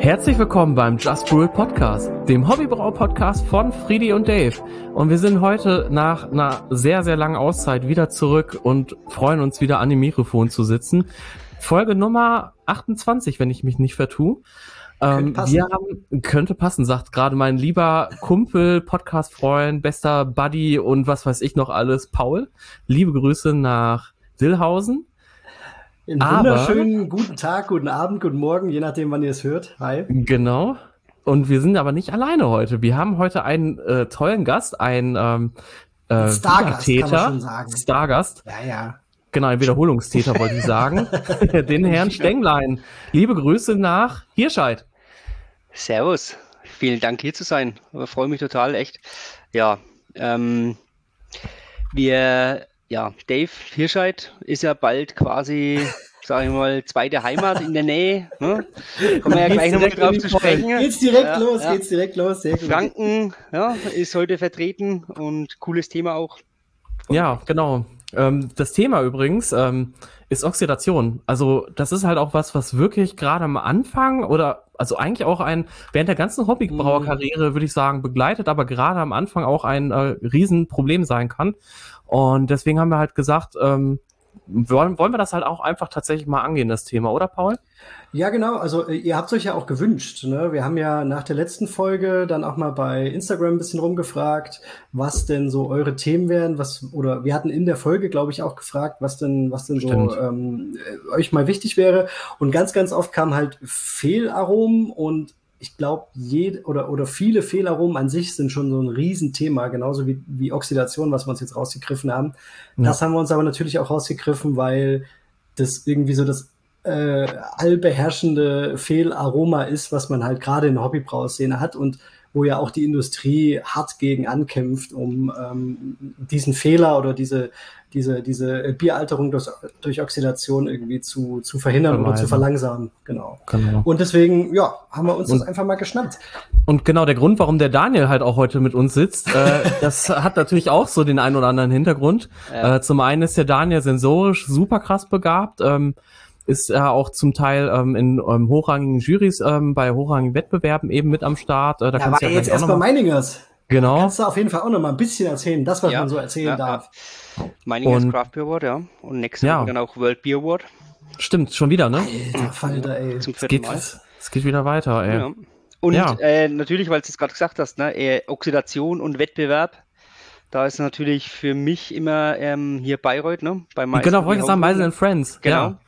Herzlich willkommen beim Just Brew It Podcast, dem Hobbybrau-Podcast von Friedi und Dave. Und wir sind heute nach einer sehr, sehr langen Auszeit wieder zurück und freuen uns wieder an dem Mikrofon zu sitzen. Folge Nummer 28, wenn ich mich nicht vertue. Könnte passen, sagt gerade mein lieber Kumpel, Podcast-Freund, bester Buddy und was weiß ich noch alles, Paul. Liebe Grüße nach Dillhausen. Einen wunderschönen guten Tag, guten Abend, guten Morgen, je nachdem, wann ihr es hört. Hi. Genau. Und wir sind aber nicht alleine heute. Wir haben heute einen tollen Gast, einen Stargast, kann man schon sagen. Stargast. Ja. Genau, ein Wiederholungstäter wollte ich sagen. Den Herrn Stenglein. Liebe Grüße nach Hirscheid. Servus. Vielen Dank, hier zu sein. Ich freue mich total, echt. Ja, Dave Hirscheid ist ja bald quasi, sage ich mal, zweite Heimat in der Nähe. Ne? Kommen wir ja gleich nochmal drauf zu sprechen. Geht's direkt los. Sehr gut. Franken ist heute vertreten und cooles Thema auch. Ja, genau. Das Thema übrigens ist Oxidation. Also das ist halt auch was wirklich gerade am Anfang oder also eigentlich auch während der ganzen Hobbybrauerkarriere, würde ich sagen, begleitet, aber gerade am Anfang auch ein Riesenproblem sein kann. Und deswegen haben wir halt gesagt, wollen wir das halt auch einfach tatsächlich mal angehen, das Thema, oder Paul? Ja, genau. Also ihr habt es euch ja auch gewünscht. Ne? Wir haben ja nach der letzten Folge dann auch mal bei Instagram ein bisschen rumgefragt, was denn so eure Themen wären. Oder wir hatten in der Folge, glaube ich, auch gefragt, was denn so euch mal wichtig wäre. Und ganz, ganz oft kamen halt Fehlaromen und ich glaube, oder viele Fehlaromen an sich sind schon so ein Riesenthema, genauso wie Oxidation, was wir uns jetzt rausgegriffen haben. Ja. Das haben wir uns aber natürlich auch rausgegriffen, weil das irgendwie so das allbeherrschende Fehlaroma ist, was man halt gerade in der Hobbybrauszene hat und wo ja auch die Industrie hart gegen ankämpft, um diesen Fehler oder diese Bieralterung durch Oxidation irgendwie zu verhindern oder zu verlangsamen. Genau. Und deswegen, haben wir uns das einfach mal geschnappt. Und genau der Grund, warum der Daniel halt auch heute mit uns sitzt, das hat natürlich auch so den einen oder anderen Hintergrund. Ja. Zum einen ist der Daniel sensorisch super krass begabt, ist er auch zum Teil in hochrangigen Jurys bei hochrangigen Wettbewerben eben mit am Start. Da war ja jetzt erst bei Meiningers. Genau. Da kannst du auf jeden Fall auch noch mal ein bisschen erzählen, das, was man so erzählen darf. Meiningers Craft Beer Award, ja. Und nächstes Mal dann auch World Beer Award. Stimmt, schon wieder, ne? Alter Falter, ey. Zum vierten Mal. Es geht wieder weiter, ey. Ja. Und natürlich, weil du es gerade gesagt hast, ne, Oxidation und Wettbewerb. Da ist natürlich für mich immer hier Bayreuth, ne? Bei genau, wollte ich sagen, Meisel & Friends. Genau. Ja.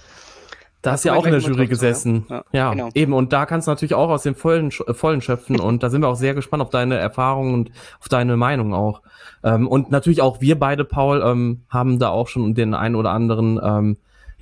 Da hast du ja auch in der Jury gesessen. Ja, genau. Eben. Und da kannst du natürlich auch aus dem Vollen schöpfen. Und da sind wir auch sehr gespannt auf deine Erfahrungen und auf deine Meinung auch. Und natürlich auch wir beide, Paul, haben da auch schon den einen oder anderen,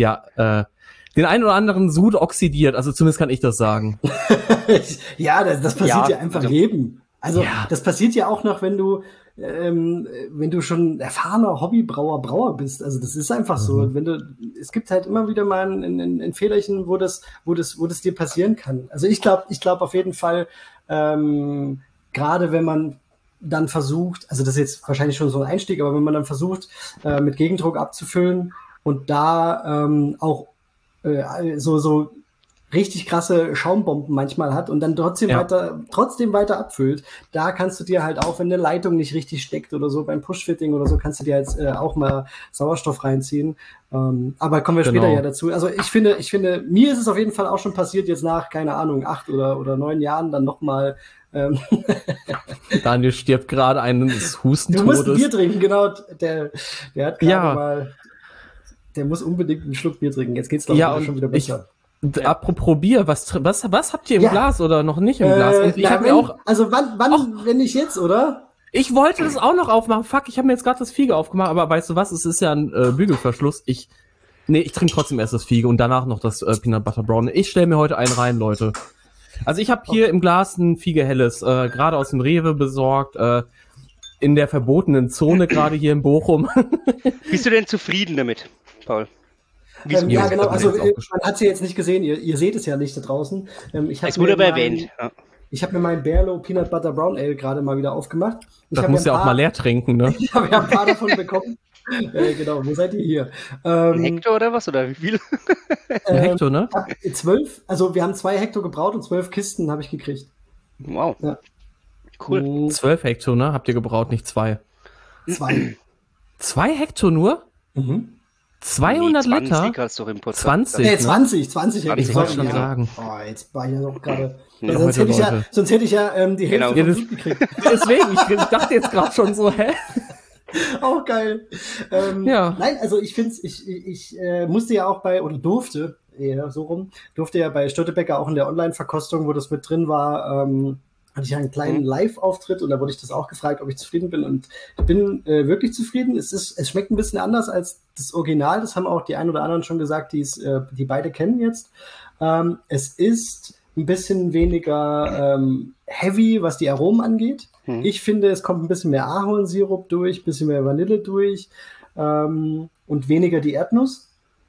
Sud oxidiert. Also zumindest kann ich das sagen. Ja, das passiert ja einfach jedem. Also das passiert ja auch noch, wenn du schon erfahrener Hobbybrauer bist. Also das ist einfach so. Es gibt halt immer wieder mal ein Fehlerchen, wo das dir passieren kann. Also ich glaube auf jeden Fall, gerade wenn man dann versucht, also das ist jetzt wahrscheinlich schon so ein Einstieg, aber wenn man dann versucht, mit Gegendruck abzufüllen und da auch so richtig krasse Schaumbomben manchmal hat und dann trotzdem weiter abfüllt, da kannst du dir halt auch, wenn eine Leitung nicht richtig steckt oder so, beim Push-Fitting oder so, kannst du dir jetzt auch mal Sauerstoff reinziehen. Aber kommen wir später ja dazu. Also ich finde, mir ist es auf jeden Fall auch schon passiert, jetzt nach, keine Ahnung, 8 oder 9 Jahren dann nochmal. Daniel stirbt gerade eines Hustentodes. Du musst ein Bier trinken, genau. Der hat gerade mal, der muss unbedingt einen Schluck Bier trinken. Jetzt geht's doch schon wieder besser. Apropos Bier, was habt ihr im Glas oder noch nicht im Glas? Und ich habe mir auch. Also wann, wenn nicht jetzt, oder? Ich wollte das auch noch aufmachen. Fuck, ich habe mir jetzt gerade das Fiege aufgemacht, aber weißt du was? Es ist ja ein Bügelverschluss. Ich trinke trotzdem erst das Fiege und danach noch das Peanut Butter Brown. Ich stelle mir heute einen rein, Leute. Also ich habe hier im Glas ein Fiege Helles, gerade aus dem Rewe besorgt, in der verbotenen Zone, gerade hier in Bochum. Bist du denn zufrieden damit, Paul? Ja, genau, also man hat es ja jetzt nicht gesehen, ihr seht es ja nicht da draußen. Es wurde aber erwähnt. Ich habe mir meinen Berlo Peanut Butter Brown Ale gerade mal wieder aufgemacht. Das musst du ja auch mal leer trinken, ne? Ich habe ja ein paar davon bekommen. Genau, wo seid ihr hier? Ein Hektar oder was? Oder wie viel? Ein Hektar, ne? 12, also wir haben 2 Hektar gebraut und 12 Kisten habe ich gekriegt. Wow. Ja. Cool. 12 Hektar, ne? Habt ihr gebraut, nicht 2. 2. 2 Hektar nur? Mhm. 200 20 Liter? hast du im Podcast 20, ne? 20 Hektar. Ich wollte schon sagen. Oh, jetzt war ich ja noch gerade. Ja, sonst hätte ich ja die Hälfte Ja, vom Blut gekriegt. Deswegen, ich dachte jetzt gerade schon so, hä? Auch geil. Ja. Nein, also ich finde ich musste ja auch durfte, eher so rum, durfte ja bei Störtebecker auch in der Online-Verkostung, wo das mit drin war, hatte ich ja einen kleinen Live-Auftritt und da wurde ich das auch gefragt, ob ich zufrieden bin und ich bin wirklich zufrieden. Es schmeckt ein bisschen anders als das Original, das haben auch die ein oder anderen schon gesagt, die beide kennen jetzt. Es ist ein bisschen weniger heavy, was die Aromen angeht. Ich finde, es kommt ein bisschen mehr Ahornsirup durch, ein bisschen mehr Vanille durch und weniger die Erdnuss.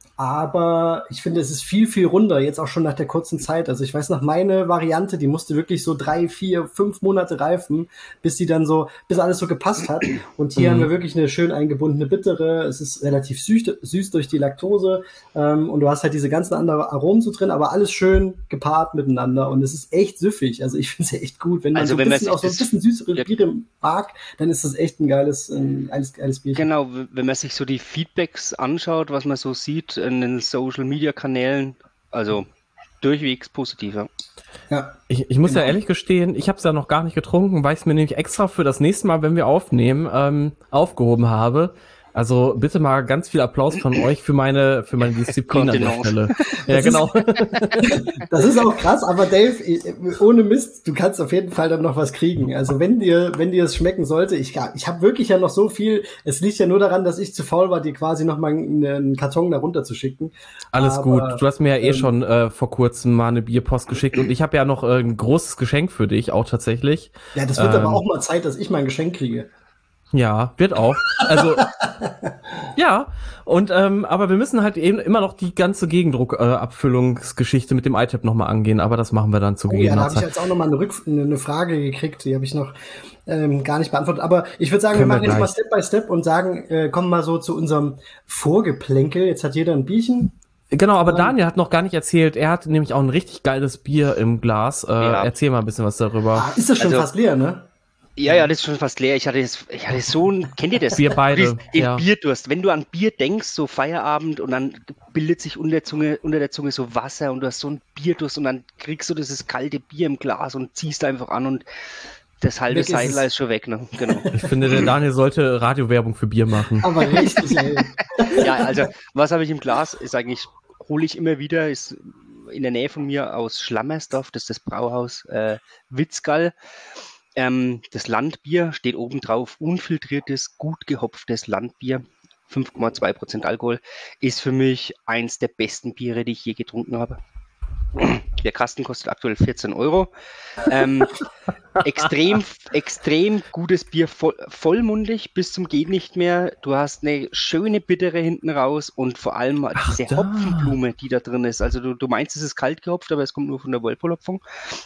Aber ich finde, es ist viel, viel runder, jetzt auch schon nach der kurzen Zeit. Also ich weiß noch, meine Variante, die musste wirklich so 3, 4, 5 Monate reifen, bis alles so gepasst hat. Und hier haben wir wirklich eine schön eingebundene Bittere. Es ist relativ süß durch die Laktose. Und du hast halt diese ganzen anderen Aromen so drin, aber alles schön gepaart miteinander. Und es ist echt süffig. Also ich finde es ja echt gut. Wenn man so ein bisschen süßere Biere mag, dann ist das echt ein geiles Bier. Genau, wenn man sich so die Feedbacks anschaut, was man so sieht in den Social-Media-Kanälen, also durchwegs positiver. Ja. Ich muss ja ehrlich gestehen, ich habe es ja noch gar nicht getrunken, weil ich es mir nämlich extra für das nächste Mal, wenn wir aufnehmen, aufgehoben habe. Also bitte mal ganz viel Applaus von euch für meine Disziplin an der Stelle. Ja, genau. Das ist auch krass, aber Dave, ohne Mist, du kannst auf jeden Fall dann noch was kriegen. Also wenn dir es schmecken sollte, ich habe wirklich ja noch so viel, es liegt ja nur daran, dass ich zu faul war, dir quasi noch mal einen Karton da runter zu schicken. Alles gut, du hast mir ja schon vor kurzem mal eine Bierpost geschickt und ich habe ja noch ein großes Geschenk für dich, auch tatsächlich. Ja, das wird aber auch mal Zeit, dass ich mein Geschenk kriege. Ja, wird auch. Also, ja, und aber wir müssen halt eben immer noch die ganze Gegendruckabfüllungsgeschichte mit dem iTap nochmal angehen, aber das machen wir dann zu gegebener Zeit. Da habe ich jetzt auch nochmal eine Frage gekriegt, die habe ich noch gar nicht beantwortet. Aber ich würde sagen, wir machen jetzt mal Step by Step und sagen, kommen mal so zu unserem Vorgeplänkel. Jetzt hat jeder ein Bierchen. Genau, aber Daniel hat noch gar nicht erzählt, er hat nämlich auch ein richtig geiles Bier im Glas. Erzähl mal ein bisschen was darüber. Ist das schon fast leer, ne? Ja, das ist schon fast leer. Ich hatte so ein, kennt ihr das? Wir beide. Den Bierdurst. Wenn du an Bier denkst, so Feierabend und dann bildet sich unter der Zunge so Wasser und du hast so einen Bierdurst und dann kriegst du dieses kalte Bier im Glas und ziehst einfach an und das halbe Seidel ist schon weg, ne? Genau. Ich finde, der Daniel sollte Radiowerbung für Bier machen. Aber richtig, ey. Ja, also, was habe ich im Glas? Ist eigentlich, hole ich immer wieder, ist in der Nähe von mir aus Schlammersdorf, das ist das Brauhaus Witzgall. Das Landbier steht oben drauf, unfiltriertes, gut gehopftes Landbier, 5,2% Alkohol, ist für mich eins der besten Biere, die ich je getrunken habe. Der Kasten kostet aktuell 14 €. Extrem gutes Bier, vollmundig bis zum geht nicht mehr. Du hast eine schöne Bittere hinten raus und vor allem diese Hopfenblume, die da drin ist. Also du meinst, es ist kalt gehopft, aber es kommt nur von der Whirlpool-Hopfung.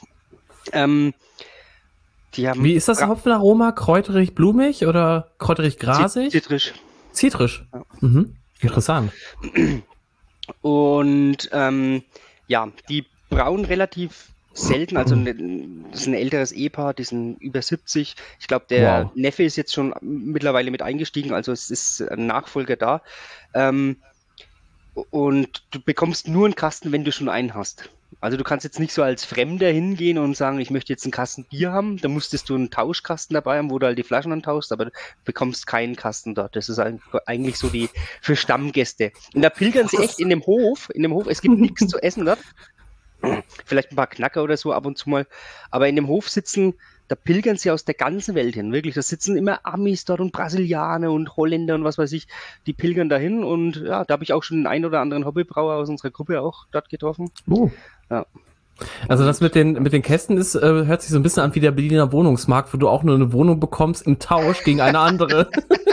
Wie ist das Hopfenaroma? Kräuterig, blumig oder kräuterig, grasig? Zitrisch. Zitrisch. Ja. Mhm. Interessant. Und die brauen relativ selten, also das ist ein älteres Ehepaar, die sind über 70. Ich glaube, der Neffe ist jetzt schon mittlerweile mit eingestiegen, also es ist ein Nachfolger da. Und du bekommst nur einen Kasten, wenn du schon einen hast. Also du kannst jetzt nicht so als Fremder hingehen und sagen, ich möchte jetzt einen Kasten Bier haben. Da musstest du einen Tauschkasten dabei haben, wo du halt die Flaschen antauschst, aber du bekommst keinen Kasten dort. Das ist eigentlich so die für Stammgäste. Und da pilgern sie echt in dem Hof. Es gibt nichts zu essen dort. Vielleicht ein paar Knacker oder so ab und zu mal. Aber in dem Hof sitzen, da pilgern sie aus der ganzen Welt hin. Wirklich, da sitzen immer Amis dort und Brasilianer und Holländer und was weiß ich. Die pilgern dahin und ja, da habe ich auch schon den einen oder anderen Hobbybrauer aus unserer Gruppe auch dort getroffen. Ja. Also das mit den Kästen ist, hört sich so ein bisschen an wie der Berliner Wohnungsmarkt, wo du auch nur eine Wohnung bekommst im Tausch gegen eine andere.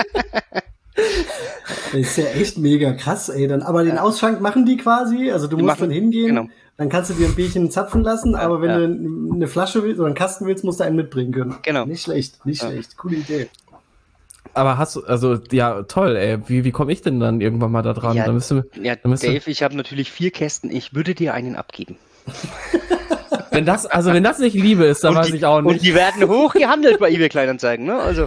Das ist ja echt mega krass, ey. Aber den Ausschank machen die quasi, also du musst dann hingehen, genau. Dann kannst du dir ein Bierchen zapfen lassen, aber wenn du eine Flasche willst oder einen Kasten willst, musst du einen mitbringen können. Genau. Nicht schlecht. Coole Idee. Aber also, ja, toll, ey. Wie komme ich denn dann irgendwann mal da dran? Ja, Dave, ich habe natürlich 4 Kästen. Ich würde dir einen abgeben. wenn das nicht Liebe ist, dann weiß ich auch nicht. Und die werden hoch gehandelt bei eBay Kleinanzeigen, ne? Also.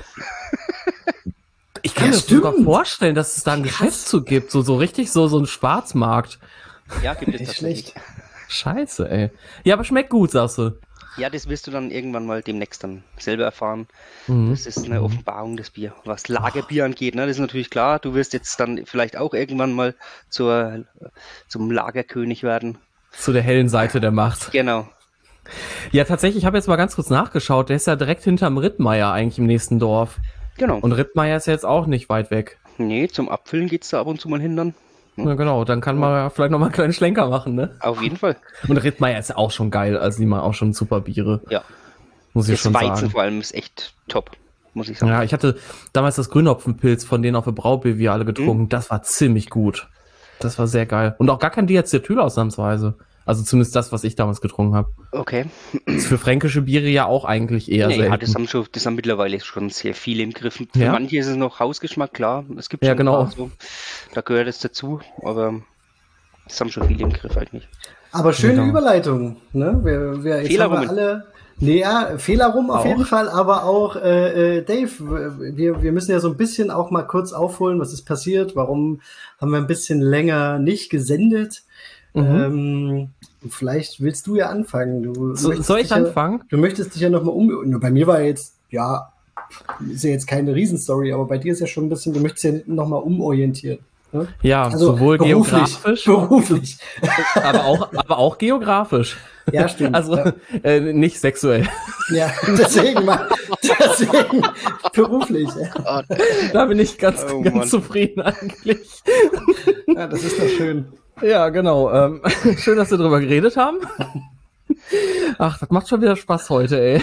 Ich kann mir sogar vorstellen, dass es da ein Geschäft zu gibt. So richtig so ein Schwarzmarkt. Ja, gibt es Nicht tatsächlich. schlecht. Scheiße, ey. Ja, aber schmeckt gut, sagst du. Ja, das wirst du dann irgendwann mal demnächst dann selber erfahren. Mhm. Das ist eine Offenbarung, das Bier. Was Lagerbier angeht, ne? Das ist natürlich klar. Du wirst jetzt dann vielleicht auch irgendwann mal zum Lagerkönig werden. Zu der hellen Seite der Macht. Genau. Ja, tatsächlich, ich habe jetzt mal ganz kurz nachgeschaut. Der ist ja direkt hinterm Rittmeier eigentlich im nächsten Dorf. Genau. Und Rittmeier ist ja jetzt auch nicht weit weg. Nee, zum Abfüllen geht's da ab und zu mal hin dann. Ja, genau, dann kann man ja vielleicht noch mal einen kleinen Schlenker machen, ne? Auf jeden Fall. Und Rittmeier ist ja auch schon geil, also die machen auch schon super Biere. Ja. Muss ich Das schon Weizen sagen. vor allem ist echt top, muss ich sagen. Ja, ich hatte damals das Grünhopfenpilz von denen auf der Braubier wir alle getrunken. Das war ziemlich gut. Das war sehr geil. Und auch gar kein Diacetyl ausnahmsweise. Also zumindest das, was ich damals getrunken habe. Okay. Ist für fränkische Biere ja auch eigentlich eher Nee, selten. ja, das haben mittlerweile schon sehr viele im Griff. Für Ja? manche ist es noch Hausgeschmack, klar. Es gibt Ja, schon genau. ein paar so, da gehört es dazu, aber das haben schon viele im Griff eigentlich. Aber schöne Genau. Überleitung, ne? Jetzt Fehler haben wir rum. alle. Nee, ja, Fehler rum auf Auch. jeden Fall, aber auch Dave, wir müssen ja so ein bisschen auch mal kurz aufholen, was ist passiert, warum haben wir ein bisschen länger nicht gesendet. Vielleicht willst du ja anfangen. Soll ich anfangen? Du möchtest dich ja nochmal bei mir war jetzt, ja, ist ja jetzt keine Riesenstory, aber bei dir ist ja schon ein bisschen, du möchtest ja nochmal umorientieren. Ne? Ja, Also sowohl geografisch, beruflich. aber auch geografisch. Ja, stimmt. Also nicht sexuell. Ja, deswegen beruflich. Ja. Da bin ich ganz Mann. zufrieden eigentlich. Ja, das ist doch schön. Ja, genau. Schön, dass wir drüber geredet haben. Ach, das macht schon wieder Spaß heute, ey.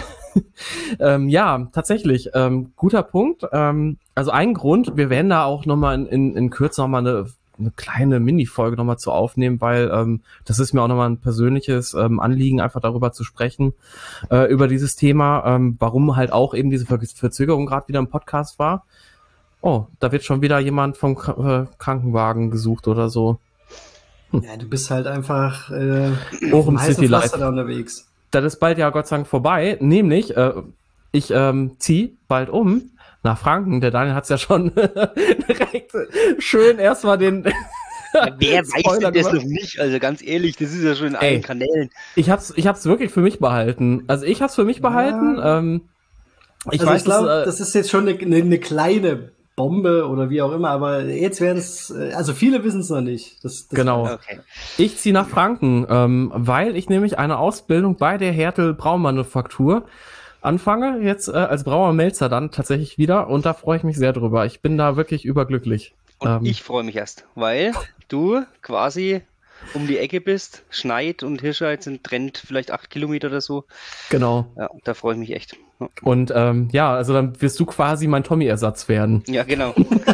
Ja, tatsächlich. Guter Punkt. Also ein Grund, wir werden da auch nochmal in Kürze nochmal eine kleine Mini-Folge nochmal zu aufnehmen, weil das ist mir auch nochmal ein persönliches Anliegen, einfach darüber zu sprechen, über dieses Thema, warum halt auch eben diese Verzögerung gerade wieder im Podcast war. Oh, da wird schon wieder jemand vom Krankenwagen gesucht oder so. Ja, du bist halt einfach Bochum heißen City Pflaster Life. da unterwegs. Das ist bald ja Gott sei Dank vorbei, nämlich ich ziehe bald um nach Franken. Der Daniel hat's ja schon direkt schön erstmal den Wer weiß Spoiler denn das gemacht. noch nicht? Also ganz ehrlich, das ist ja schon in Ey. allen Kanälen. Ich hab's wirklich für mich behalten. Also ich hab's für mich behalten. Ich Also weiß, ich glaube, dass, das ist jetzt schon eine kleine Bombe oder wie auch immer, aber jetzt werden es, also viele wissen es noch nicht. Das genau. Okay. Ich ziehe nach Franken, weil ich nämlich eine Ausbildung bei der Hertel Braumanufaktur anfange, jetzt als Brauermelzer dann tatsächlich wieder, und da freue ich mich sehr drüber. Ich bin da wirklich überglücklich. Und ich freue mich erst, weil du quasi um die Ecke bist, Schneid und Hirscheid sind trennt vielleicht 8 Kilometer oder so. Genau. Ja, da freue ich mich echt. Ja. Und ja, also dann wirst du quasi mein Tommy-Ersatz werden. Ja, genau.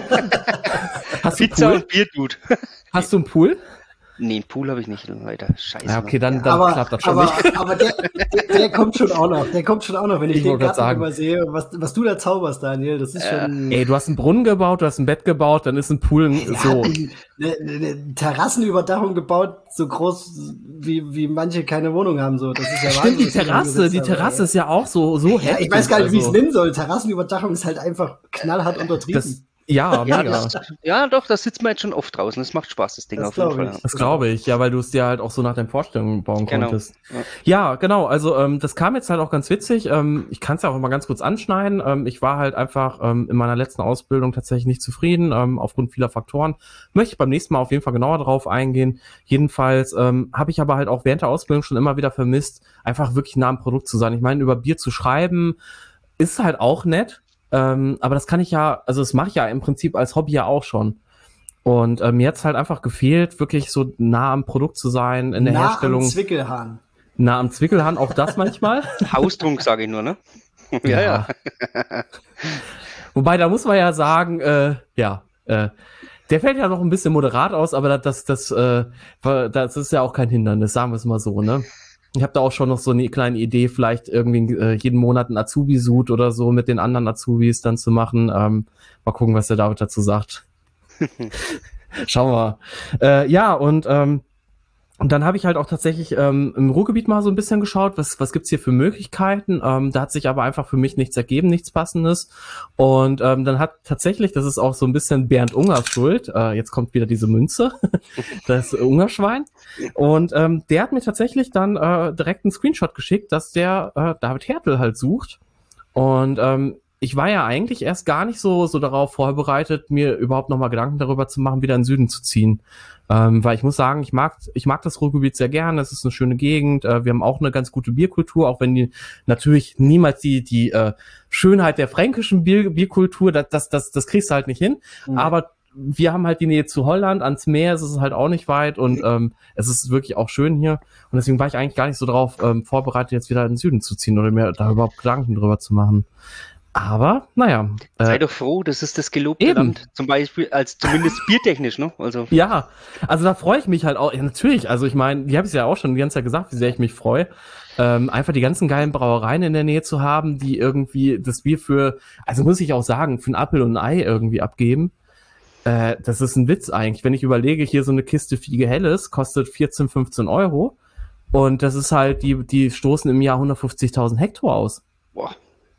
Hast du Pizza Pool? und Bierdude. Hast du einen Pool? Nee, einen Pool habe ich nicht, leider. Scheiße. Ja, okay, Mann. dann klappt das schon nicht. aber der kommt schon auch noch. Der kommt schon auch noch, wenn ich Ich den wollte grad Garten sagen. immer sehe, was du da zauberst, Daniel. Das ist schon. Ey, du hast einen Brunnen gebaut, du hast ein Bett gebaut, dann ist ein Pool Er so. hat eine Terrassenüberdachung gebaut, so groß wie manche keine Wohnung haben. So, das ist ja Stimmt, die Wahnsinn, was Terrasse, ich die da gesetzt Terrasse habe, ist ja auch so ey. Ja, heftig. ich weiß gar nicht, wie ich es also, nennen soll. Terrassenüberdachung ist halt einfach knallhart untertrieben. das, ja, Ja, mega. ja, doch, da sitzt man jetzt schon oft draußen. Das macht Spaß, das Ding Das auf jeden glaub Fall. ich. Das glaube ich, ja, weil du es dir halt auch so nach deinen Vorstellungen bauen Genau. konntest. Ja. Ja, genau, also das kam jetzt halt auch ganz witzig. Ich kann es ja auch mal ganz kurz anschneiden. Ich war halt einfach in meiner letzten Ausbildung tatsächlich nicht zufrieden, aufgrund vieler Faktoren. Möchte ich beim nächsten Mal auf jeden Fall genauer drauf eingehen. Jedenfalls habe ich aber halt auch während der Ausbildung schon immer wieder vermisst, einfach wirklich nah am Produkt zu sein. Ich meine, über Bier zu schreiben ist halt auch nett. Aber das kann ich ja, also das mache ich ja im Prinzip als Hobby ja auch schon. Und mir hat's halt einfach gefehlt, wirklich so nah am Produkt zu sein, in der nah Herstellung. am Zwickelhahn. Nah am Zwickelhahn, auch das manchmal. Haustrunk, sage ich nur, ne? Ja. Wobei, da muss man ja sagen, der fällt ja noch ein bisschen moderat aus, aber das ist ja auch kein Hindernis, sagen wir es mal so, ne? Ich habe da auch schon noch so eine kleine Idee, vielleicht irgendwie jeden Monat einen Azubi-Sud oder so mit den anderen Azubis dann zu machen. Mal gucken, was der David dazu sagt. Schauen wir. Ja, und dann habe ich halt auch tatsächlich im Ruhrgebiet mal so ein bisschen geschaut, was gibt's hier für Möglichkeiten. Da hat sich aber einfach für mich nichts ergeben, nichts Passendes. Und dann hat tatsächlich, das ist auch so ein bisschen Bernd Ungers Schuld, jetzt kommt wieder diese Münze, das Ungerschwein. Und der hat mir tatsächlich dann direkt einen Screenshot geschickt, dass der David Hertel halt sucht. Und ich war ja eigentlich erst gar nicht so darauf vorbereitet, mir überhaupt nochmal Gedanken darüber zu machen, wieder in den Süden zu ziehen. Weil ich muss sagen, ich mag das Ruhrgebiet sehr gerne, es ist eine schöne Gegend, wir haben auch eine ganz gute Bierkultur, auch wenn die natürlich niemals die Schönheit der fränkischen Bierkultur, das kriegst du halt nicht hin, aber wir haben halt die Nähe zu Holland, ans Meer, es ist halt auch nicht weit und es ist wirklich auch schön hier und deswegen war ich eigentlich gar nicht so darauf vorbereitet, jetzt wieder in den Süden zu ziehen oder mir da überhaupt Gedanken drüber zu machen. Aber, naja. Sei doch froh, das ist das gelobte Land. Zum Beispiel, als zumindest biertechnisch, ne? Also. Ja, also da freue ich mich halt auch. Ja, natürlich, also ich meine, die habe ich ja auch schon die ganze Zeit gesagt, wie sehr ich mich freue. Einfach die ganzen geilen Brauereien in der Nähe zu haben, die irgendwie das Bier also muss ich auch sagen, für einen Apfel und ein Ei irgendwie abgeben. Das ist ein Witz eigentlich. Wenn ich überlege, hier so eine Kiste Fiege Helles kostet 14, 15 Euro. Und das ist halt, die stoßen im Jahr 150.000 Hektar aus. Boah.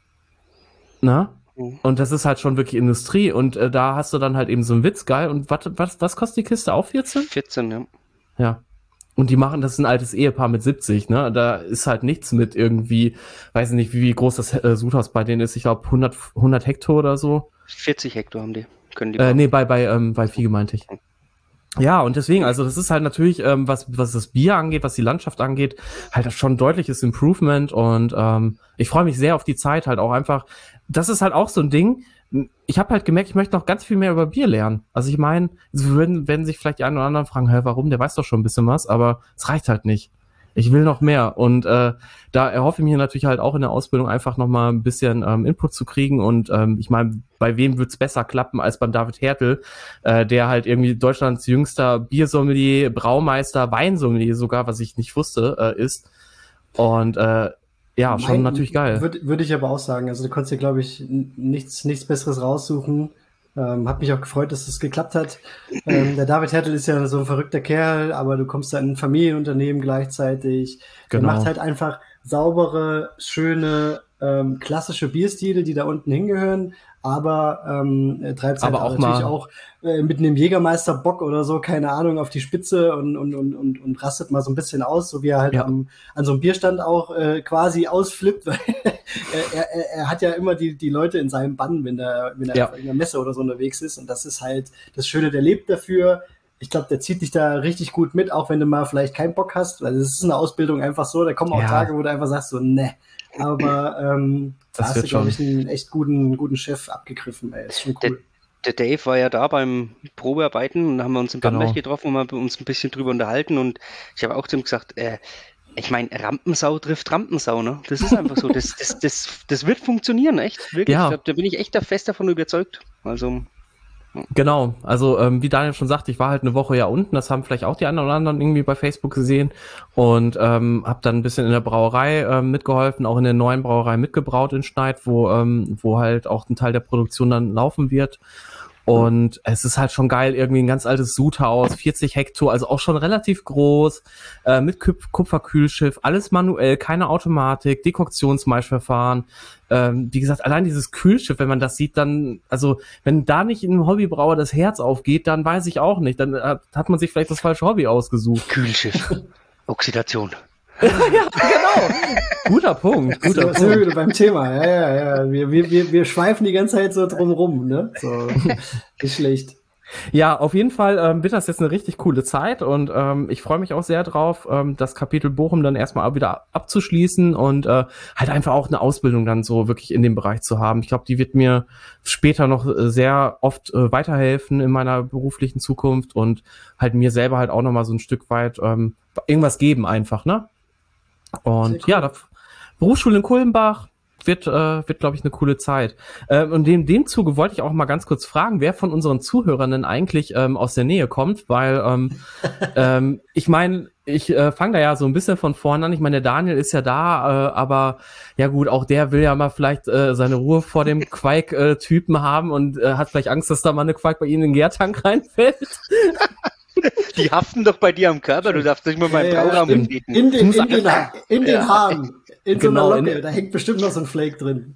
Na? Und das ist halt schon wirklich Industrie und da hast du dann halt eben so einen Witz, geil. Und was kostet die Kiste? Auch 14? 14, ja. Ja. Und das ist ein altes Ehepaar mit 70, ne? Da ist halt nichts mit irgendwie, weiß nicht, wie groß das Sudhaus bei denen ist. Ich glaube 100 Hektar oder so. 40 Hektar haben die. Können die nee, bei Fiege meinte ich. Ja, und deswegen, also das ist halt natürlich, was das Bier angeht, was die Landschaft angeht, halt schon ein deutliches Improvement und ich freue mich sehr auf die Zeit halt auch einfach. Das ist halt auch so ein Ding. Ich habe halt gemerkt, ich möchte noch ganz viel mehr über Bier lernen. Also ich meine, werden sich vielleicht die einen oder anderen fragen, hä, warum? Der weiß doch schon ein bisschen was, aber es reicht halt nicht. Ich will noch mehr und da erhoffe ich mir natürlich halt auch in der Ausbildung einfach noch mal ein bisschen Input zu kriegen und ich meine, bei wem wird's besser klappen als beim David Hertel, der halt irgendwie Deutschlands jüngster Biersommelier, Braumeister, Weinsommelier sogar, was ich nicht wusste, ist und ja, schon natürlich geil. Würde ich aber auch sagen, also du konntest dir, glaube ich, nichts Besseres raussuchen. Hat mich auch gefreut, dass es geklappt hat. Der David Hertel ist ja so ein verrückter Kerl, aber du kommst da in ein Familienunternehmen gleichzeitig. Genau. Er macht halt einfach saubere, schöne, klassische Bierstile, die da unten hingehören, aber er treibt es halt auch natürlich auch mit einem Jägermeister-Bock oder so, keine Ahnung, auf die Spitze und rastet mal so ein bisschen aus, so wie er halt an so einem Bierstand auch quasi ausflippt, weil er hat ja immer die Leute in seinem Bann, wenn er auf einer Messe oder so unterwegs ist und das ist halt das Schöne, der lebt dafür. Ich glaube, der zieht dich da richtig gut mit, auch wenn du mal vielleicht keinen Bock hast, weil es ist eine Ausbildung einfach so, da kommen auch Tage, wo du einfach sagst so, ne. Aber da hast du, glaube ich, einen echt guten Chef abgegriffen, ey. Ist schon cool. Der Dave war ja da beim Probearbeiten und da haben wir uns in Bamberg getroffen und haben uns ein bisschen drüber unterhalten und ich habe auch zu ihm gesagt, ich meine, Rampensau trifft Rampensau, ne? Das ist einfach so. Das wird funktionieren, echt. Wirklich. Ja. Da bin ich echt fest davon überzeugt. Also. Genau, also wie Daniel schon sagte, ich war halt eine Woche ja unten, das haben vielleicht auch die anderen oder anderen irgendwie bei Facebook gesehen und habe dann ein bisschen in der Brauerei mitgeholfen, auch in der neuen Brauerei mitgebraut in Schneid, wo halt auch ein Teil der Produktion dann laufen wird. Und es ist halt schon geil, irgendwie ein ganz altes Sudhaus, 40 Hektar, also auch schon relativ groß, mit Kupferkühlschiff, alles manuell, keine Automatik, Dekoktionsmaischverfahren. Wie gesagt, allein dieses Kühlschiff, wenn man das sieht, dann, also wenn da nicht in einem Hobbybrauer das Herz aufgeht, dann weiß ich auch nicht, dann hat man sich vielleicht das falsche Hobby ausgesucht. Kühlschiff, Oxidation. Ja, genau. Guter Punkt. Sind wir wieder beim Thema. Ja. Wir schweifen die ganze Zeit so drumrum, ne? So, nicht schlecht. Ja, auf jeden Fall wird das jetzt eine richtig coole Zeit und ich freue mich auch sehr drauf, das Kapitel Bochum dann erstmal wieder abzuschließen und halt einfach auch eine Ausbildung dann so wirklich in dem Bereich zu haben. Ich glaube, die wird mir später noch sehr oft weiterhelfen in meiner beruflichen Zukunft und halt mir selber halt auch nochmal so ein Stück weit irgendwas geben einfach, ne? Und cool. Ja, Berufsschule in Kulmbach, wird glaube ich, eine coole Zeit. Und in dem Zuge wollte ich auch mal ganz kurz fragen, wer von unseren Zuhörern denn eigentlich aus der Nähe kommt, weil ich meine, ich fange da ja so ein bisschen von vorne an. Ich meine, der Daniel ist ja da, aber ja gut, auch der will ja mal vielleicht seine Ruhe vor dem Quake-Typen haben und hat vielleicht Angst, dass da mal eine Quake bei ihm in den Gärtank reinfällt. Die haften doch bei dir am Körper, du darfst nicht mal meinen Trauraum betreten. In den Haaren, in so einer Locke, da hängt bestimmt noch so ein Flake drin.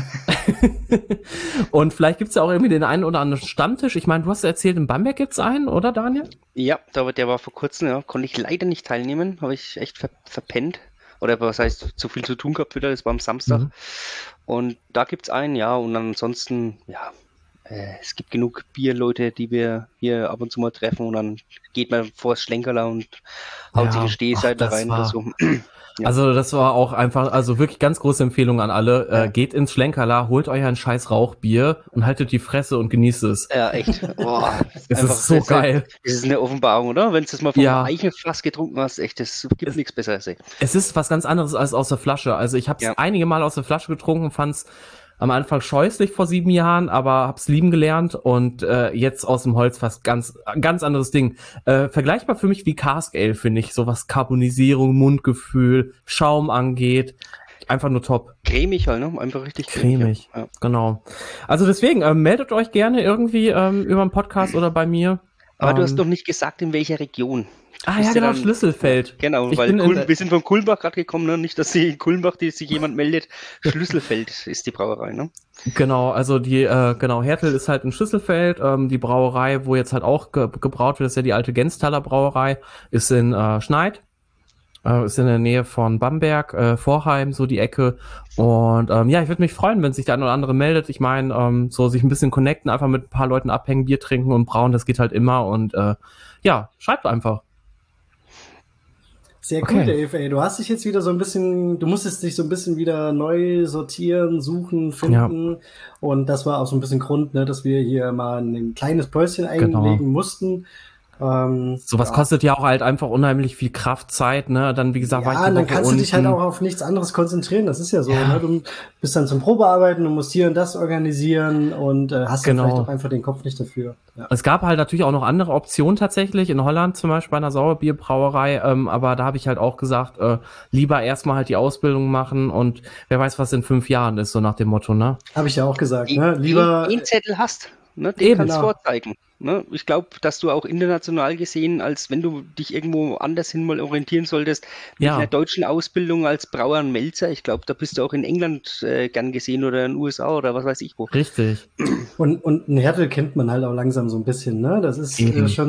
Und vielleicht gibt's ja auch irgendwie den einen oder anderen Stammtisch. Ich meine, du hast erzählt, in Bamberg gibt's einen, oder Daniel? Ja, der war vor kurzem, ja, konnte ich leider nicht teilnehmen, habe ich echt verpennt. Oder was heißt, zu viel zu tun gehabt wieder, das war am Samstag. Und da gibt's einen, ja, und ansonsten, ja, es gibt genug Bierleute, die wir hier ab und zu mal treffen und dann geht man vor das Schlenkerler und haut sich eine Stehseite rein oder so. Ja. Also das war auch einfach, also wirklich ganz große Empfehlung an alle. Geht ins Schlenkerler, holt euch ein scheiß Rauchbier und haltet die Fresse und genießt es. Ja, echt. Boah, das ist so geil. Das ist eine Offenbarung, oder? Wenn du das mal vom Eichenfass getrunken hast, echt, das gibt nichts Besseres. Ey. Es ist was ganz anderes als aus der Flasche. Also ich habe es einige Mal aus der Flasche getrunken, fand's am Anfang scheußlich vor 7 Jahren, aber hab's lieben gelernt und jetzt aus dem Holzfass ganz anderes Ding. Vergleichbar für mich wie Cask Ale, finde ich, so was Carbonisierung, Mundgefühl, Schaum angeht. Einfach nur top. Cremig halt, ne? Einfach richtig cremig. Ja. Genau. Also deswegen, meldet euch gerne irgendwie über einen Podcast oder bei mir. Aber du hast doch nicht gesagt, in welcher Region. Ja, genau, Schlüsselfeld. Genau, weil wir sind von Kulmbach gerade gekommen, ne? Nicht, dass in Kulmbach sich jemand meldet. Schlüsselfeld ist die Brauerei, ne? Genau, also Hertel ist halt in Schlüsselfeld. Die Brauerei, wo jetzt halt auch gebraut wird, ist ja die alte Gensthaler Brauerei, ist in Schneid. Ist in der Nähe von Bamberg, Vorheim, so die Ecke. Und ich würde mich freuen, wenn sich der eine oder andere meldet. Ich meine, so sich ein bisschen connecten, einfach mit ein paar Leuten abhängen, Bier trinken und brauen, das geht halt immer. Und schreibt einfach. Sehr cool, Dave, ey. Du hast dich jetzt wieder so ein bisschen, du musstest dich so ein bisschen wieder neu sortieren, suchen, finden. Ja. Und das war auch so ein bisschen Grund, ne, dass wir hier mal ein kleines Päuschen einlegen mussten. Sowas kostet ja auch halt einfach unheimlich viel Kraft, Zeit, ne? Dann, wie gesagt, war ich dann kannst du dich halt auch auf nichts anderes konzentrieren. Das ist ja so, ne? Du bist dann zum Probearbeiten, du musst hier und das organisieren und hast dann vielleicht auch einfach den Kopf nicht dafür. Ja. Es gab halt natürlich auch noch andere Optionen tatsächlich, in Holland zum Beispiel bei einer Sauerbierbrauerei, aber da habe ich halt auch gesagt, lieber erstmal halt die Ausbildung machen und wer weiß, was in 5 Jahren ist, so nach dem Motto, ne? Habe ich ja auch gesagt, ne? Lieber den Zettel hast, ne? Den kannst du vorzeigen. Ne? Ich glaube, dass du auch international gesehen, als wenn du dich irgendwo anders hin mal orientieren solltest, mit einer deutschen Ausbildung als Brauer und Melzer, ich glaube, da bist du auch in England gern gesehen oder in den USA oder was weiß ich wo. Richtig. Und ein Hertel kennt man halt auch langsam so ein bisschen, ne? Das ist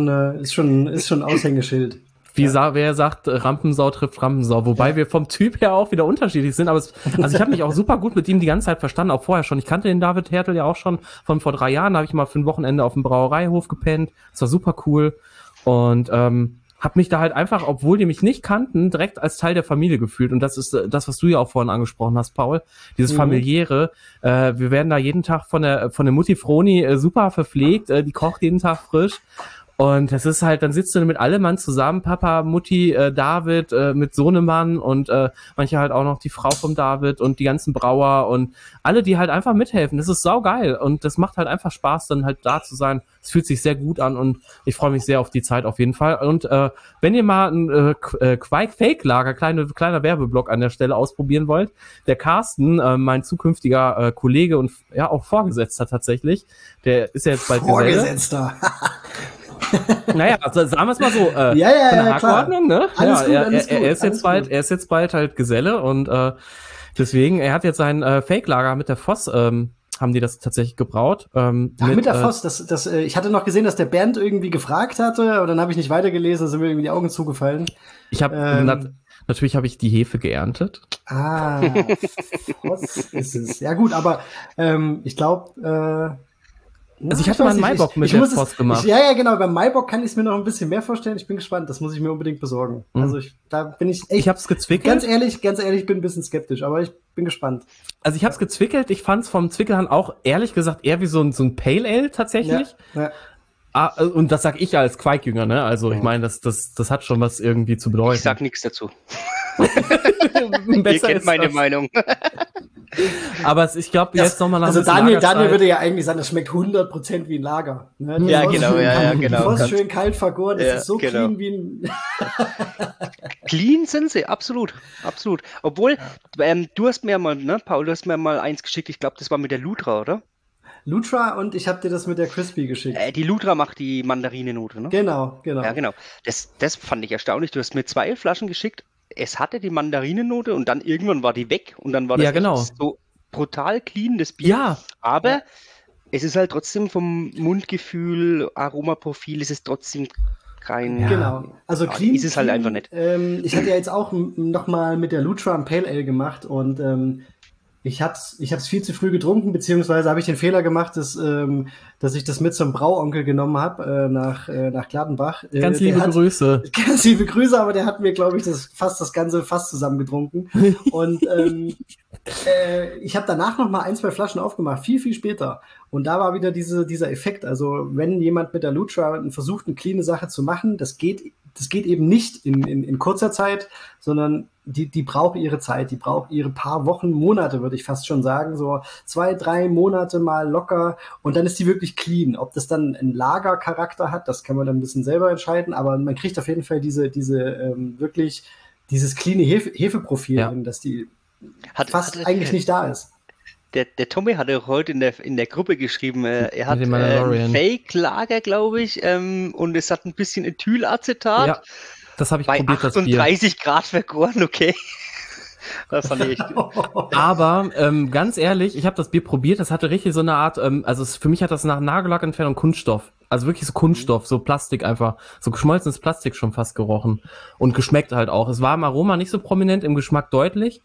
schon Aushängeschild. Wer sagt, Rampensau trifft Rampensau, wobei wir vom Typ her auch wieder unterschiedlich sind, aber also ich habe mich auch super gut mit ihm die ganze Zeit verstanden, auch vorher schon. Ich kannte den David Hertel ja auch schon von vor 3 Jahren, da habe ich mal für ein Wochenende auf dem Brauereihof gepennt, das war super cool und habe mich da halt einfach, obwohl die mich nicht kannten, direkt als Teil der Familie gefühlt und das ist das, was du ja auch vorhin angesprochen hast, Paul, dieses familiäre, wir werden da jeden Tag von der Mutti Froni super verpflegt, die kocht jeden Tag frisch. Und das ist halt, dann sitzt du mit allem Mann zusammen, Papa, Mutti, David, mit Sohnemann und manche halt auch noch die Frau vom David und die ganzen Brauer und alle, die halt einfach mithelfen. Das ist saugeil und das macht halt einfach Spaß, dann halt da zu sein. Es fühlt sich sehr gut an und ich freue mich sehr auf die Zeit auf jeden Fall. Und wenn ihr mal ein Quake-Fake-Lager, kleiner Werbeblock an der Stelle ausprobieren wollt, der Carsten, mein zukünftiger Kollege und ja auch Vorgesetzter tatsächlich, der ist ja jetzt bald Vorgesetzter. Naja, also sagen wir es mal so, von der Hackordnung, ne? Er ist jetzt bald halt Geselle und deswegen, er hat jetzt sein Fake-Lager mit der Voss, haben die das tatsächlich gebraut. Mit der Voss, ich hatte noch gesehen, dass der Bernd irgendwie gefragt hatte, und dann habe ich nicht weitergelesen, da sind mir irgendwie die Augen zugefallen. Natürlich habe ich die Hefe geerntet. Voss ist es. Ja gut, aber ich glaube, also ich hatte mal einen Maibock mit der Voss gemacht. Ja, genau. Beim Maibock kann ich es mir noch ein bisschen mehr vorstellen. Ich bin gespannt. Das muss ich mir unbedingt besorgen. Also da bin ich echt. Ich hab's gezwickelt. Ganz ehrlich, bin ein bisschen skeptisch, aber ich bin gespannt. Also ich hab's gezwickelt. Ich fand's vom Zwickelhahn auch ehrlich gesagt eher wie so ein Pale Ale tatsächlich. Ja. Und das sag ich als Quake-Jünger, ne? Also ich meine, das hat schon was irgendwie zu bedeuten. Ich sag nichts dazu. Ihr kennt meine Meinung. Aber ich glaube, jetzt nochmal nach Also ein bisschen Daniel Lagerzeit- würde ja eigentlich sagen, das schmeckt 100% wie ein Lager. Ne? Ja, Bevor es genau, schön ja, kalt- genau. Bevor es Ganz- schön kalt vergoren, das Ja, ist so genau. clean wie ein... Clean sind sie, absolut, absolut. Obwohl, du hast mir mal, ne, Paul, du hast mir mal eins geschickt, ich glaube, das war mit der Lutra, oder? Lutra und ich habe dir das mit der Crispy geschickt. Die Lutra macht die Mandarinennote, ne? Genau. Ja, genau. Das fand ich erstaunlich. Du hast mir 2 Flaschen geschickt. Es hatte die Mandarinennote und dann irgendwann war die weg und dann war das Ja, genau. echt so brutal clean, das Bier. Ja, Aber es ist halt trotzdem vom Mundgefühl, Aromaprofil, ist es trotzdem kein... Genau. Also Ja, clean ist es halt einfach nicht. Ich hatte ja jetzt auch nochmal mit der Lutra ein Pale Ale gemacht und ich hab's viel zu früh getrunken, beziehungsweise habe ich den Fehler gemacht, dass ich das mit zum Brauonkel genommen habe nach Gladenbach. ganz liebe Grüße. Ganz liebe Grüße, aber der hat mir, glaube ich, das ganze Fass zusammengetrunken. Und ich habe danach noch mal 1, 2 Flaschen aufgemacht, viel, viel später. Und da war wieder dieser Effekt. Also wenn jemand mit der Lutra versucht, eine cleane Sache zu machen, das geht eben nicht in kurzer Zeit, sondern die braucht ihre Zeit, die braucht ihre paar Wochen, Monate, würde ich fast schon sagen, so 2, 3 Monate mal locker und dann ist die wirklich clean. Ob das dann einen Lagercharakter hat, das kann man dann ein bisschen selber entscheiden, aber man kriegt auf jeden Fall wirklich dieses cleane Hefeprofil hin, dass die fast eigentlich nicht da ist. Der Tommy hatte heute in der Gruppe geschrieben, er hat dem Mandalorian. ein Fake-Lager, glaube ich, und es hat ein bisschen Ethylacetat. Ja, das habe ich bei probiert, das Bier. 38 Grad vergoren, okay. Das fand ich echt... Aber ganz ehrlich, ich habe das Bier probiert, das hatte richtig so eine Art, für mich hat das nach Nagellackentfernung Kunststoff. Also wirklich so Kunststoff, so Plastik einfach, so geschmolzenes Plastik schon fast gerochen. Und geschmeckt halt auch. Es war im Aroma nicht so prominent, im Geschmack deutlich.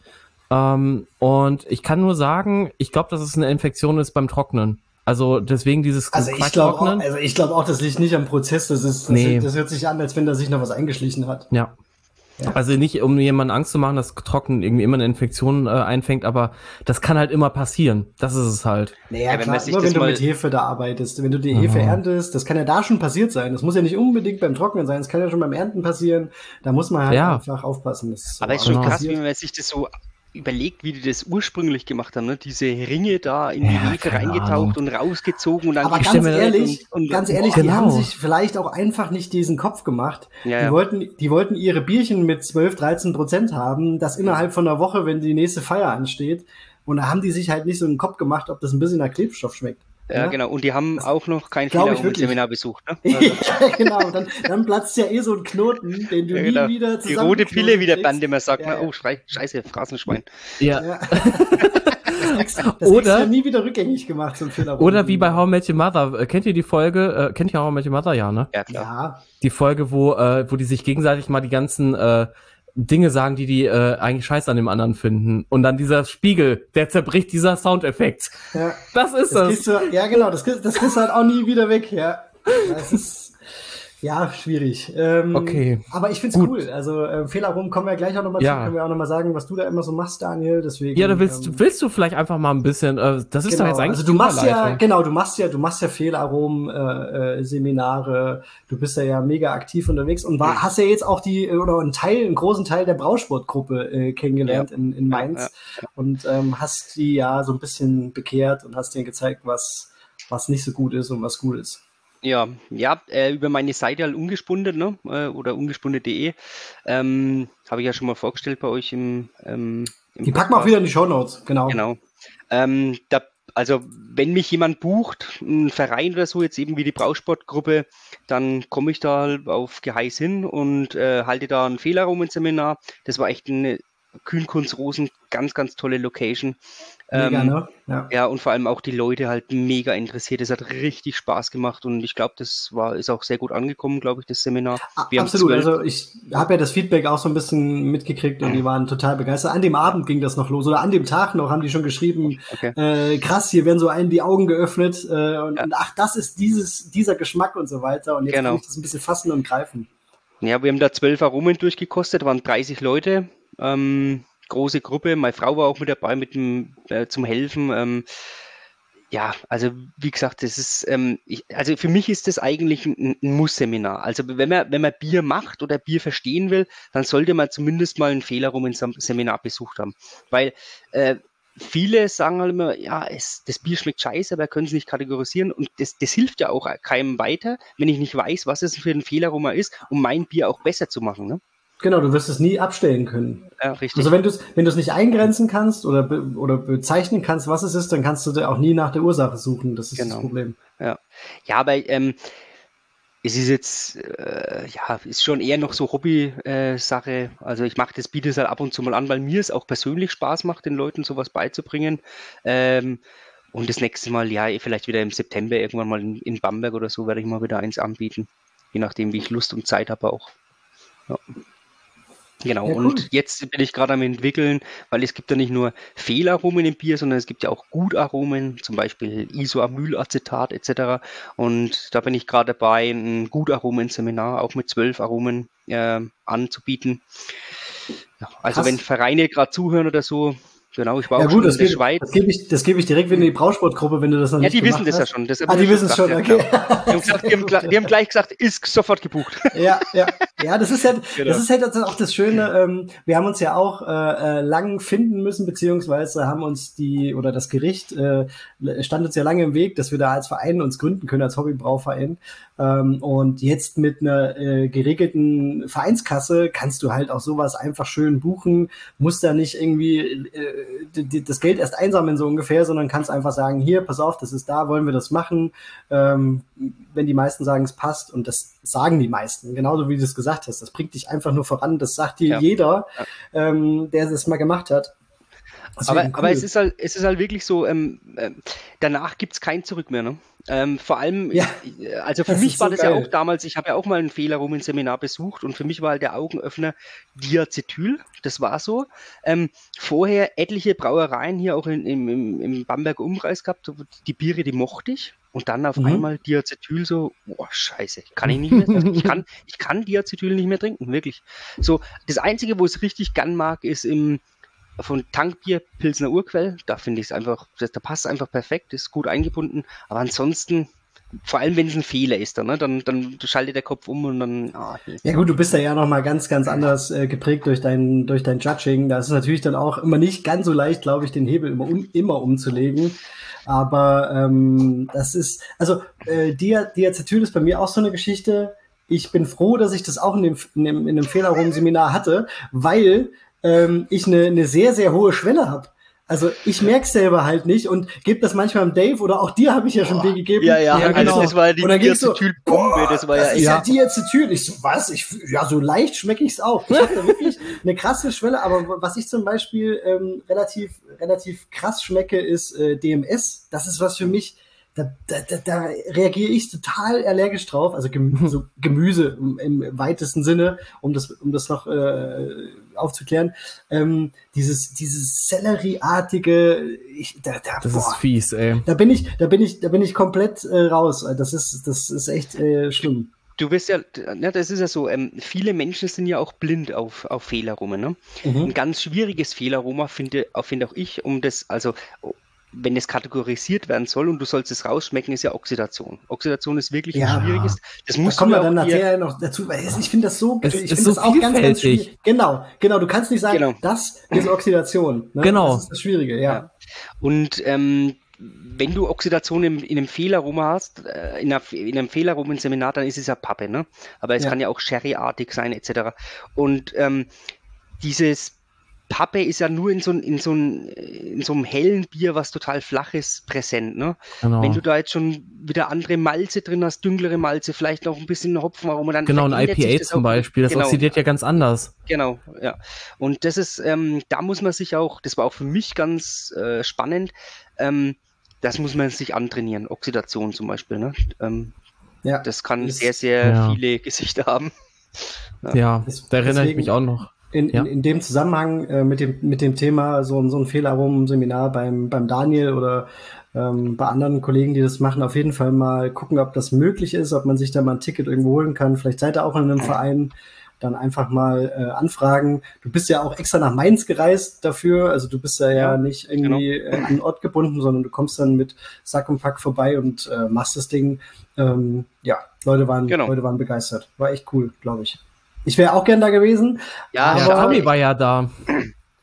Und ich kann nur sagen, ich glaube, dass es eine Infektion ist beim Trocknen. Also deswegen dieses ich glaube auch, das liegt nicht am Prozess. Das hört sich an, als wenn da sich noch was eingeschlichen hat. Ja. Also nicht, um jemandem Angst zu machen, dass Trocknen irgendwie immer eine Infektion einfängt, aber das kann halt immer passieren. Das ist es halt. Naja, klar, nur wenn du mit Hefe da arbeitest. Wenn du die Hefe erntest, das kann ja da schon passiert sein. Das muss ja nicht unbedingt beim Trocknen sein, das kann ja schon beim Ernten passieren. Da muss man halt einfach aufpassen. Aber es ist schon krass, wie man sich das so überlegt, wie die das ursprünglich gemacht haben, ne? Diese Ringe da in die Hefe reingetaucht und rausgezogen und dann... Aber ganz ehrlich, die haben sich vielleicht auch einfach nicht diesen Kopf gemacht. Ja, die wollten ihre Bierchen mit 12-13% haben, das innerhalb von einer Woche, wenn die nächste Feier ansteht. Und da haben die sich halt nicht so einen Kopf gemacht, ob das ein bisschen nach Klebstoff schmeckt. Ja, genau. Und die haben auch noch kein Fehler-Seminar besucht. Ne? Ja, genau. Dann platzt ja so ein Knoten, den du nie wieder zusammen... Die rote Pille, wie der Band immer sagt. Ja. Oh, scheiße, Phrasenschwein. Ja. Das oder ja nie wieder rückgängig gemacht zum Fehler. Oder wie bei How I Met Your Mother. Kennt ihr die Folge? Kennt ihr How I Met Your Mother? Ja, ne? Ja, klar. Die Folge, wo die sich gegenseitig mal die ganzen Dinge sagen, die eigentlich scheiße an dem anderen finden. Und dann dieser Spiegel, der zerbricht, dieser Soundeffekt. Ja. Das ist das. Ja, genau, das kriegst du halt auch nie wieder weg, ja. Das ist, schwierig. Okay. Aber ich find's cool. Also, Fehlaromen kommen wir gleich auch nochmal zu. Können wir auch nochmal sagen, was du da immer so machst, Daniel. Deswegen, ja, willst du vielleicht einfach mal ein bisschen, das ist doch jetzt eigentlich also du machst ja Fehlaromen, Seminare. Du bist ja mega aktiv unterwegs und hast ja jetzt auch einen großen Teil der Brausportgruppe kennengelernt in Mainz und hast die ja so ein bisschen bekehrt und hast denen gezeigt, was nicht so gut ist und was gut ist. Ja, über meine Seite halt ungespundet, ne? Oder ungespundet.de. Habe ich ja schon mal vorgestellt bei euch im die packen wir auch wieder in die Shownotes, genau. Genau. Also wenn mich jemand bucht, ein Verein oder so, jetzt eben wie die Brausportgruppe, dann komme ich da halt auf Geheiß hin und halte da ein Fehlaromen-Seminar. Das war echt eine Kühnkunst-Rosen, ganz, ganz tolle Location. Mega, ne? Ja, und vor allem auch die Leute halt mega interessiert. Es hat richtig Spaß gemacht und ich glaube, ist auch sehr gut angekommen, glaube ich, das Seminar. Absolut, also ich habe ja das Feedback auch so ein bisschen mitgekriegt und die waren total begeistert. An dem Abend ging das noch los oder an dem Tag noch haben die schon geschrieben, krass, hier werden so einen die Augen geöffnet und ach, das ist dieser Geschmack und so weiter und jetzt kann ich das ein bisschen fassen und greifen. Ja, wir haben da 12 Aromen durchgekostet, waren 30 Leute. Große Gruppe, meine Frau war auch mit dabei zum Helfen. Also wie gesagt, das ist, also für mich ist das eigentlich ein Muss-Seminar. Also wenn man Bier macht oder Bier verstehen will, dann sollte man zumindest mal ein Fehlaromen-Seminar besucht haben. Weil viele sagen halt immer, ja, das Bier schmeckt scheiße, aber können es nicht kategorisieren. Und das hilft ja auch keinem weiter, wenn ich nicht weiß, was es für ein Fehlaroma ist, um mein Bier auch besser zu machen. Ne? Genau, du wirst es nie abstellen können. Ja, richtig. Also wenn du es nicht eingrenzen kannst oder bezeichnen kannst, was es ist, dann kannst du da auch nie nach der Ursache suchen. Das ist das Problem. Ja, aber es ist jetzt, ist schon eher noch so Hobby-Sache. Also ich mache das, biete es halt ab und zu mal an, weil mir es auch persönlich Spaß macht, den Leuten sowas beizubringen. Und das nächste Mal, vielleicht wieder im September irgendwann mal in Bamberg oder so, werde ich mal wieder eins anbieten. Je nachdem, wie ich Lust und Zeit habe auch. Ja. Genau, ja, cool. Und jetzt bin ich gerade am entwickeln, weil es gibt ja nicht nur Fehlaromen im Bier, sondern es gibt ja auch Gutaromen, zum Beispiel Isoamylacetat etc. Und da bin ich gerade dabei, ein Gutaromen-Seminar auch mit 12 Aromen anzubieten. Ja, also wenn Vereine gerade zuhören oder so, genau, ich war auch schon in der Schweiz. Das gebe ich direkt in die Brausportgruppe, wenn du das noch nicht gemacht hast. Ja, die wissen das ja schon. Das die wissen es schon, okay. Die haben gleich gesagt, ist sofort gebucht. Ja, das ist halt, genau. Das ist halt auch das Schöne. Wir haben uns ja auch lang finden müssen, beziehungsweise haben uns das Gericht stand uns ja lange im Weg, dass wir da als Verein uns gründen können, als Hobbybrauverein. Und jetzt mit einer geregelten Vereinskasse kannst du halt auch sowas einfach schön buchen, musst da nicht irgendwie das Geld erst einsammeln so ungefähr, sondern kannst einfach sagen, hier, pass auf, das ist da, wollen wir das machen, wenn die meisten sagen, es passt, und das sagen die meisten, genauso wie du es gesagt hast, das bringt dich einfach nur voran, das sagt dir jeder, der das mal gemacht hat. Aber es ist halt wirklich so, danach gibt's kein Zurück mehr, ne? Vor allem, also für mich war das ja auch damals, ich habe ja auch mal ein Fehlaromenseminar besucht, und für mich war halt der Augenöffner Diacetyl, das war so. Vorher etliche Brauereien hier auch im Bamberger Umkreis gehabt, die Biere, die mochte ich, und dann auf einmal Diacetyl so, boah, scheiße, kann ich nicht mehr, ich kann Diacetyl nicht mehr trinken, wirklich. So, das Einzige, wo ich es richtig gern mag, ist von Tankbier Pilsner Urquell, da finde ich es einfach, da passt einfach perfekt, ist gut eingebunden, aber ansonsten, vor allem wenn es ein Fehler ist, dann schaltet der Kopf um und dann... Ja gut, du bist ja noch mal ganz, ganz anders geprägt durch dein Judging, da ist es natürlich dann auch immer nicht ganz so leicht, glaube ich, den Hebel immer umzulegen, aber das ist, also Diacetyl ist bei mir auch so eine Geschichte. Ich bin froh, dass ich das auch in dem Fehlaromen-Seminar hatte, weil ich eine sehr, sehr hohe Schwelle habe. Also ich merke es selber halt nicht und gebe das manchmal dem Dave, oder auch dir habe ich ja schon Bier gegeben. Ja, genau. Das war die Diacetyl-Bombe. Das war ist ja Diacetyl. Ich so, was? So leicht schmecke ich es auch. Ich habe da wirklich eine krasse Schwelle, aber was ich zum Beispiel relativ krass schmecke, ist DMS. Das ist was für mich, da reagiere ich total allergisch drauf, also Gemüse im weitesten Sinne, um das noch aufzuklären. Dieses Sellerieartige, das ist fies, ey. Da bin ich komplett raus. Das ist echt schlimm. Du wirst das ist ja so, viele Menschen sind ja auch blind auf Fehlaromen, ne? Ein ganz schwieriges Fehlaroma finde auch ich, wenn es kategorisiert werden soll und du sollst es rausschmecken, ist ja Oxidation. Oxidation ist wirklich ein schwieriges. Das muss kommen wir dann nachher noch dazu, weil ich finde das so, ich finde das auch ganz, ganz schwierig. Genau. Du kannst nicht sagen, das ist Oxidation. Ne? Genau. Das ist das Schwierige, ja. Und wenn du Oxidation in einem Fehlaroma hast, in einem Fehlaromen-Seminar, dann ist es ja Pappe, ne? Aber es kann ja auch Sherry-artig sein, etc. Und dieses Pappe ist ja nur in so einem hellen Bier, was total flach ist, präsent. Ne? Genau. Wenn du da jetzt schon wieder andere Malze drin hast, dünklere Malze, vielleicht noch ein bisschen Hopfenaroma, dann genau, ein IPA zum Beispiel, das oxidiert ja ganz anders. Genau, ja. Und das ist, da muss man sich auch, das war auch für mich ganz spannend, das muss man sich antrainieren, Oxidation zum Beispiel. Ne? Das kann sehr, sehr viele Gesichter haben. Ja, da erinnere ich mich auch noch. In dem Zusammenhang mit dem Thema so ein Fehlaromen-Seminar beim Daniel oder bei anderen Kollegen, die das machen, auf jeden Fall mal gucken, ob das möglich ist, ob man sich da mal ein Ticket irgendwo holen kann. Vielleicht seid ihr auch in einem Verein, dann einfach mal anfragen. Du bist ja auch extra nach Mainz gereist dafür, also du bist ja nicht irgendwie an einen Ort gebunden, sondern du kommst dann mit Sack und Pack vorbei und machst das Ding. Leute waren begeistert. War echt cool, glaube ich. Ich wäre auch gern da gewesen. Ja, Tommy war ja da.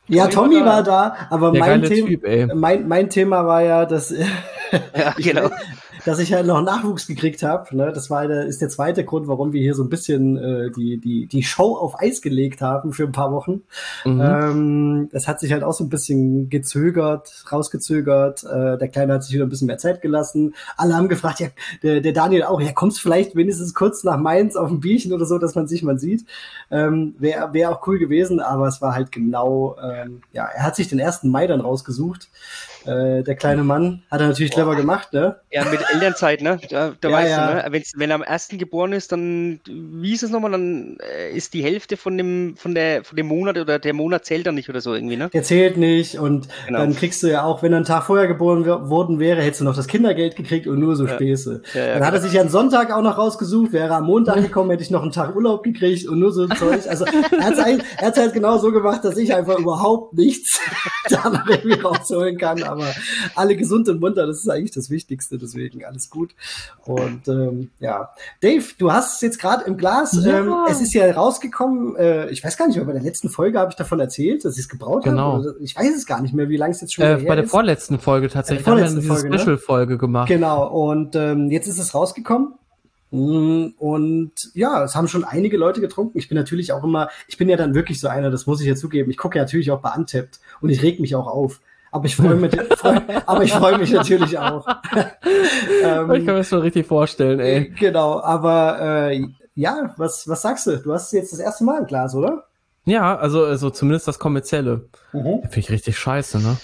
Ja, Tommy war da, aber mein Thema war ja, dass, Ja, genau. dass ich halt noch Nachwuchs gekriegt habe. Ne? Das ist der zweite Grund, warum wir hier so ein bisschen die Show auf Eis gelegt haben für ein paar Wochen. Das hat sich halt auch so ein bisschen rausgezögert. Der Kleine hat sich wieder ein bisschen mehr Zeit gelassen. Alle haben gefragt, ja, der Daniel auch, ja, kommst vielleicht wenigstens kurz nach Mainz auf ein Bierchen oder so, dass man sich mal sieht. Wäre auch cool gewesen, aber es war halt genau, er hat sich den 1. Mai dann rausgesucht. Der kleine Mann hat er natürlich clever gemacht, ne? Ja, mit Elternzeit, ne? Da weißt du, ne? Wenn er am 1. geboren ist, dann, wie ist es nochmal, dann ist die Hälfte von dem Monat oder der Monat zählt dann nicht oder so irgendwie, ne? Der zählt nicht und dann kriegst du ja auch, wenn er einen Tag vorher geboren worden wäre, hättest du noch das Kindergeld gekriegt und nur so Späße. Dann hat er sich ja einen Sonntag auch noch rausgesucht, wäre er am Montag gekommen, hätte ich noch einen Tag Urlaub gekriegt und nur so Zeug. Also er hat's halt genau so gemacht, dass ich einfach überhaupt nichts da noch irgendwie rausholen kann, aber alle gesund und munter, das ist eigentlich das Wichtigste, deswegen alles gut. Und Dave, du hast es jetzt gerade im Glas, es ist ja rausgekommen, ich weiß gar nicht, bei der letzten Folge habe ich davon erzählt, dass ich es gebraut habe. Ich weiß es gar nicht mehr, wie lange es jetzt schon her ist. Bei der vorletzten Folge tatsächlich, haben wir diese Special-Folge gemacht. Genau, und jetzt ist es rausgekommen. Und ja, es haben schon einige Leute getrunken. Ich bin ja dann wirklich so einer, das muss ich ja zugeben. Ich gucke ja natürlich auch bei Untappd und ich reg mich auch auf. Aber ich freue mich natürlich auch. Ich kann mir das schon richtig vorstellen, ey. Genau, aber was sagst du? Du hast jetzt das erste Mal ein Glas, oder? Ja, also zumindest das Kommerzielle. Finde ich richtig scheiße, ne?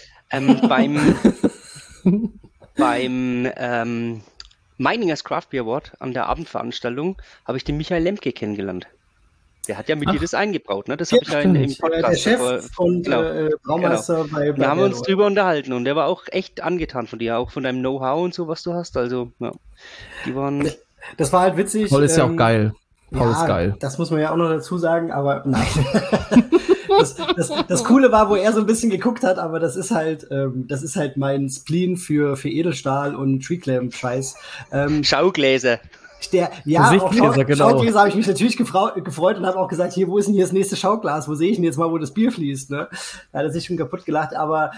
Beim Meiningers Craft Beer Award an der Abendveranstaltung habe ich den Michael Lemke kennengelernt. Der hat ja mit dir das eingebraut, ne? Das habe ich ja im Podcast. Der Chef und Braumeister bei Da haben wir uns drüber unterhalten und der war auch echt angetan von dir, auch von deinem Know-how und so, was du hast. Also, ja, die waren... Das war halt witzig. Paul ist ja auch geil. Paul ist geil. Das muss man ja auch noch dazu sagen, aber nein. Das Coole war, wo er so ein bisschen geguckt hat, aber das ist halt mein Spleen für Edelstahl und Treeclamp-Scheiß. Schaugläser. Schaugläser habe ich mich natürlich gefreut und habe auch gesagt, hier, wo ist denn hier das nächste Schauglas? Wo sehe ich denn jetzt mal, wo das Bier fließt? Ne? Da hat er sich schon kaputt gelacht, aber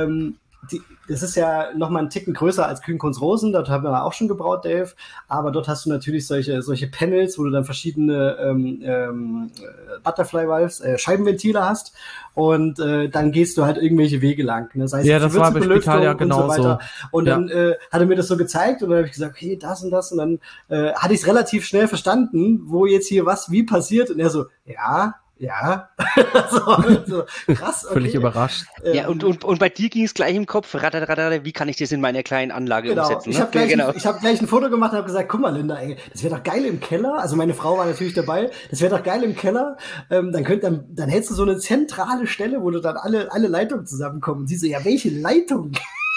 das ist ja noch mal einen Ticken größer als Kühn-Kunz Rosen, dort haben wir auch schon gebraut, Dave, aber dort hast du natürlich solche Panels, wo du dann verschiedene Butterfly-Valves, Scheibenventile hast und dann gehst du halt irgendwelche Wege lang. Ne? Das heißt, das war bei Spital ja genauso. Und dann hat er mir das so gezeigt und dann habe ich gesagt, okay, das und das und dann hatte ich es relativ schnell verstanden, wo jetzt hier was wie passiert und er so, ja, so krass. Okay. Völlig überrascht. Ja, und bei dir ging es gleich im Kopf, wie kann ich das in meiner kleinen Anlage umsetzen? Ich habe gleich ein Foto gemacht und habe gesagt, guck mal, Linda, ey, das wäre doch geil im Keller. Also meine Frau war natürlich dabei. Das wäre doch geil im Keller. Dann hättest du so eine zentrale Stelle, wo du dann alle Leitungen zusammenkommen. Und sie so, ja, welche Leitung?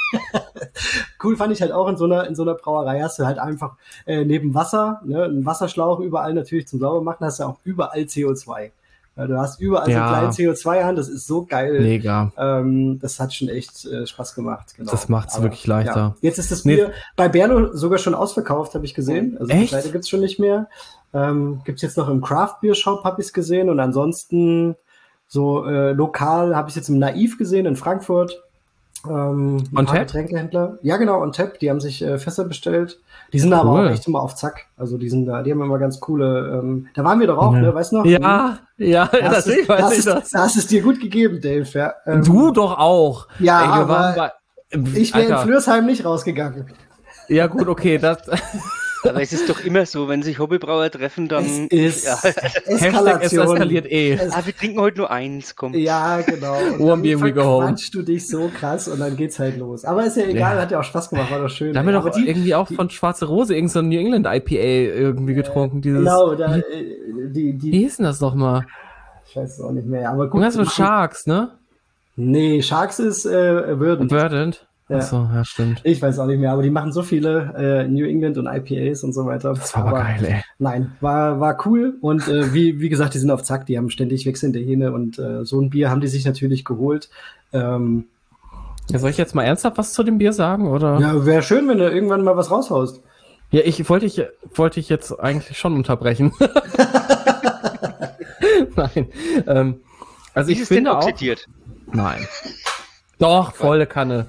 Cool fand ich halt auch in so einer Brauerei hast du halt einfach neben Wasser, ne, einen Wasserschlauch überall natürlich zum Saubermachen, hast du auch überall CO2. Du hast überall so einen kleinen CO2-Hahn, das ist so geil. Mega. Das hat schon echt Spaß gemacht. Genau. Das macht's wirklich leichter. Ja. Jetzt ist das Bier bei Berno sogar schon ausverkauft, habe ich gesehen. Also die Seite gibt's schon nicht mehr. Gibt's jetzt noch im Craft Beer Shop, habe ich gesehen. Und ansonsten so lokal habe ich jetzt im Naiv gesehen in Frankfurt. Getränkehändler. Ja, genau, on Tap. Die haben sich Fässer bestellt. Die sind aber auch echt immer auf Zack. Also die haben immer ganz coole. Da waren wir doch auch, ne? Weißt du noch? Ja, natürlich weiß ich das. Da hast es dir gut gegeben, Dave. Ja. Du doch auch. Ja, ey, aber ich wäre in Flörsheim nicht rausgegangen. Ja, gut, okay. Aber es ist doch immer so, wenn sich Hobbybrauer treffen, dann... Es ist Eskalation. Es eskaliert wir trinken heute nur eins, komm. Ja, genau. Und dann verquatschst du dich so krass und dann geht's halt los. Aber ist ja egal, hat ja auch Spaß gemacht, war doch schön. Da haben wir doch irgendwie auch von Schwarze Rose irgend so ein New England IPA irgendwie getrunken. Genau, wie hieß denn das doch mal? Ich weiß es auch nicht mehr, aber gut. Irgendwas mit Sharks, ne? Nee, Sharks ist Verdant. Verdant? Ja. Achso, ja, stimmt. Ich weiß auch nicht mehr, aber die machen so viele New England und IPAs und so weiter. Das war aber geil, ey. Nein, war cool und wie gesagt, die sind auf Zack, die haben ständig wechselnde Hähne und so ein Bier haben die sich natürlich geholt. Ja, soll ich jetzt mal ernsthaft was zu dem Bier sagen, oder? Ja, wäre schön, wenn du irgendwann mal was raushaust. Ja, wollte ich jetzt eigentlich schon unterbrechen. Nein. Also ich finde auch... Nein. Doch, volle Kanne.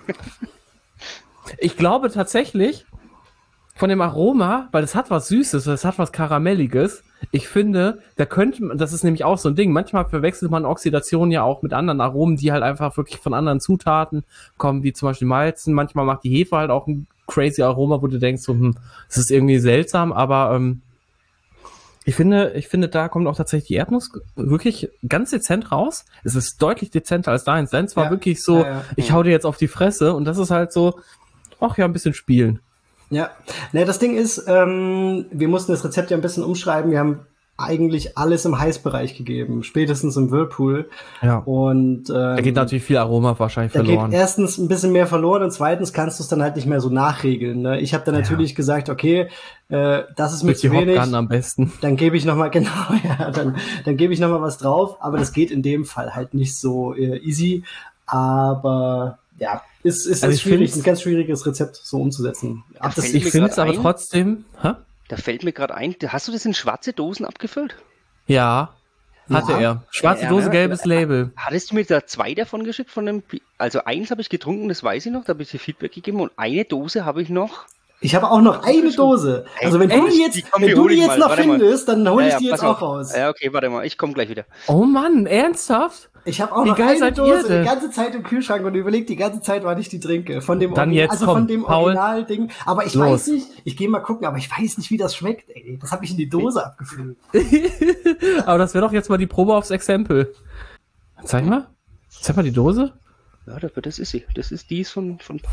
Ich glaube tatsächlich, von dem Aroma, weil es hat was Süßes, es hat was Karamelliges. Ich finde, das ist nämlich auch so ein Ding, manchmal verwechselt man Oxidation ja auch mit anderen Aromen, die halt einfach wirklich von anderen Zutaten kommen, wie zum Beispiel Malzen. Manchmal macht die Hefe halt auch ein crazy Aroma, wo du denkst, so, das ist irgendwie seltsam, aber ich finde, da kommt auch tatsächlich die Erdnuss wirklich ganz dezent raus. Es ist deutlich dezenter als deins. Deins war wirklich so, ich hau dir jetzt auf die Fresse und das ist halt so, ach ja, ein bisschen spielen. Ja, ne, das Ding ist, wir mussten das Rezept ja ein bisschen umschreiben. Wir haben eigentlich alles im Heißbereich gegeben, spätestens im Whirlpool. Ja. Und da geht natürlich viel Aroma wahrscheinlich verloren. Da geht erstens ein bisschen mehr verloren und zweitens kannst du es dann halt nicht mehr so nachregeln. Ne? Ich habe dann natürlich gesagt, okay, das ist mir zu wenig. Am besten. Dann gebe ich noch mal dann gebe ich noch mal was drauf. Aber das geht in dem Fall halt nicht so easy. Aber ja, ist schwierig, ein ganz schwieriges Rezept so umzusetzen. Ich finde es aber trotzdem. Da fällt mir gerade ein, hast du das in schwarze Dosen abgefüllt? Ja, hatte er. Schwarze Dose, gelbes Label. Hattest du mir da 2 davon geschickt? Also 1 habe ich getrunken, das weiß ich noch, da habe ich dir Feedback gegeben und eine Dose habe ich noch. Ich habe auch noch eine Dose. Also wenn du die jetzt noch findest, dann hole ich die jetzt auch raus. Ja, okay, warte mal, ich komme gleich wieder. Oh Mann, ernsthaft? Ich habe auch noch eine Dose die ganze Zeit im Kühlschrank und überlegt die ganze Zeit, wann ich die trinke. Von dem Original-Ding. Aber ich weiß nicht, ich gehe mal gucken, aber ich weiß nicht, wie das schmeckt. Ey, das habe ich in die Dose abgefüllt. Aber das wäre doch jetzt mal die Probe aufs Exempel. Zeig mal die Dose. Ja, das ist sie. Das ist die von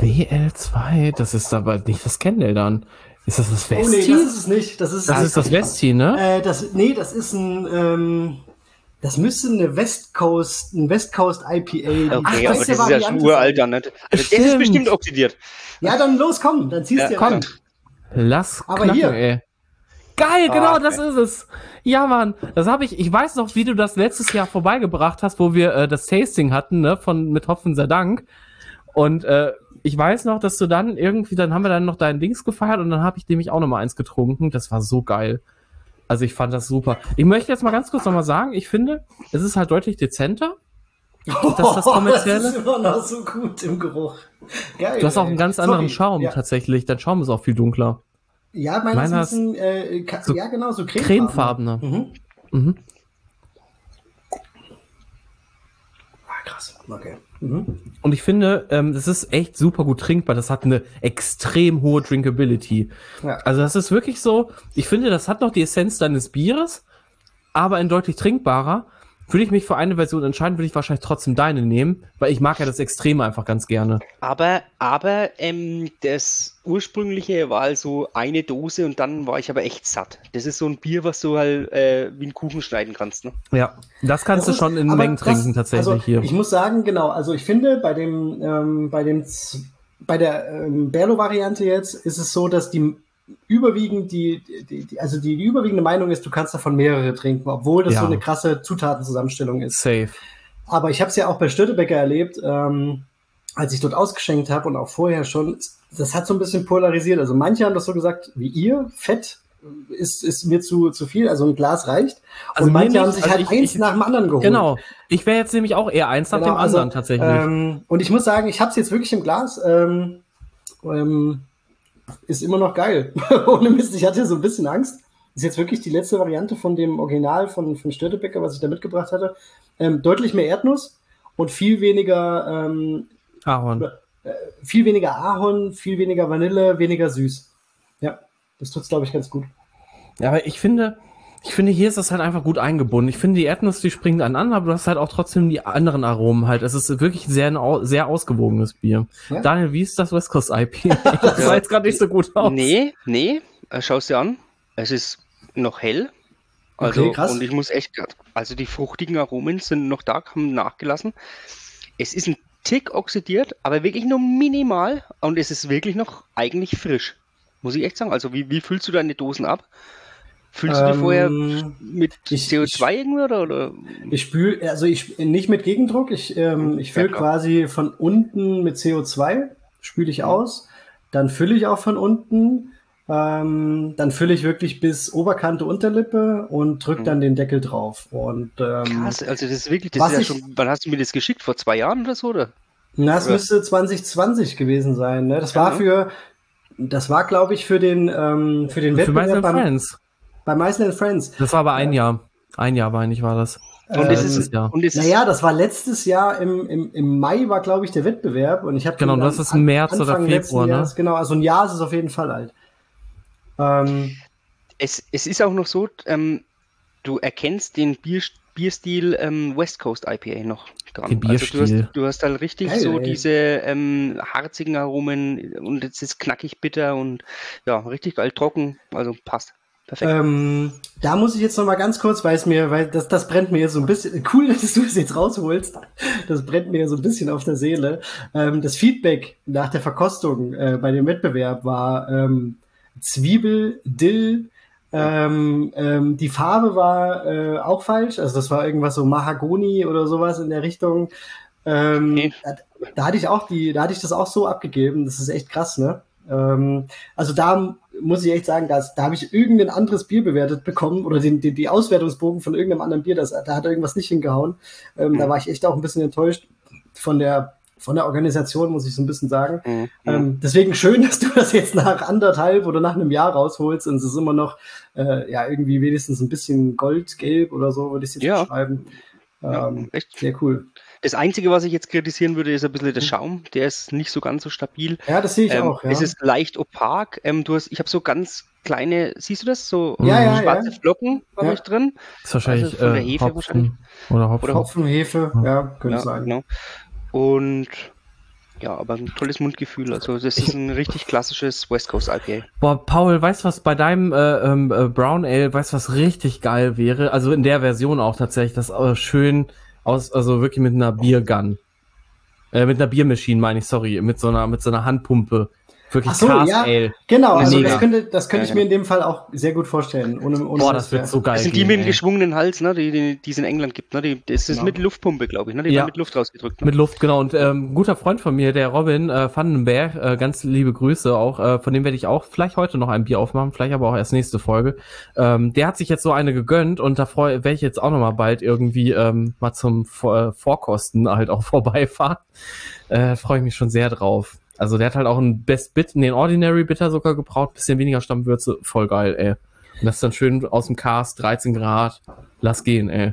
WL2, das ist aber nicht das Candle dann. Ist das Westin? Oh nee, das ist es nicht. Das ist das Westin, ne? Das ist ein das müsste ein West Coast IPA. Okay, aber das ist ja schon uralt dann, nicht? Also das ist bestimmt oxidiert. Ja, dann los, komm, dann ziehst du ja komm. Lass knacken, hier. Ey. Geil, genau, das ist es. Ja, Mann, das habe ich weiß noch, wie du das letztes Jahr vorbeigebracht hast, wo wir das Tasting hatten, ne, mit Hopfen sei Dank. Und ich weiß noch, dass du dann dann haben wir dann noch dein Dings gefeiert und dann habe ich nämlich auch noch mal eins getrunken. Das war so geil. Also ich fand das super. Ich möchte jetzt mal ganz kurz noch mal sagen, ich finde, es ist halt deutlich dezenter. Das kommerzielle. Das ist immer noch so gut im Geruch. Geil. Du hast auch einen ganz anderen Schaum tatsächlich. Dein Schaum ist auch viel dunkler. Ja, meiner ist ein bisschen, ja genau, so cremefarbener. Krass, okay. Und ich finde, das ist echt super gut trinkbar. Das hat eine extrem hohe Drinkability. Ja. Also das ist wirklich so, ich finde, das hat noch die Essenz deines Bieres, aber ein deutlich trinkbarer. Würde ich mich für eine Version entscheiden, würde ich wahrscheinlich trotzdem deine nehmen, weil ich mag ja das Extreme einfach ganz gerne. Aber das ursprüngliche war also eine Dose und dann war ich aber echt satt. Das ist so ein Bier, was du halt wie einen Kuchen schneiden kannst, ne? Ja, das kannst du schon in Mengen trinken tatsächlich also, hier. Ich muss sagen, genau, also ich finde bei der Berlo-Variante jetzt ist es so, dass die überwiegend die überwiegende Meinung ist, du kannst davon mehrere trinken, obwohl das so eine krasse Zutatenzusammenstellung ist. Safe. Aber ich habe es ja auch bei Störtebeker erlebt, als ich dort ausgeschenkt habe und auch vorher schon, das hat so ein bisschen polarisiert. Also manche haben das so gesagt, wie ihr, Fett ist mir zu viel, also ein Glas reicht. Also und manche haben sich eins nach dem anderen geholt. Genau. Ich wäre jetzt nämlich auch eher eins nach dem anderen tatsächlich. Und ich muss sagen, ich habe es jetzt wirklich im Glas. Ist immer noch geil. Ohne Mist, ich hatte so ein bisschen Angst. Ist jetzt wirklich die letzte Variante von dem Original von Störtebeker, was ich da mitgebracht hatte. Deutlich mehr Erdnuss und viel weniger Ahorn. Viel weniger Ahorn, viel weniger Vanille, weniger süß. Ja, das tut's, glaube ich, ganz gut. Ja, aber ich finde, hier ist das halt einfach gut eingebunden. Ich finde, die Erdnuss, die springen aneinander, aber du hast halt auch trotzdem die anderen Aromen halt. Es ist wirklich ein sehr ausgewogenes Bier. Ja? Daniel, wie ist das West Coast IPA? Das sah jetzt gerade nicht so gut aus. Nee, schau es dir an. Es ist noch hell. Also, okay, krass. Und ich muss echt gerade, also die fruchtigen Aromen sind noch da, haben nachgelassen. Es ist ein Tick oxidiert, aber wirklich nur minimal und es ist wirklich noch eigentlich frisch. Muss ich echt sagen. Also wie füllst du deine Dosen ab? Füllst du die vorher mit CO2 irgendwie oder? Ich spüle, also nicht mit Gegendruck, ich fülle quasi von unten mit CO2, spüle ich aus, dann fülle ich auch von unten, Dann fülle ich wirklich bis Oberkante, Unterlippe und drücke dann den Deckel drauf. Und, krass, also das ist wirklich, das ist ja schon, wann hast du mir das geschickt? Vor 2 Jahren oder so, oder? Das müsste 2020 gewesen sein. Ne? Das war, glaube ich, für den Wettbewerb bei Meisel Friends. Das war aber ein Jahr. Ein Jahr war das. Und das war letztes Jahr im Mai war, glaube ich, der Wettbewerb. Und ich habe genau, das ist im März oder Februar, ne? Genau, also ein Jahr ist es auf jeden Fall alt. Es ist auch noch so, du erkennst den Bierstil West Coast IPA noch dran. Den Bierstil. Also du hast halt richtig diese harzigen Aromen und es ist knackig bitter und ja, richtig geil trocken, also passt. Perfekt. Da muss ich jetzt noch mal ganz kurz, weil das brennt mir jetzt so ein bisschen, cool, dass du es jetzt rausholst, das brennt mir so ein bisschen auf der Seele. Das Feedback nach der Verkostung bei dem Wettbewerb war Zwiebel, Dill, die Farbe war auch falsch, also das war irgendwas so Mahagoni oder sowas in der Richtung. Okay. Da hatte ich das auch so abgegeben, das ist echt krass, ne? Also da muss ich echt sagen, da habe ich irgendein anderes Bier bewertet bekommen oder die Auswertungsbogen von irgendeinem anderen Bier, da hat irgendwas nicht hingehauen. Da war ich echt auch ein bisschen enttäuscht von der Organisation, muss ich so ein bisschen sagen. Deswegen schön, dass du das jetzt nach 1,5 oder nach einem Jahr rausholst und es ist immer noch irgendwie wenigstens ein bisschen goldgelb oder so, würde ich es jetzt beschreiben. Echt sehr cool. Das Einzige, was ich jetzt kritisieren würde, ist ein bisschen der Schaum. Der ist nicht so ganz so stabil. Ja, das sehe ich auch. Ja. Es ist leicht opak. Ich habe so ganz kleine, siehst du das? So schwarze Flocken habe ich drin. Das ist wahrscheinlich von der Hefe Hopfen wahrscheinlich. Oder Hopfen. Hopfen, Hefe, könnte sein. Genau. Und ja, aber ein tolles Mundgefühl. Also das ist ein richtig klassisches West Coast IPA. Boah, Paul, weißt du was bei deinem Brown Ale, weißt du was richtig geil wäre? Also in der Version auch tatsächlich, das schön also wirklich mit einer Biergun. Mit einer Biermaschine, meine ich, sorry. Mit so einer Handpumpe. Wirklich Cast Ale. Genau, also mega. das könnte ich mir in dem Fall auch sehr gut vorstellen. Boah, das wird so geil. Das sind die mit dem geschwungenen Hals, ne, die es in England gibt. Ne? Das ist mit Luftpumpe, glaube ich. Ne? Die werden mit Luft rausgedrückt. Ne? Mit Luft, genau. Und ein guter Freund von mir, der Robin Vandenberg, ganz liebe Grüße auch. Von dem werde ich auch vielleicht heute noch ein Bier aufmachen, vielleicht aber auch erst nächste Folge. Der hat sich jetzt so eine gegönnt und da werde ich jetzt auch noch mal bald irgendwie mal zum Vorkosten halt auch vorbeifahren. Freue ich mich schon sehr drauf. Also der hat halt auch einen den Ordinary Bitter sogar gebraut, bisschen weniger Stammwürze, voll geil, ey. Und das ist dann schön aus dem Cast, 13 Grad, lass gehen, ey.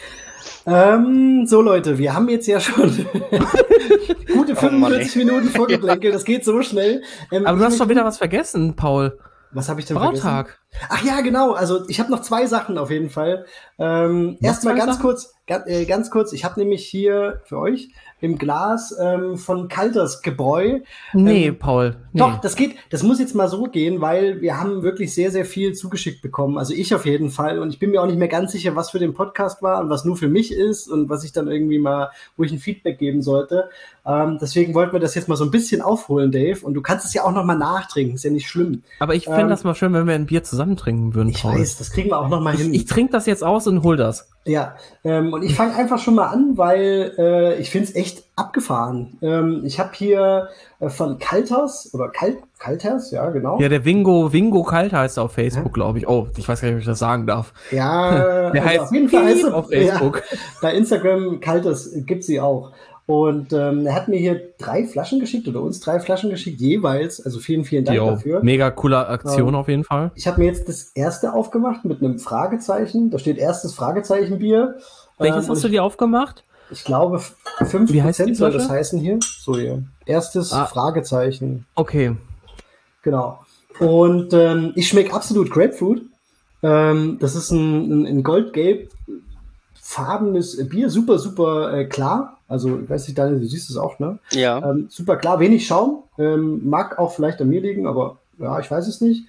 So Leute, wir haben jetzt ja schon gute 45 Minuten vorgeplänkelt, das geht so schnell. Aber du hast doch wieder was vergessen, Paul. Was habe ich denn Brautag. vergessen? Ach ja, genau. Also ich habe noch 2 Sachen auf jeden Fall. Erstmal ganz kurz. Ich habe nämlich hier für euch im Glas von Kalters Gebräu. Nee, Paul. Nee. Doch, das geht. Das muss jetzt mal so gehen, weil wir haben wirklich sehr, sehr viel zugeschickt bekommen. Also ich auf jeden Fall. Und ich bin mir auch nicht mehr ganz sicher, was für den Podcast war und was nur für mich ist und was ich dann irgendwie mal, wo ich ein Feedback geben sollte. Deswegen wollten wir das jetzt mal so ein bisschen aufholen, Dave. Und du kannst es ja auch noch mal nachtrinken. Ist ja nicht schlimm. Aber ich fände das mal schön, wenn wir ein Bier zusammen trinken würden, Paul. Ich weiß, das kriegen wir auch noch mal hin. Ich trinke das jetzt aus und hol das. Ja, und ich fange einfach schon mal an, weil ich finde es echt abgefahren. Ich habe hier von Kalters, ja, genau. Ja, der Wingo Kalter heißt er auf Facebook, glaube ich. Oh, ich weiß gar nicht, ob ich das sagen darf. Ja, der heißt auf jeden Fall heißt er auf Facebook. Ja, bei Instagram Kalters gibt's sie auch. Und er hat mir hier 3 Flaschen geschickt oder uns 3 Flaschen geschickt jeweils. Also vielen, vielen Dank dafür. Mega coole Aktion auf jeden Fall. Ich habe mir jetzt das erste aufgemacht mit einem Fragezeichen. Da steht erstes Fragezeichen-Bier. Welches hast du dir aufgemacht? Ich glaube 5% soll das heißen hier. So hier. Erstes Fragezeichen. Okay. Genau. Und ich schmecke absolut Grapefruit. Das ist ein goldgelb farbenes Bier, super, super klar. Also, ich weiß nicht, Daniel, du siehst es auch, ne? Ja. Super klar, wenig Schaum. Mag auch vielleicht an mir liegen, aber ja, ich weiß es nicht.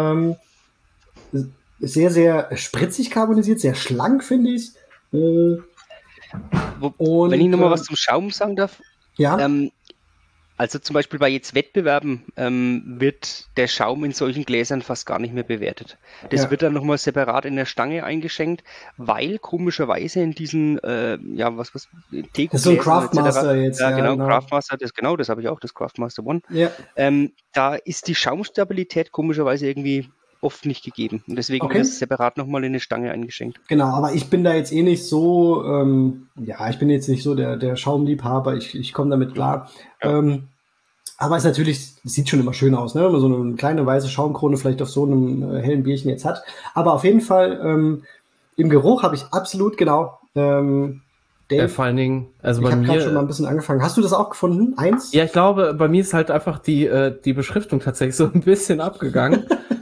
Sehr, sehr spritzig carbonisiert, sehr schlank, finde ich. Wenn ich nochmal was zum Schaum sagen darf. Ja. Also zum Beispiel bei jetzt Wettbewerben wird der Schaum in solchen Gläsern fast gar nicht mehr bewertet. Das wird dann nochmal separat in der Stange eingeschenkt, weil komischerweise in diesen, was das ist so ein Craftmaster jetzt. Ja, genau, Craftmaster, das habe ich auch, das Craftmaster One. Ja. Da ist die Schaumstabilität komischerweise irgendwie oft nicht gegeben. Und deswegen wird es separat nochmal in eine Stange eingeschenkt. Genau, aber ich bin da jetzt eh nicht so, ich bin jetzt nicht so der Schaumliebhaber, ich komme damit klar. Ja. Aber es natürlich, sieht schon immer schön aus, ne? Wenn man so eine kleine weiße Schaumkrone vielleicht auf so einem hellen Bierchen jetzt hat. Aber auf jeden Fall, im Geruch habe ich absolut, genau, Dave, vor allen Dingen, also ich habe gerade schon mal ein bisschen angefangen. Hast du das auch gefunden? Eins? Ja, ich glaube, bei mir ist halt einfach die Beschriftung tatsächlich so ein bisschen abgegangen.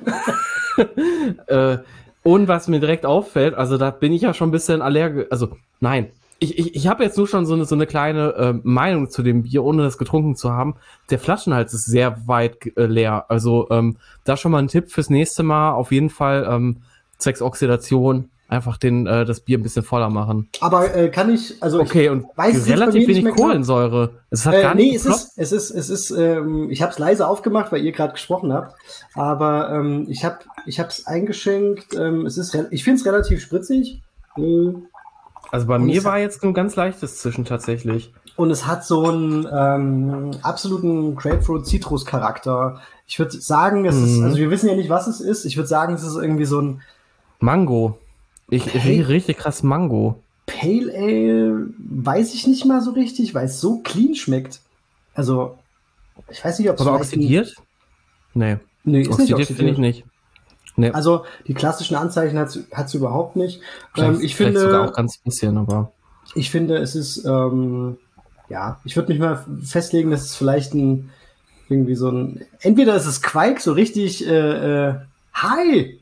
Und was mir direkt auffällt, also da bin ich ja schon ein bisschen allergisch, also nein, ich habe jetzt nur schon so eine kleine Meinung zu dem Bier, ohne das getrunken zu haben. Der Flaschenhals ist sehr weit leer, also da schon mal ein Tipp fürs nächste Mal, auf jeden Fall zwecks Oxidation einfach das Bier ein bisschen voller machen. Aber kann ich, also okay, und relativ wenig Kohlensäure. Es hat gar nicht es ist, ich habe es leise aufgemacht, weil ihr gerade gesprochen habt, aber ich habe es eingeschenkt. Ich finde es relativ spritzig. Also bei mir war jetzt nur ganz leichtes Zwischen tatsächlich. Und es hat so einen absoluten Grapefruit-Citrus-Charakter. Ich würde sagen, es ist, also wir wissen ja nicht, was es ist. Ich würde sagen, es ist irgendwie so ein Mango. Ich rieche richtig krass Mango. Pale Ale weiß ich nicht mal so richtig, weil es so clean schmeckt. Also, ich weiß nicht, ob es aber oxidiert? Nee, ist oxidiert, nicht finde ich nicht. Nee. Also, die klassischen Anzeichen hat es überhaupt nicht. Ich finde sogar auch ganz bisschen, aber ich finde, es ist, ich würde mich mal festlegen, dass es vielleicht entweder ist es Quake, so richtig, hi!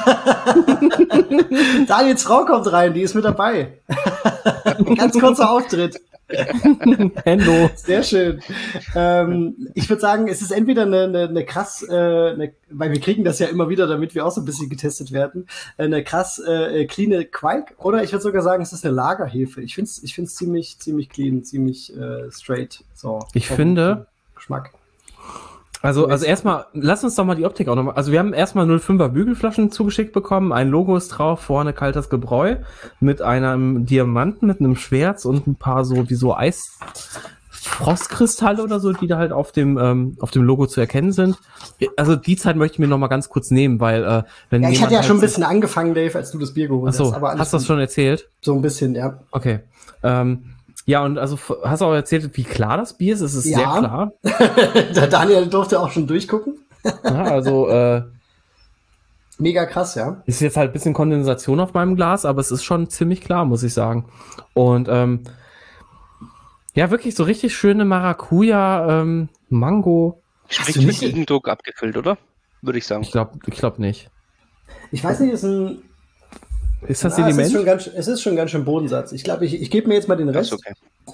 Daniels Frau kommt rein, die ist mit dabei. Ganz kurzer Auftritt. Hello. Sehr schön. Ich würde sagen, es ist entweder eine krass, weil wir kriegen das ja immer wieder, damit wir auch so ein bisschen getestet werden, eine krass clean Quake, oder ich würde sogar sagen, es ist eine Lagerhefe. Ich finde es ziemlich clean, ziemlich straight. So. Ich finde Geschmack. Also erstmal, lass uns doch mal die Optik auch nochmal. Also wir haben erstmal 05er Bügelflaschen zugeschickt bekommen. Ein Logo ist drauf, vorne kaltes Gebräu mit einem Diamanten, mit einem Schwert und ein paar so wie so Eisfrostkristalle oder so, die da halt auf dem Logo zu erkennen sind. Also die Zeit möchte ich mir nochmal ganz kurz nehmen, weil wenn ich hatte ja schon ein bisschen angefangen, Dave, als du das Bier geholt hast. Aber hast du das schon erzählt? So ein bisschen, ja. Okay. Ja, und also hast du auch erzählt, wie klar das Bier ist? Es ist sehr klar. Der Daniel durfte auch schon durchgucken. Ja, also mega krass, ja. Ist jetzt halt ein bisschen Kondensation auf meinem Glas, aber es ist schon ziemlich klar, muss ich sagen. Und wirklich so richtig schöne Maracuja, Mango. Schmeckt mit Gegendruck abgefüllt, oder? Würde ich sagen. Ich glaub nicht. Ich weiß nicht, ist das Sediment? Es ist schon ganz schön Bodensatz. Ich glaube, ich gebe mir jetzt mal den Rest. Okay.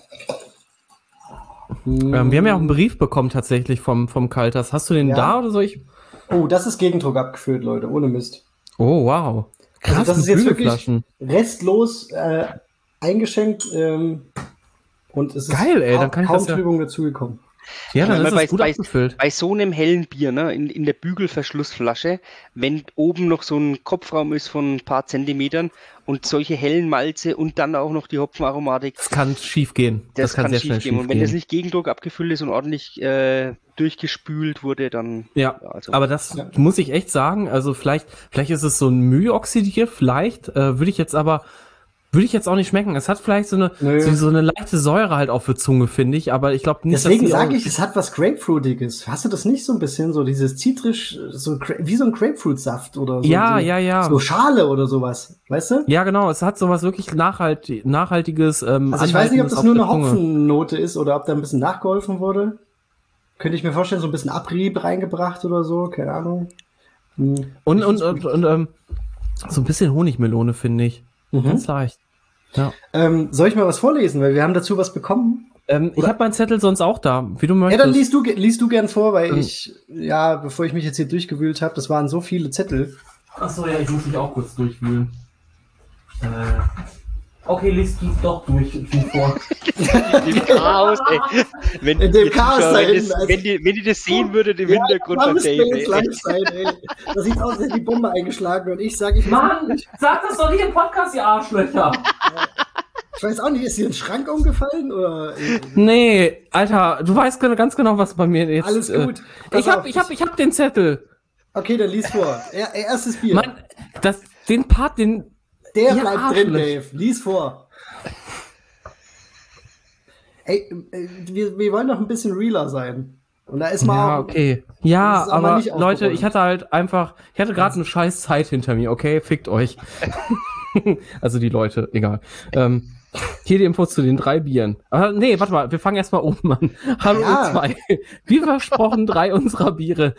Wir haben ja auch einen Brief bekommen tatsächlich vom Kalters. Hast du den da oder soll ich? Oh, das ist Gegendruck abgefüllt, Leute, ohne Mist. Oh, wow. Krass, also das ist jetzt wirklich restlos eingeschenkt und es ist geil, ey, dann kann kaum Trübung dazugekommen. Ja, dann ist das gut abgefüllt. Bei so einem hellen Bier, ne, in der Bügelverschlussflasche, wenn oben noch so ein Kopfraum ist von ein paar Zentimetern und solche hellen Malze und dann auch noch die Hopfenaromatik. Das kann schief gehen. Das kann sehr schnell schief gehen. Und wenn das nicht Gegendruck abgefüllt ist und ordentlich durchgespült wurde, dann... Ja, aber das muss ich echt sagen, also vielleicht ist es so ein Mühoxidier, würde ich jetzt auch nicht schmecken. Es hat vielleicht so eine leichte Säure halt auf der Zunge, finde ich, aber ich glaube nicht, deswegen sage ich, es hat was Grapefruitiges. Hast du das nicht so ein bisschen, so dieses zitrisch, so wie so ein Grapefruitsaft oder so? Ja. So Schale oder sowas, weißt du? Ja, genau, es hat sowas wirklich Nachhaltiges. Also ich weiß nicht, ob das nur eine Hopfennote ist oder ob da ein bisschen nachgeholfen wurde. Könnte ich mir vorstellen, so ein bisschen Abrieb reingebracht oder so, keine Ahnung. Und so ein bisschen Honigmelone, finde ich. Ganz leicht. Ja. Soll ich mal was vorlesen? Weil wir haben dazu was bekommen. Ich habe meinen Zettel sonst auch da, wie du möchtest. Ja, dann liest du gern vor, weil bevor ich mich jetzt hier durchgewühlt habe, das waren so viele Zettel. Achso, ja, ich muss mich auch kurz durchwühlen. Okay, liest du doch durch vor. Im Chaos, ey. Wenn, In dem Chaos da hinten, wenn die das sehen würdet im Hintergrund von Dave, ey. Da sieht aus, als hätte die Bombe eingeschlagen und ich sage, Mann, sag das doch nicht im Podcast, ihr Arschlöcher. Ich weiß auch nicht, ist hier ein Schrank umgefallen oder? Nee, Alter, du weißt ganz genau, was bei mir jetzt. Alles gut. Ich hab den Zettel. Okay, dann lies vor. Erstes Bier. Mann, den Part, der Ja, bleibt Arschloch. drin, Dave. Lies vor. Ey, wir wollen doch ein bisschen realer sein. Und da ist mal Ja, auch, okay. Das Ja, ist aber aber nicht Leute, aufgeräumt. ich hatte gerade eine scheiß Zeit hinter mir, okay? Fickt euch. Also die Leute, egal. Hier die Infos zu den 3 Bieren. Aber nee, warte mal, wir fangen erstmal oben an. Hallo Ja. ihr 2. Wie versprochen 3 unserer Biere.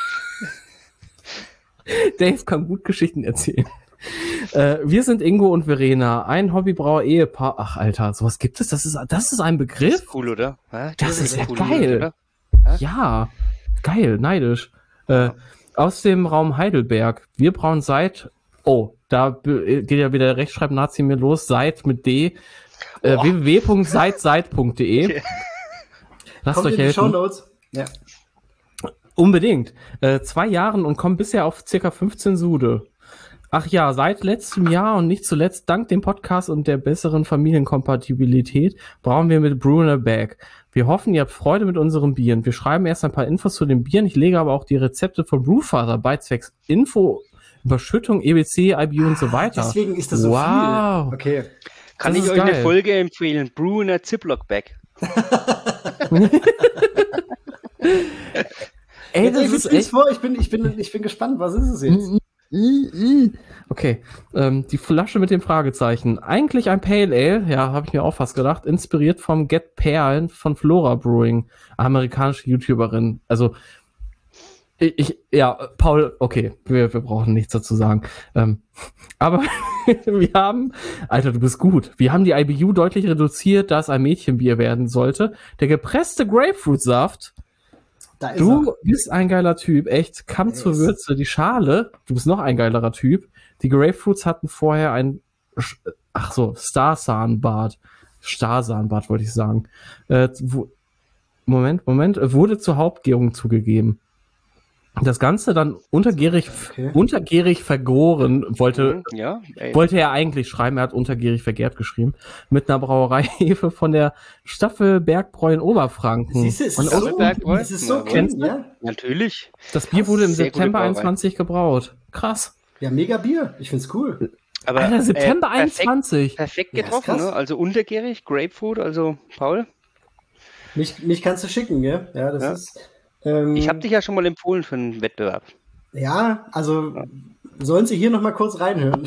Dave kann gut Geschichten erzählen. Wir sind Ingo und Verena, ein Hobbybrauer-Ehepaar. Ach, Alter, sowas gibt es? Das ist ein Begriff? ist cool, oder? Ja, Das ist ja cool, geil. oder? Ja, geil, neidisch. Aus dem Raum Heidelberg. Wir brauen da geht ja wieder der Rechtschreib-Nazi mir los, seit mit D. www.seitseit.de. Okay. Lasst kommt euch in die helfen. Shownotes. Ja. Unbedingt. 2 Jahren und kommen bisher auf circa 15 Sude. Ach ja, seit letztem Jahr und nicht zuletzt dank dem Podcast und der besseren Familienkompatibilität brauen wir mit Bruner Bag. Wir hoffen, ihr habt Freude mit unseren Bieren. Wir schreiben erst ein paar Infos zu den Bieren. Ich lege aber auch die Rezepte von Brewfather bei zwecks Info, Überschüttung, EBC, IBU und so weiter. Deswegen ist das so Wow. viel. Okay. Kann Das ich ist euch eine geil. Folge empfehlen? Brew in a Ziploc Bag. Ey, Jetzt, das David, ist lies echt. vor. Ich bin gespannt. Was ist es jetzt? Okay, die Flasche mit dem Fragezeichen. Eigentlich ein Pale Ale, ja, habe ich mir auch fast gedacht, inspiriert vom Get Perlen von Flora Brewing, amerikanische YouTuberin. Also, Paul, okay, wir brauchen nichts dazu sagen. Aber wir haben, Alter, du bist gut. Wir haben die IBU deutlich reduziert, da es ein Mädchenbier werden sollte. Der gepresste Grapefruitsaft. Da ist Du bist ein geiler Typ, echt. Kamm zur Würze. Die Schale, du bist noch ein geilerer Typ. Die Grapefruits hatten vorher ein, Starsahnbad. Starsahnbad wollte ich sagen. Moment, wurde zur Hauptgärung zugegeben. Das Ganze dann untergärig vergoren, wollte er eigentlich schreiben, er hat untergärig vergärt geschrieben, mit einer Brauereihefe von der Staffel Bergbräu in Oberfranken. Siehst du, es ist so Kennst du? ja? Natürlich. Das Bier wurde im Sehr gute September Brauerei. 21 gebraut. Krass. Ja, mega Bier. Ich find's cool. Aber, Alter, September perfekt, 21. Perfekt Ja, ist getroffen, krass. ne? Also untergärig, Grapefruit, also Paul. Mich kannst du schicken, gell? Ja, das Ja. ist. Ich habe dich ja schon mal empfohlen für einen Wettbewerb. Ja, also sollen Sie hier noch mal kurz reinhören.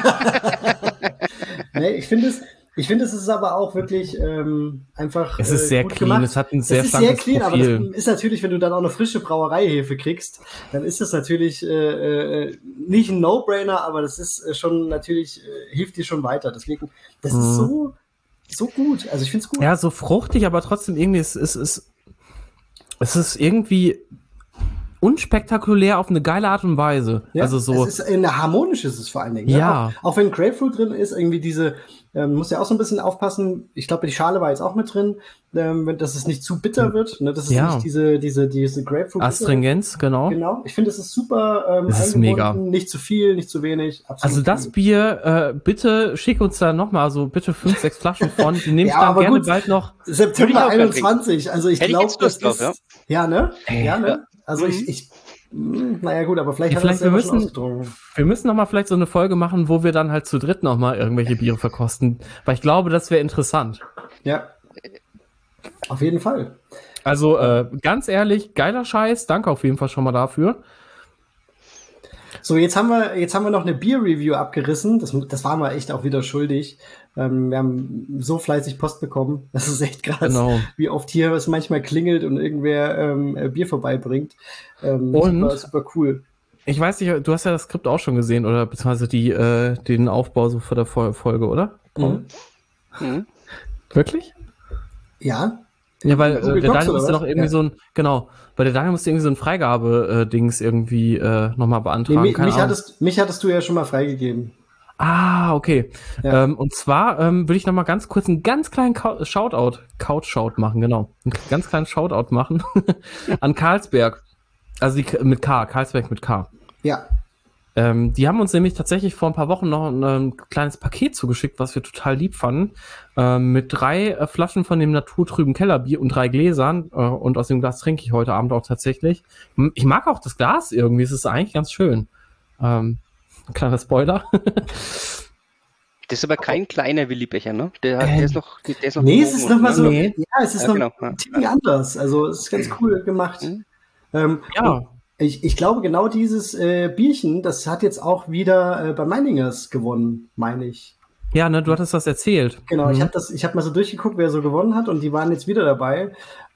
Nee, ich finde es ist aber auch wirklich einfach. Es ist sehr gut clean, gemacht. es hat ein sehr es ist sehr schlankes clean, aber Profil. das ist natürlich, wenn du dann auch eine frische Brauereihefe kriegst, dann ist das natürlich nicht ein No-Brainer, aber das ist schon natürlich, hilft dir schon weiter. Deswegen, das ist so gut. Also ich finde es gut. Ja, so fruchtig, aber trotzdem irgendwie, es ist irgendwie unspektakulär auf eine geile Art und Weise. Ja, also so. Es ist harmonisch ist es vor allen Dingen. Ja. Ne? Auch wenn Grapefruit drin ist, irgendwie diese, muss ja auch so ein bisschen aufpassen. Ich glaube, die Schale war jetzt auch mit drin, dass es nicht zu bitter wird. Ne? Das ist Ja. nicht diese Grapefruit. Astringenz, genau. Genau. Ich finde, es ist super Das ist eingebunden. mega. Nicht zu viel, nicht zu wenig. Absolut Also das cool. Bier, bitte schick uns da nochmal so bitte 5, 6 Flaschen von. Die nehme ich Ja, dann aber gerne gut. bald noch. Würde ich September auch gerne 21. Also ich Hätte ich glaube, jetzt Lust drauf, ja, ne? Ey. Ja, ne? Also naja gut, aber vielleicht Ja, hat er vielleicht das selber wir schon müssen- ausgetrunken. Wir müssen nochmal vielleicht so eine Folge machen, wo wir dann halt zu dritt nochmal irgendwelche Biere verkosten. Weil ich glaube, das wäre interessant. Ja. Auf jeden Fall. Also ganz ehrlich, geiler Scheiß. Danke auf jeden Fall schon mal dafür. So, jetzt haben wir noch eine Bier-Review abgerissen. Das waren wir echt auch wieder schuldig. Wir haben so fleißig Post bekommen. Das ist echt krass, Genau. wie oft hier es manchmal klingelt und irgendwer Bier vorbeibringt. Und? super cool. Ich weiß nicht, du hast ja das Skript auch schon gesehen oder beziehungsweise den Aufbau so vor der Folge, oder? Mhm. Wirklich? Ja, Ja, weil Google der Docs Daniel oder musste was? noch irgendwie Ja. so ein, genau, weil der Daniel musste irgendwie so ein Freigabe-Dings irgendwie nochmal beantragen. nee, Keine mich Ahnung. hattest du ja schon mal freigegeben. Ah, okay. Ja. Und zwar will ich noch mal ganz kurz einen ganz kleinen Couch-Shout machen, genau. Einen ganz kleinen Shoutout machen an Carlsberg. Also mit K, Carlsberg mit K. Ja. Die haben uns nämlich tatsächlich vor ein paar Wochen noch ein kleines Paket zugeschickt, was wir total lieb fanden, mit 3 Flaschen von dem naturtrüben Kellerbier und 3 Gläsern. Und aus dem Glas trinke ich heute Abend auch tatsächlich. Ich mag auch das Glas irgendwie, es ist eigentlich ganz schön. Kleiner Spoiler. Das ist aber kein kleiner Willi-Becher, ne? Der ist noch Nee, es ist nochmal so, Nee. ja, es ist noch ein Ticken anders. Also es ist ganz cool gemacht. Ja. Ich glaube, genau dieses Bierchen, das hat jetzt auch wieder bei Meiningers gewonnen, meine ich. Ja, ne, du hattest das erzählt. Genau, ich habe mal so durchgeguckt, wer so gewonnen hat, und die waren jetzt wieder dabei.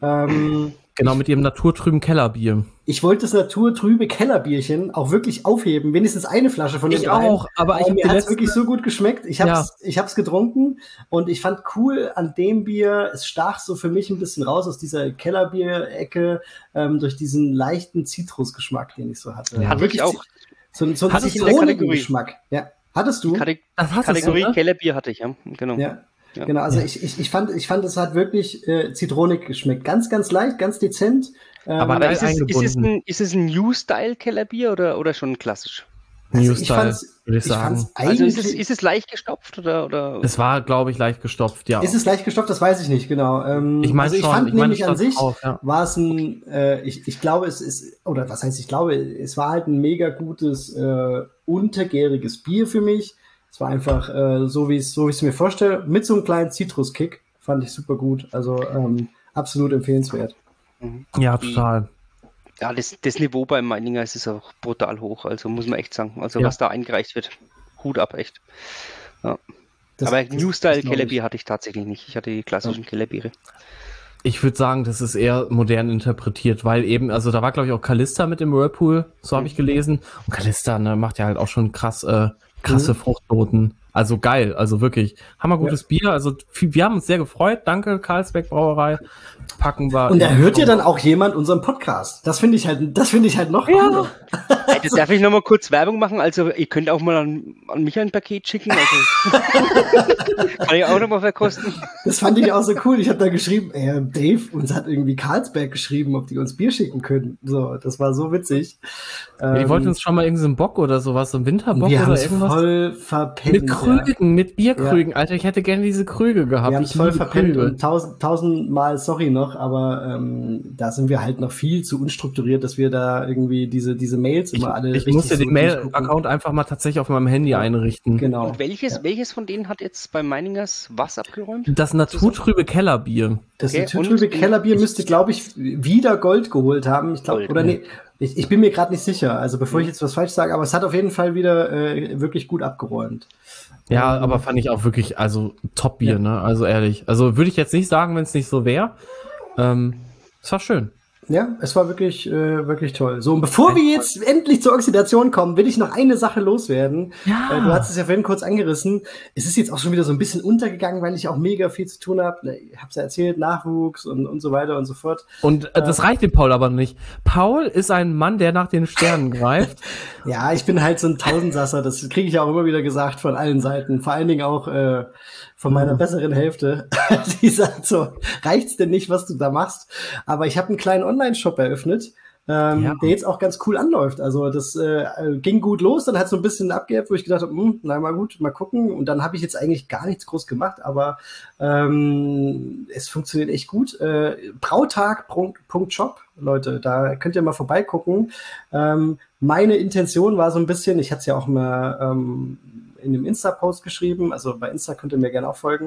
Genau, mit ihrem naturtrüben Kellerbier. Ich wollte das naturtrübe Kellerbierchen auch wirklich aufheben, wenigstens eine Flasche von den Ich dreien. auch, aber ich hab mir die hat's letzte- wirklich so gut geschmeckt. Ich hab's getrunken, und ich fand cool an dem Bier, es stach so für mich ein bisschen raus aus dieser Kellerbierecke, durch diesen leichten Zitrusgeschmack, den ich so hatte. Ja, Hatte ich auch. So ein Hatte ich in der Kategorie. Geschmack. Ja. Hattest du? Das hattest Kategorie du, ne? Kellerbier hatte ich, ja. Genau. Ja. Ja. Genau, also ich fand, es hat wirklich zitronig geschmeckt. Ganz, ganz leicht, ganz dezent. Aber Aber geil ist es ein New-Style-Kellerbier oder schon klassisch? New ich Style, fand's, würde ich ich sagen. fand's Also eigentlich, ist es leicht gestopft oder? Es war, glaube ich, leicht gestopft, ja. ist es leicht gestopft, das weiß ich nicht, genau. Ich meine also ich schon, fand ich meine, nämlich an stand sich, drauf, ja. war es ein, ich glaube, es ist, oder was heißt, ich glaube, es war halt ein mega gutes, untergäriges Bier für mich. Es war einfach so, wie ich es mir vorstelle, mit so einem kleinen Zitruskick, fand ich super gut. Also absolut empfehlenswert. Ja, total. Ja, das Niveau beim Meininger ist auch brutal hoch, also muss man echt sagen. Also Ja. was da eingereicht wird, Hut ab, echt. Ja. Das- Aber das- New das Style glaub ich. Kellerbier hatte ich tatsächlich nicht. Ich hatte die klassischen Kellerbiere. Ich würde sagen, das ist eher modern interpretiert, weil eben, also da war, glaube ich, auch Callista mit im Whirlpool, so habe ich gelesen. Und Callista, ne, macht ja halt auch schon krasse Fruchtnoten. Also geil, also wirklich hammergutes Bier. Also wir haben uns sehr gefreut. Danke, Carlsberg Brauerei. Packen wir. Und da hört ja dann auch jemand unseren Podcast. Das finde ich halt noch cooler. Jetzt darf ich noch mal kurz Werbung machen? Also ihr könnt auch mal an mich ein Paket schicken. Also, kann ich auch noch mal verkosten. Das fand ich auch so cool. Ich habe da geschrieben, Dave, uns hat irgendwie Carlsberg geschrieben, ob die uns Bier schicken können. So, das war so witzig. Die wollten uns schon mal irgendwie so einen Bock oder sowas, so einen Winterbock wir haben oder es irgendwas. voll verpennt. Mit Krügen, mit Bierkrügen. Alter, ich hätte gerne diese Krüge gehabt. Wir haben Ich es voll liebe verpennt Krüge. und tausendmal sorry noch, aber da sind wir halt noch viel zu unstrukturiert, dass wir da irgendwie diese Mails immer alle Ich muss ja den so durchgucken. Mail-Account einfach mal tatsächlich auf meinem Handy einrichten. Genau. Und welches von denen hat jetzt bei Meiningers was abgeräumt? Das naturtrübe Kellerbier. Das Okay, naturtrübe und- Kellerbier müsste, glaube ich, wieder Gold geholt haben. Ich glaube, Gold, oder ja. nee, ich bin mir gerade nicht sicher. Also bevor ich jetzt was falsch sage, aber es hat auf jeden Fall wieder wirklich gut abgeräumt. Ja, aber fand ich auch wirklich, also Top-Bier, Ja. ne? Also ehrlich. Also würde ich jetzt nicht sagen, wenn es nicht so wäre. Es war schön. Ja, es war wirklich, wirklich toll. So, und bevor wir jetzt endlich zur Oxidation kommen, will ich noch eine Sache loswerden. Ja. Du hast es ja vorhin kurz angerissen. Es ist jetzt auch schon wieder so ein bisschen untergegangen, weil ich auch mega viel zu tun habe. Ich habe es ja erzählt, Nachwuchs und so weiter und so fort. Und das reicht dem Paul aber nicht. Paul ist ein Mann, der nach den Sternen greift. Ja, ich bin halt so ein Tausendsasser. Das kriege ich auch immer wieder gesagt von allen Seiten. Vor allen Dingen auch von meiner besseren Hälfte. Die sagt so, reicht's denn nicht, was du da machst? Aber ich habe einen kleinen Online-Shop eröffnet, der jetzt auch ganz cool anläuft. Also das ging gut los, dann hat es so ein bisschen abgeebbt, wo ich gedacht habe, na mal gut, mal gucken. Und dann habe ich jetzt eigentlich gar nichts groß gemacht, aber es funktioniert echt gut. Brautag.shop, Leute, da könnt ihr mal vorbeigucken. Meine Intention war so ein bisschen, ich hatte es ja auch mal in dem Insta-Post geschrieben, also bei Insta könnt ihr mir gerne auch folgen.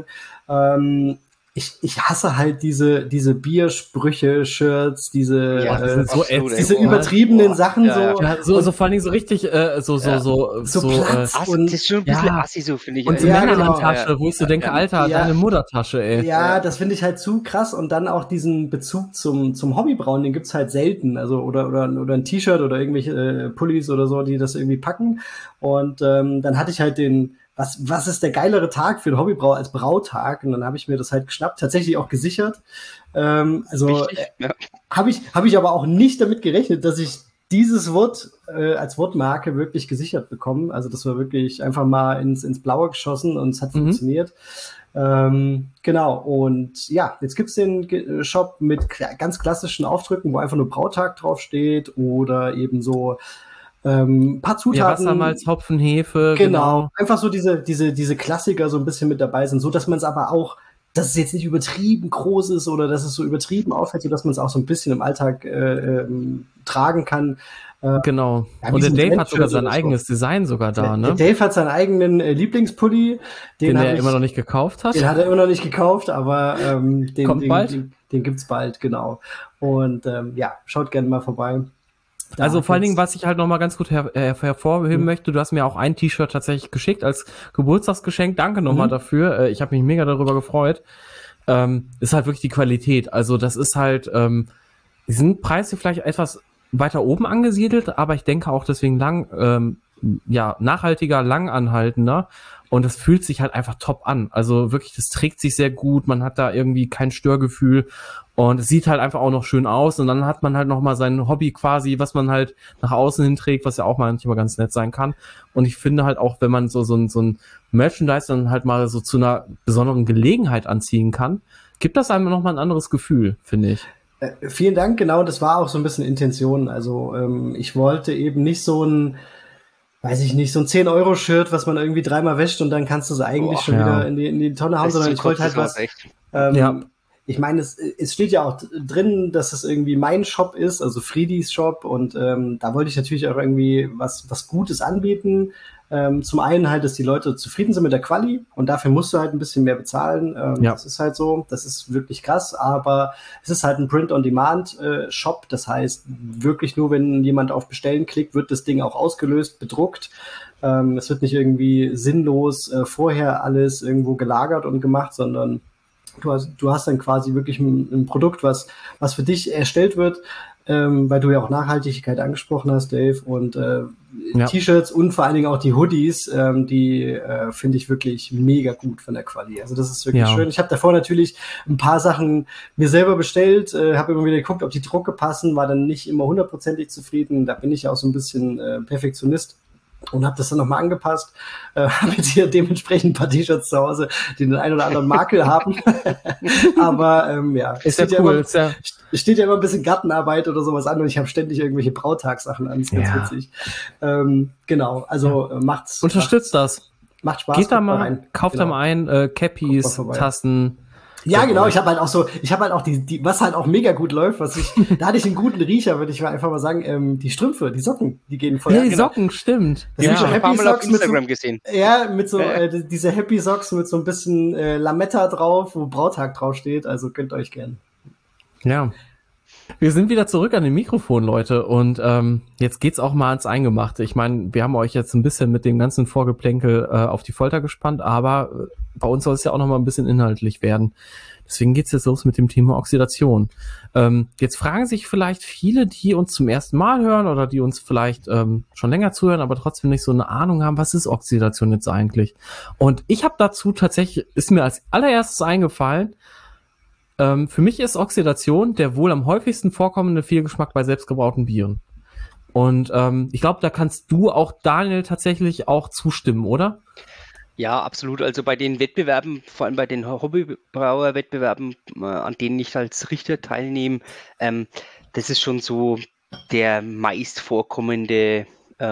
Ich hasse halt diese Biersprüche, Shirts, diese diese übertriebenen Sachen so. Ja, so vor allen Dingen so richtig, so Platz Das ist schon ein bisschen ja. assi, so finde ich. und so Ja, Männerhandtasche, genau. wo ich so denke, Alter, Ja. deine Muttertasche, ey. Ja, das finde ich halt zu krass, und dann auch diesen Bezug zum Hobbybrauen, den gibt's halt selten, also oder ein T-Shirt oder irgendwelche Pullis oder so, die das irgendwie packen, und dann hatte ich halt was ist der geilere Tag für den Hobbybrauer als Brautag? Und dann habe ich mir das halt geschnappt, tatsächlich auch gesichert. Also Wichtig, ja. habe ich aber auch nicht damit gerechnet, dass ich dieses Wort als Wortmarke wirklich gesichert bekommen. Also das war wirklich einfach mal ins Blaue geschossen und es hat funktioniert. Genau, und ja, jetzt gibt's den Shop mit ganz klassischen Aufdrücken, wo einfach nur Brautag draufsteht oder eben so paar Zutaten. Ja, Wassermalz, Hopfen, Hefe. Genau, einfach so diese Klassiker so ein bisschen mit dabei sind, so dass man es aber auch, dass es jetzt nicht übertrieben groß ist oder dass es so übertrieben auffällt, so dass man es auch so ein bisschen im Alltag tragen kann. Genau. Ja, und der Dave hat sogar so sein eigenes Design sogar da, ne? Der Dave hat seinen eigenen Lieblingspulli, den er immer noch nicht gekauft hat. Den hat er immer noch nicht gekauft, aber bald. Den gibt's bald, genau. Und ja, schaut gerne mal vorbei. Also vor allen Dingen, was ich halt nochmal ganz gut hervorheben möchte, du hast mir auch ein T-Shirt tatsächlich geschickt als Geburtstagsgeschenk. Danke nochmal dafür. Ich habe mich mega darüber gefreut. Ist halt wirklich die Qualität. Also das ist halt, die sind Preise vielleicht etwas weiter oben angesiedelt, aber ich denke auch deswegen nachhaltiger, langanhaltender. Und das fühlt sich halt einfach top an. Also wirklich, das trägt sich sehr gut. Man hat da irgendwie kein Störgefühl. Und es sieht halt einfach auch noch schön aus. Und dann hat man halt noch mal sein Hobby quasi, was man halt nach außen hin trägt, was ja auch manchmal ganz nett sein kann. Und ich finde halt auch, wenn man so ein Merchandise dann halt mal so zu einer besonderen Gelegenheit anziehen kann, gibt das einem noch mal ein anderes Gefühl, finde ich. Vielen Dank. Genau, das war auch so ein bisschen Intention. Also ich wollte eben nicht so ein 10-Euro-Shirt, was man irgendwie dreimal wäscht und dann kannst du es eigentlich schon wieder in die Tonne hauen, sondern ich wollte halt was. Ich meine, es steht ja auch drin, dass es irgendwie mein Shop ist, also Friedis Shop, und da wollte ich natürlich auch irgendwie was Gutes anbieten. Zum einen halt, dass die Leute zufrieden sind mit der Quali und dafür musst du halt ein bisschen mehr bezahlen. Das ist halt so, das ist wirklich krass, aber es ist halt ein Print-on-Demand-Shop, das heißt wirklich nur, wenn jemand auf Bestellen klickt, wird das Ding auch ausgelöst, bedruckt. Es wird nicht irgendwie sinnlos vorher alles irgendwo gelagert und gemacht, sondern du hast dann quasi wirklich ein Produkt, was für dich erstellt wird, weil du ja auch Nachhaltigkeit angesprochen hast, Dave, und T-Shirts und vor allen Dingen auch die Hoodies, die finde ich wirklich mega gut von der Quali. Also das ist wirklich schön. Ich habe davor natürlich ein paar Sachen mir selber bestellt, habe immer wieder geguckt, ob die Drucke passen, war dann nicht immer 100%ig zufrieden. Da bin ich auch so ein bisschen Perfektionist. Und habe das dann nochmal angepasst. Habe jetzt hier dementsprechend ein paar T-Shirts zu Hause, die den einen oder anderen Makel haben. Aber es steht, cool. Steht ja immer ein bisschen Gartenarbeit oder sowas an und ich habe ständig irgendwelche Brautagsachen an. Das ist ganz witzig. Genau, also macht's. Unterstützt das. Macht Spaß. Geht da mal rein. Kauft da mal ein, Cappies, Tassen. Ja, genau, ich habe halt auch die, was halt auch mega gut läuft, da hatte ich einen guten Riecher, würde ich einfach mal sagen, die Strümpfe, die Socken, die gehen voll. Ja, die Socken, stimmt. Die habe ich schon ein paar Mal auf Instagram gesehen. Ja, mit so, diese Happy Socks mit so ein bisschen Lametta drauf, wo Brautag draufsteht, also gönnt euch gern. Ja. Wir sind wieder zurück an dem Mikrofon, Leute, und jetzt geht's auch mal ans Eingemachte. Ich meine, wir haben euch jetzt ein bisschen mit dem ganzen Vorgeplänkel auf die Folter gespannt, aber bei uns soll es ja auch noch mal ein bisschen inhaltlich werden. Deswegen geht's jetzt los mit dem Thema Oxidation. Jetzt fragen sich vielleicht viele, die uns zum ersten Mal hören oder die uns vielleicht schon länger zuhören, aber trotzdem nicht so eine Ahnung haben, was ist Oxidation jetzt eigentlich? Und ich habe dazu tatsächlich, ist mir als allererstes eingefallen, für mich ist Oxidation der wohl am häufigsten vorkommende Fehlgeschmack bei selbstgebrauten Bieren. Und ich glaube, da kannst du auch, Daniel, tatsächlich auch zustimmen, oder? Ja, absolut. Also bei den Wettbewerben, vor allem bei den Hobbybrauer-Wettbewerben, an denen ich als Richter teilnehme, das ist schon so der meist vorkommende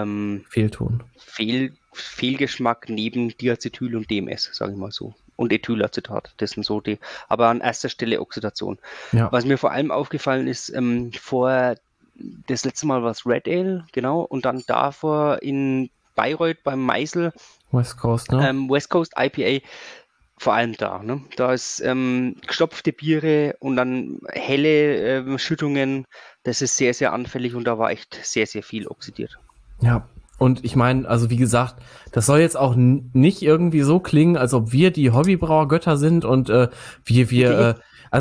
Fehlgeschmack neben Diacetyl und DMS, sage ich mal so. Und Ethylacetat, das sind so die, aber an erster Stelle Oxidation. Ja. Was mir vor allem aufgefallen ist, das letzte Mal war es Red Ale, genau, und dann davor in Bayreuth beim Meisel, West Coast, ne? West Coast IPA, vor allem da, ne? Da ist gestopfte Biere und dann helle Schüttungen, das ist sehr, sehr anfällig und da war echt sehr, sehr viel oxidiert. Ja. Und ich meine, also wie gesagt, das soll jetzt auch nicht irgendwie so klingen, als ob wir die Hobbybrauergötter sind und wir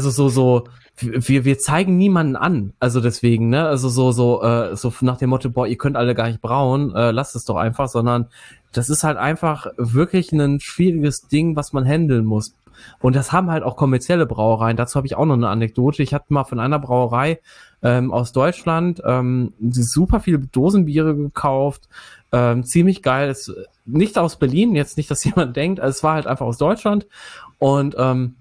zeigen niemanden an. Also deswegen, ne, also so nach dem Motto, boah, ihr könnt alle gar nicht brauen, lasst es doch einfach, sondern das ist halt einfach wirklich ein schwieriges Ding, was man handeln muss. Und das haben halt auch kommerzielle Brauereien. Dazu habe ich auch noch eine Anekdote. Ich hatte mal von einer Brauerei aus Deutschland super viele Dosenbiere gekauft. Ziemlich geil. Ist nicht aus Berlin, jetzt nicht, dass jemand denkt. Also es war halt einfach aus Deutschland. Und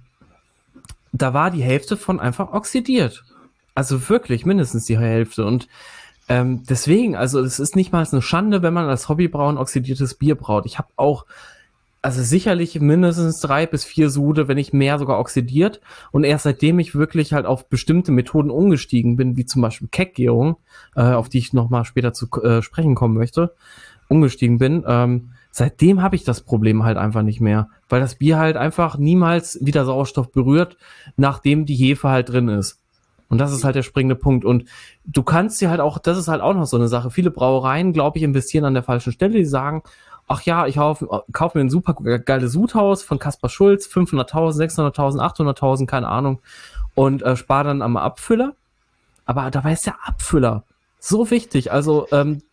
da war die Hälfte von einfach oxidiert. Also wirklich mindestens die Hälfte. Und deswegen, also es ist nicht mal eine Schande, wenn man als Hobbybrauer ein oxidiertes Bier braut. Ich habe auch, also sicherlich mindestens 3 bis 4 Sude, wenn nicht mehr, sogar oxidiert. Und erst seitdem ich wirklich halt auf bestimmte Methoden umgestiegen bin, wie zum Beispiel Keckgärung, auf die ich nochmal später zu sprechen kommen möchte, umgestiegen bin, seitdem habe ich das Problem halt einfach nicht mehr. Weil das Bier halt einfach niemals wieder Sauerstoff berührt, nachdem die Hefe halt drin ist. Und das ist halt der springende Punkt. Und du kannst dir halt auch, das ist halt auch noch so eine Sache. Viele Brauereien, glaube ich, investieren an der falschen Stelle. Die sagen, ach ja, ich kauf mir ein super geiles Sudhaus von Kaspar Schulz, 500.000, 600.000, 800.000, keine Ahnung. Und spare dann am Abfüller. Aber dabei ist der Abfüller so wichtig. Also,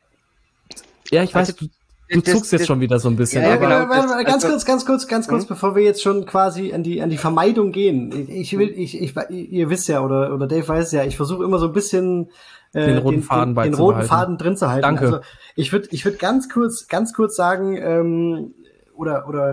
ja, ich weiß, du zuckst jetzt schon wieder so ein bisschen. Ja, aber genau, ganz kurz, bevor wir jetzt schon quasi an die Vermeidung gehen. Ihr wisst ja, oder Dave weiß ja, ich versuche immer so ein bisschen den roten Faden drin zu halten. Danke. Also ich würde ganz kurz sagen, oder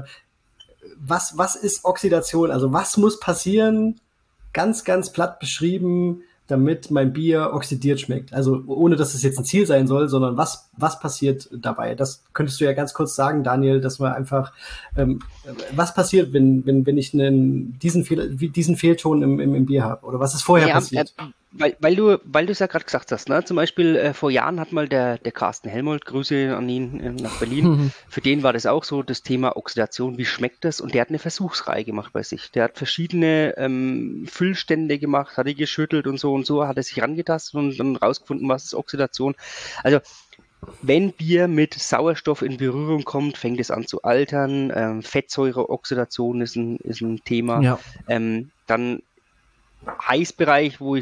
was ist Oxidation? Also was muss passieren? Ganz platt beschrieben, damit mein Bier oxidiert schmeckt. Also ohne, dass es jetzt ein Ziel sein soll, sondern was passiert dabei? Das könntest du ja ganz kurz sagen, Daniel, dass wir einfach, was passiert, wenn ich diesen Fehlton im Bier habe? Oder was ist vorher passiert? Weil du es ja gerade gesagt hast, ne? Zum Beispiel vor Jahren hat mal der Carsten Helmold, Grüße an ihn nach Berlin, für den war das auch so, das Thema Oxidation, wie schmeckt das? Und der hat eine Versuchsreihe gemacht bei sich. Der hat verschiedene Füllstände gemacht, hat die geschüttelt und so hat er sich rangetastet und dann rausgefunden, was ist Oxidation. Also wenn Bier mit Sauerstoff in Berührung kommt, fängt es an zu altern. Fettsäureoxidation ist ein Thema. Ja. Dann Eisbereich, wo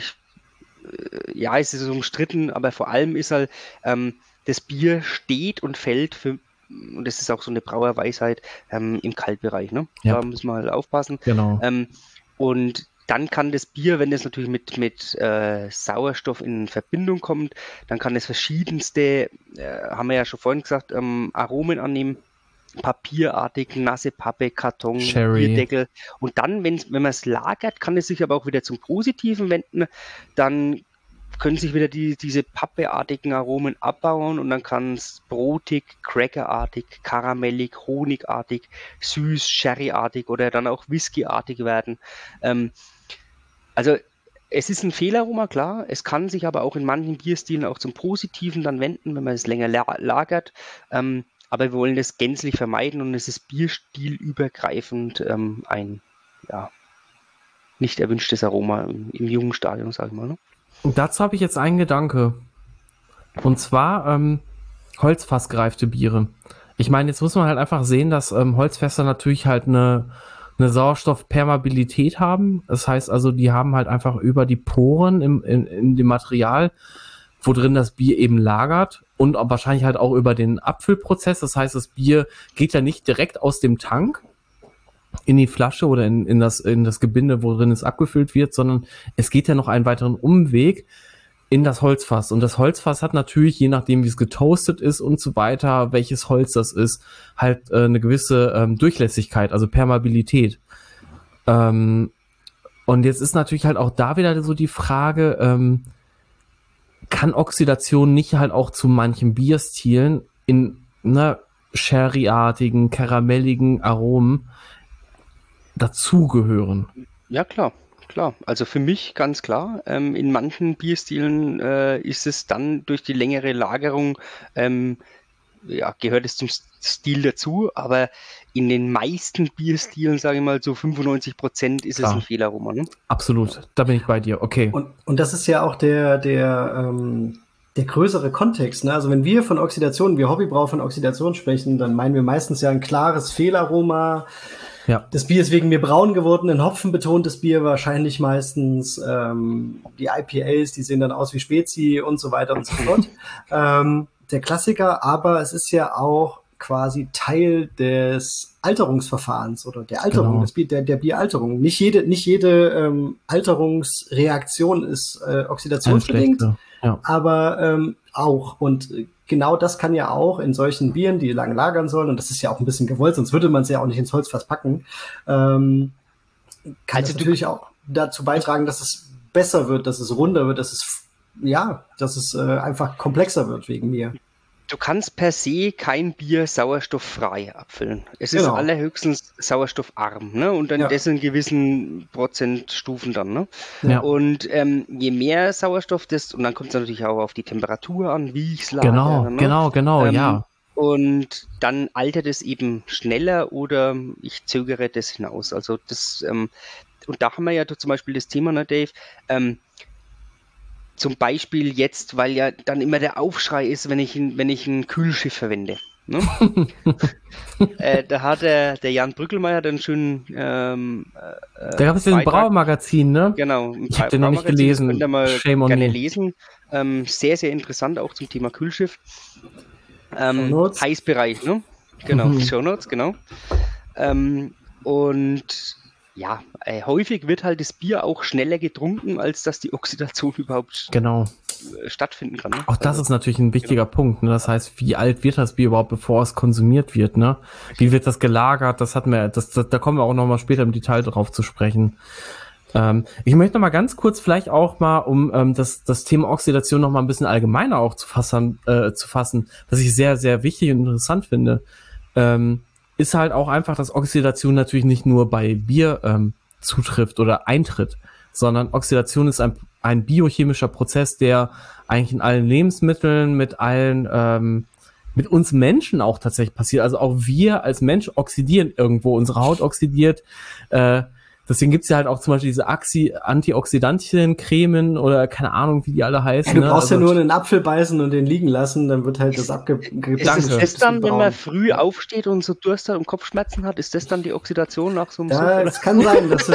ja, es ist umstritten, aber vor allem ist halt, das Bier steht und fällt und das ist auch so eine Brauerweisheit, im Kaltbereich, ne? Ja. Da müssen wir halt aufpassen. Genau. Und dann kann das Bier, wenn es natürlich mit Sauerstoff in Verbindung kommt, dann kann es verschiedenste, haben wir ja schon vorhin gesagt, Aromen annehmen. Papierartig, nasse Pappe, Karton, Sherry. Bierdeckel. Und dann, wenn man es lagert, kann es sich aber auch wieder zum Positiven wenden. Dann können sich wieder diese pappeartigen Aromen abbauen und dann kann es brotig, crackerartig, karamellig, honigartig, süß, sherryartig oder dann auch whiskyartig werden. Also es ist ein Fehlaroma, klar. Es kann sich aber auch in manchen Bierstilen auch zum Positiven dann wenden, wenn man es länger lagert. Aber wir wollen das gänzlich vermeiden und es ist bierstilübergreifend ein nicht erwünschtes Aroma im jungen Stadium, sage ich mal. Ne? Und dazu habe ich jetzt einen Gedanke. Und zwar holzfassgereifte Biere. Ich meine, jetzt muss man halt einfach sehen, dass Holzfässer natürlich halt eine Sauerstoffpermeabilität haben. Das heißt also, die haben halt einfach über die Poren in dem Material, wo drin das Bier eben lagert und wahrscheinlich halt auch über den Abfüllprozess. Das heißt, das Bier geht ja nicht direkt aus dem Tank in die Flasche oder in das Gebinde, worin es abgefüllt wird, sondern es geht ja noch einen weiteren Umweg in das Holzfass. Und das Holzfass hat natürlich, je nachdem wie es getoastet ist und so weiter, welches Holz das ist, halt eine gewisse Durchlässigkeit, also Permeabilität. Und jetzt ist natürlich halt auch da wieder so die Frage, kann Oxidation nicht halt auch zu manchen Bierstilen in sherryartigen, karamelligen Aromen dazugehören? Ja, klar. Also für mich ganz klar. In manchen Bierstilen ist es dann durch die längere Lagerung, gehört es zum Stil dazu, aber in den meisten Bierstilen, sage ich mal, so 95% ist es ein Fehlaroma. Ne? Absolut, da bin ich bei dir, okay. Und das ist ja auch der größere Kontext. Ne? Also wenn wir von Oxidation, wir Hobbybrauer von Oxidation sprechen, dann meinen wir meistens ja ein klares Fehlaroma. Ja. Das Bier ist wegen mir braun geworden, ein hopfenbetontes Bier wahrscheinlich meistens. Die IPAs, die sehen dann aus wie Spezi und so weiter und so fort. Der Klassiker, aber es ist ja auch quasi Teil des Alterungsverfahrens oder der Alterung, der Bieralterung. Nicht jede Alterungsreaktion ist oxidationsbedingt, aber auch. Und genau das kann ja auch in solchen Bieren, die lange lagern sollen, und das ist ja auch ein bisschen gewollt, sonst würde man es ja auch nicht ins Holzfass packen, kann das natürlich auch dazu beitragen, dass es besser wird, dass es runder wird, dass es einfach komplexer wird wegen mir. Du kannst per se kein Bier sauerstofffrei abfüllen. Es ist allerhöchstens sauerstoffarm, ne? Und dann das in gewissen Prozentstufen dann, ne? Ja. Und je mehr Sauerstoff und dann kommt es natürlich auch auf die Temperatur an, wie ich es lagere. Genau, ja. Und dann altert es eben schneller oder ich zögere das hinaus. Also das, und da haben wir ja zum Beispiel das Thema, ne, Dave, zum Beispiel jetzt, weil ja dann immer der Aufschrei ist, wenn ich ein Kühlschiff verwende. Ne? Da hat der Jan Brückelmeier dann schön. Da gab es den Braumagazin, ne? Genau. Ich habe den noch nicht gelesen. Könnt ihr mal gerne lesen. Sehr, sehr interessant auch zum Thema Kühlschiff. Heißbereich, ne? Genau, Shownotes, genau. Und ja, häufig wird halt das Bier auch schneller getrunken, als dass die Oxidation überhaupt stattfinden kann. Ne? Auch das ist natürlich ein wichtiger Punkt. Ne? Das heißt, wie alt wird das Bier überhaupt, bevor es konsumiert wird? Ne? Wie wird das gelagert? Da kommen wir auch noch mal später im Detail drauf zu sprechen. Ich möchte noch mal ganz kurz vielleicht auch mal, um das Thema Oxidation noch mal ein bisschen allgemeiner auch zu fassen, was ich sehr, sehr wichtig und interessant finde. Ist halt auch einfach, dass Oxidation natürlich nicht nur bei Bier zutrifft oder eintritt, sondern Oxidation ist ein biochemischer Prozess, der eigentlich in allen Lebensmitteln, mit uns Menschen auch tatsächlich passiert. Also auch wir als Mensch oxidieren irgendwo, unsere Haut oxidiert. Deswegen gibt's ja halt auch zum Beispiel diese Antioxidantien, Cremen oder keine Ahnung, wie die alle heißen. Du brauchst ja nur einen Apfel beißen und den liegen lassen, dann wird halt das abgepackt. Ist das dann, wenn man früh aufsteht und so Durst hat und Kopfschmerzen hat, ist das dann die Oxidation nach so einem Ja, es kann sein, dass du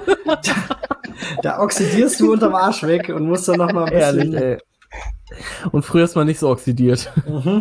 da oxidierst du unterm Arsch weg und musst dann noch mal ein bisschen... Ehrlich, und früher ist man nicht so oxidiert.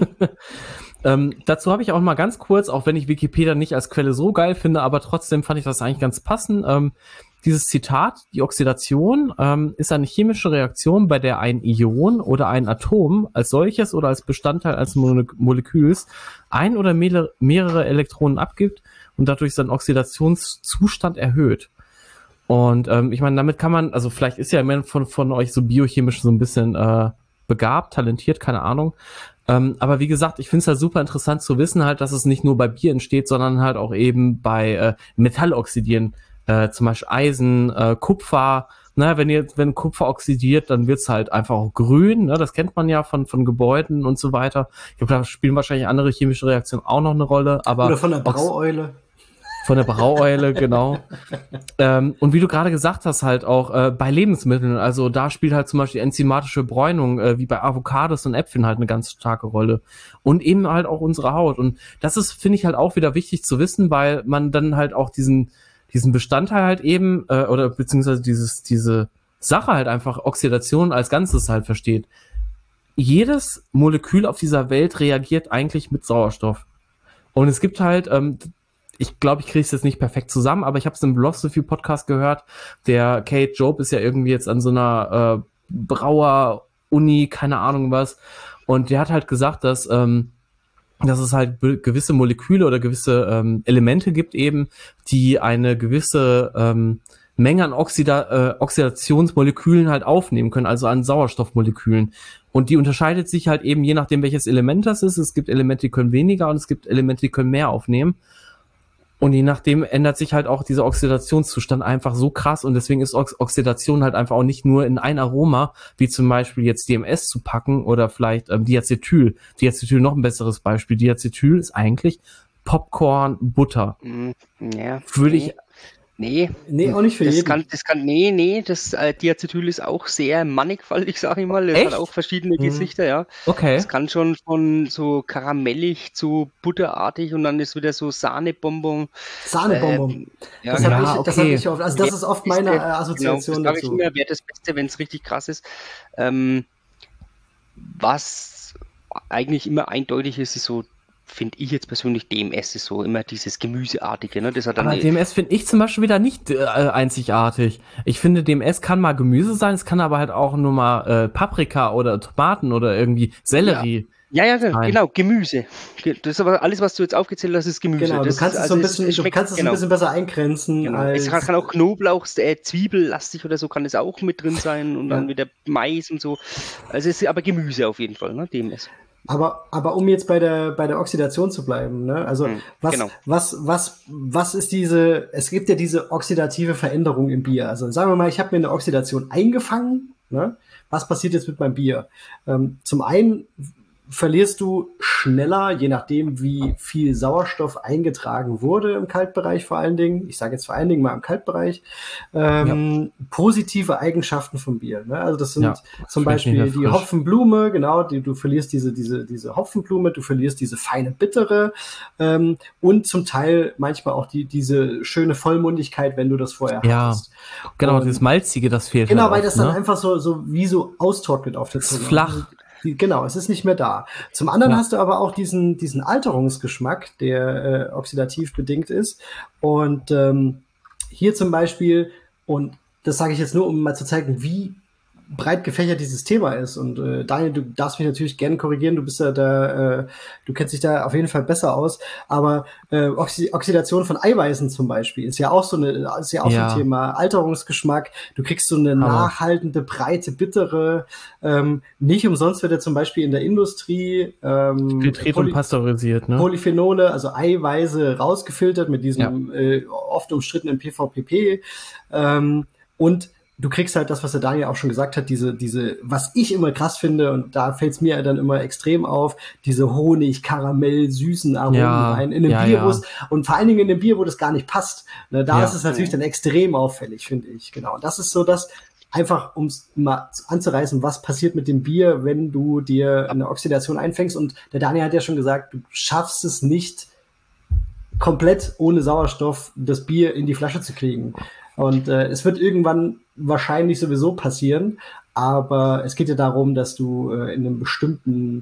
Dazu habe ich auch mal ganz kurz, auch wenn ich Wikipedia nicht als Quelle so geil finde, aber trotzdem fand ich das eigentlich ganz passend. Dieses Zitat, die Oxidation ist eine chemische Reaktion, bei der ein Ion oder ein Atom als solches oder als Bestandteil eines Moleküls ein oder mehrere Elektronen abgibt und dadurch seinen Oxidationszustand erhöht. Und ich meine, damit kann man, also vielleicht ist ja jemand von euch so biochemisch so ein bisschen begabt, talentiert, keine Ahnung. Aber wie gesagt, ich finde es halt super interessant zu wissen halt, dass es nicht nur bei Bier entsteht, sondern halt auch eben bei Metalloxidieren, zum Beispiel Eisen, Kupfer. Ne, wenn Kupfer oxidiert, dann wird's halt einfach auch grün. Ne, das kennt man ja von Gebäuden und so weiter. Ich glaube, da spielen wahrscheinlich andere chemische Reaktionen auch noch eine Rolle. Aber oder von der Braueule. Von der Braueule, genau. Und wie du gerade gesagt hast, halt auch bei Lebensmitteln, also da spielt halt zum Beispiel enzymatische Bräunung, wie bei Avocados und Äpfeln halt eine ganz starke Rolle. Und eben halt auch unsere Haut. Und das ist, finde ich, halt auch wieder wichtig zu wissen, weil man dann halt auch diesen Bestandteil halt eben, oder beziehungsweise diese Sache halt einfach, Oxidation als Ganzes halt versteht. Jedes Molekül auf dieser Welt reagiert eigentlich mit Sauerstoff. Und es gibt halt, ich glaube, ich kriege es jetzt nicht perfekt zusammen, aber ich habe es im Philosophy-Podcast gehört. Der Kate Job ist ja irgendwie jetzt an so einer Brauer-Uni, keine Ahnung was. Und der hat halt gesagt, dass es halt gewisse Moleküle oder gewisse Elemente gibt eben, die eine gewisse Menge an Oxidationsmolekülen halt aufnehmen können, also an Sauerstoffmolekülen. Und die unterscheidet sich halt eben je nachdem, welches Element das ist. Es gibt Elemente, die können weniger und es gibt Elemente, die können mehr aufnehmen. Und je nachdem ändert sich halt auch dieser Oxidationszustand einfach so krass und deswegen ist Oxidation halt einfach auch nicht nur in ein Aroma, wie zum Beispiel jetzt DMS zu packen oder vielleicht Diacetyl. Diacetyl noch ein besseres Beispiel. Diacetyl ist eigentlich Popcorn, Butter. Ja. Nee, auch nicht für jeden. Das Diacetyl ist auch sehr mannigfaltig, sag ich mal. Es hat auch verschiedene Gesichter, ja. Okay. Es kann schon von so karamellig zu butterartig und dann ist wieder so Sahnebonbon. Ja, das habe ich oft. Also das ist oft meine Assoziation dazu. Das sage ich immer, wäre das Beste, wenn es richtig krass ist. Was eigentlich immer eindeutig ist, ist so finde ich jetzt persönlich, DMS ist so immer dieses Gemüseartige, ne? Das hat dann Aber DMS finde ich zum Beispiel wieder nicht einzigartig. Ich finde, DMS kann mal Gemüse sein, es kann aber halt auch nur mal Paprika oder Tomaten oder irgendwie Sellerie. Ja, genau, Gemüse. Das ist aber alles, was du jetzt aufgezählt hast, ist Gemüse. Genau, das du kannst es so ein bisschen, du kannst es ein bisschen besser eingrenzen. Genau. Als Es kann auch Knoblauch, Zwiebellastig oder so kann es auch mit drin sein und dann wieder Mais und so. Also es ist aber Gemüse auf jeden Fall, ne, DMS. Aber um jetzt bei der Oxidation zu bleiben, ne? Also was ist es gibt ja diese oxidative Veränderung im Bier. Also sagen wir mal, ich habe mir eine Oxidation eingefangen, ne? Was passiert jetzt mit meinem Bier? Zum einen verlierst du schneller, je nachdem, wie viel Sauerstoff eingetragen wurde im Kaltbereich vor allen Dingen. Ich sage jetzt vor allen Dingen mal im Kaltbereich. Positive Eigenschaften vom Bier. Ne? Also das sind zum Beispiel die Hopfenblume, genau, du verlierst diese Hopfenblume, du verlierst diese feine Bittere und zum Teil manchmal auch diese schöne Vollmundigkeit, wenn du das vorher hattest. Genau, und dieses Malzige, das fehlt. Genau, weil das dann einfach so wie so austrocknet auf der Zunge. Flach. Genau, es ist nicht mehr da. Zum anderen hast du aber auch diesen Alterungsgeschmack, der oxidativ bedingt ist. Und hier zum Beispiel, und das sage ich jetzt nur, um mal zu zeigen, wie breit gefächert dieses Thema ist. Und Daniel, du darfst mich natürlich gerne korrigieren, du bist ja du kennst dich da auf jeden Fall besser aus. Aber Oxidation von Eiweißen zum Beispiel ist ja auch so ein Thema. Alterungsgeschmack, du kriegst so eine nachhaltende, breite, bittere. Nicht umsonst wird ja zum Beispiel in der Industrie filtriert und pasteurisiert, ne? Polyphenole, also Eiweiße rausgefiltert mit diesem oft umstrittenen PVPP. Und du kriegst halt das, was der Daniel auch schon gesagt hat, diese, was ich immer krass finde, und da fällt es mir dann immer extrem auf, diese Honig, Karamell, süßen Aromen rein in einem Bier, und vor allen Dingen in einem Bier, wo das gar nicht passt. Ne, da ist es natürlich dann extrem auffällig, finde ich. Genau. Und das ist so das, einfach um es mal anzureißen, was passiert mit dem Bier, wenn du dir eine Oxidation einfängst. Und der Daniel hat ja schon gesagt, du schaffst es nicht, komplett ohne Sauerstoff das Bier in die Flasche zu kriegen. Und es wird irgendwann wahrscheinlich sowieso passieren, aber es geht ja darum, dass du in einem bestimmten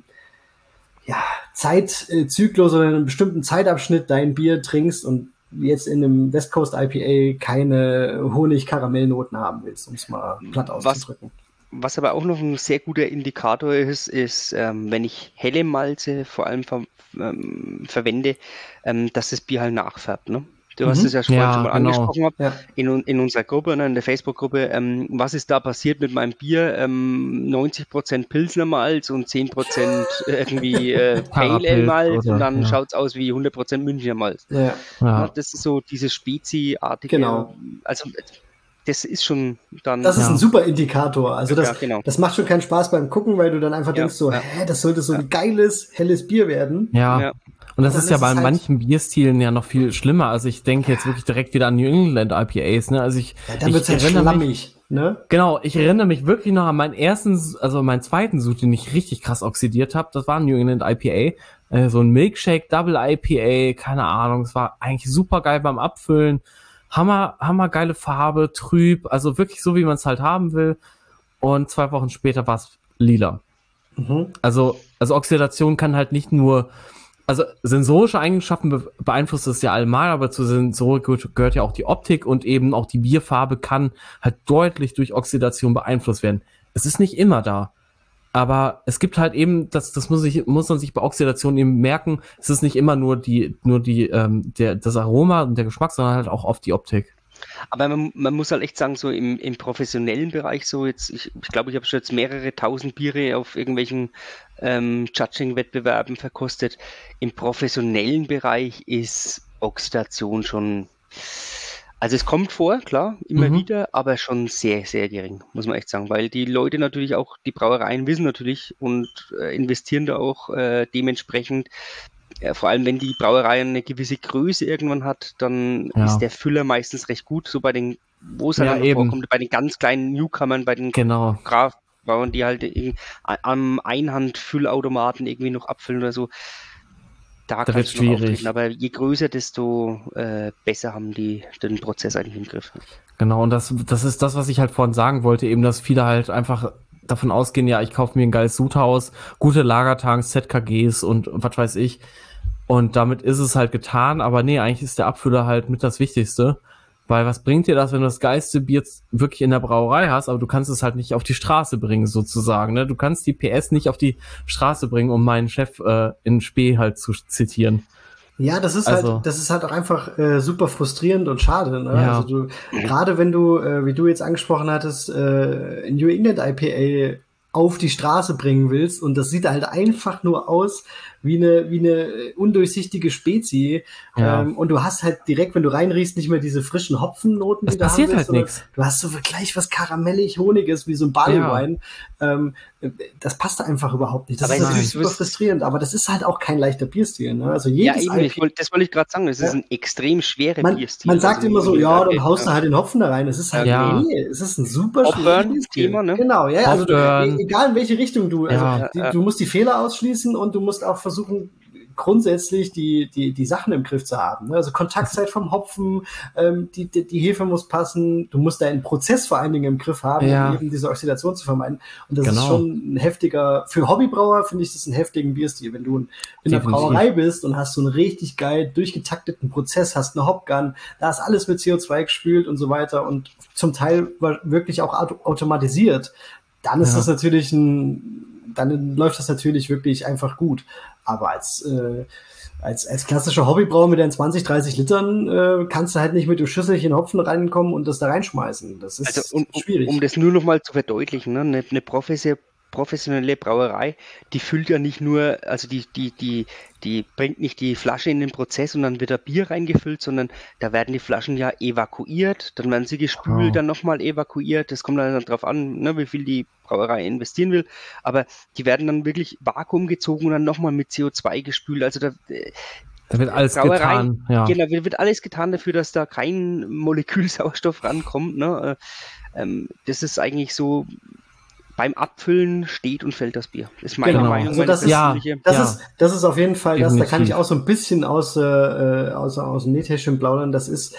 Zeitzyklus oder in einem bestimmten Zeitabschnitt dein Bier trinkst und jetzt in einem West Coast IPA keine Honig-Karamellnoten haben willst, um es mal platt auszudrücken. Was aber auch noch ein sehr guter Indikator ist, wenn ich helle Malze vor allem verwende, dass das Bier halt nachfärbt, ne? Du hast es ja vorhin schon mal angesprochen. Ja. In unserer Gruppe, in der Facebook-Gruppe, was ist da passiert mit meinem Bier? 90% Pilsner Malz und 10% irgendwie Pale Ale Malz und dann schaut es aus wie 100% Münchner Malz. Ja, das ist so dieses Spezi-artige. Genau. Also das ist schon dann... Das ist ein super Indikator. Also das macht schon keinen Spaß beim Gucken, weil du dann einfach denkst so, das sollte so ein geiles, helles Bier werden. Ja. Und das ist ja bei manchen Bierstilen ja noch viel schlimmer. Also ich denke jetzt wirklich direkt wieder an New England IPAs, ne? Also dann wird's halt schlammig, ne? Genau, ich erinnere mich wirklich noch an meinen zweiten Sud, den ich richtig krass oxidiert habe. Das war ein New England IPA. So ein Milkshake Double IPA, keine Ahnung. Es war eigentlich super geil beim Abfüllen. Hammer geile Farbe, trüb, also wirklich so, wie man es halt haben will. Und 2 Wochen später war es lila. Also Oxidation kann halt nicht nur... Also sensorische Eigenschaften beeinflusst es ja allemal, aber zur Sensorik gehört ja auch die Optik und eben auch die Bierfarbe kann halt deutlich durch Oxidation beeinflusst werden. Es ist nicht immer da, aber es gibt halt eben, das muss man sich bei Oxidation eben merken, es ist nicht immer nur das Aroma und der Geschmack, sondern halt auch oft die Optik. Aber man muss halt echt sagen, so im professionellen Bereich, so jetzt, ich glaube, ich habe schon jetzt mehrere tausend Biere auf irgendwelchen Judging-Wettbewerben verkostet. Im professionellen Bereich ist Oxidation schon, also es kommt vor, klar, immer wieder, aber schon sehr, sehr gering, muss man echt sagen, weil die Leute natürlich auch, die Brauereien wissen natürlich und investieren da auch dementsprechend. Vor allem, wenn die Brauerei eine gewisse Größe irgendwann hat, dann ist der Füller meistens recht gut. So bei den, wo es halt vorkommt, bei den ganz kleinen Newcomern, bei den Craft-Brauern, die halt am Einhand-Füllautomaten irgendwie noch abfüllen oder so. Da kann es schon auftreten. Aber je größer, desto besser haben die den Prozess eigentlich im Griff. Genau, und das ist das, was ich halt vorhin sagen wollte, eben, dass viele halt einfach davon ausgehen, ja, ich kaufe mir ein geiles Sudhaus, gute Lagertanks, ZKGs und was weiß ich. Und damit ist es halt getan, aber nee, eigentlich ist der Abfüller halt mit das Wichtigste. Weil was bringt dir das, wenn du das geilste Bier wirklich in der Brauerei hast, aber du kannst es halt nicht auf die Straße bringen, sozusagen, ne? Du kannst die PS nicht auf die Straße bringen, um meinen Chef in Spee halt zu zitieren. Ja, das ist halt auch einfach super frustrierend und schade. Ne? Ja. Also gerade wenn du, wie du jetzt angesprochen hattest, New England IPA auf die Straße bringen willst und das sieht halt einfach nur aus wie eine undurchsichtige Spezie. Ja. Und du hast halt direkt, wenn du reinriechst, nicht mehr diese frischen Hopfennoten, die du haben willst. Es passiert halt nichts. Du hast so gleich was karamellig-honiges, wie so ein Barleywein. Ja. Das passt einfach überhaupt nicht. Das ist natürlich super frustrierend, aber das ist halt auch kein leichter Bierstil. Ne? Also jedes das wollte ich gerade sagen. Das ist ein extrem schwerer Bierstil. Man sagt immer so, ja, dann haust du halt den Hopfen da rein. Es ist halt, nee, es ist ein super schweres Thema, ne? Genau, ja, also egal in welche Richtung du, du musst die Fehler ausschließen und du musst auch versuchen, grundsätzlich die Sachen im Griff zu haben. Also Kontaktzeit vom Hopfen, die Hefe muss passen, du musst deinen Prozess vor allen Dingen im Griff haben, um eben diese Oxidation zu vermeiden. Und das ist schon ein heftiger, für Hobbybrauer finde ich das einen heftigen Bierstil. Wenn du in der Brauerei bist und hast so einen richtig geil durchgetakteten Prozess, hast eine Hopgun, da ist alles mit CO2 gespült und so weiter und zum Teil wirklich auch automatisiert, dann ist das natürlich dann läuft das natürlich wirklich einfach gut. Aber als klassischer Hobbybrauer mit den 20, 30 Litern kannst du halt nicht mit dem Schüsselchen Hopfen reinkommen und das da reinschmeißen. Das ist schwierig. Um das nur noch mal zu verdeutlichen, ne? Eine professionelle Brauerei, die füllt ja nicht nur, also die bringt nicht die Flasche in den Prozess und dann wird da Bier reingefüllt, sondern da werden die Flaschen ja evakuiert, dann werden sie gespült, dann nochmal evakuiert. Das kommt dann drauf an, ne, wie viel die Brauerei investieren will, aber die werden dann wirklich vakuumgezogen und dann nochmal mit CO2 gespült. Also da wird alles getan. Ja. Genau, wird alles getan dafür, dass da kein Molekül Sauerstoff rankommt. Ne? Das ist eigentlich so, beim Abfüllen steht und fällt das Bier. Ist meine Meinung. Also das ist auf jeden Fall das, da kann ich auch so ein bisschen aus dem Nähtäschchen plaudern. Das ist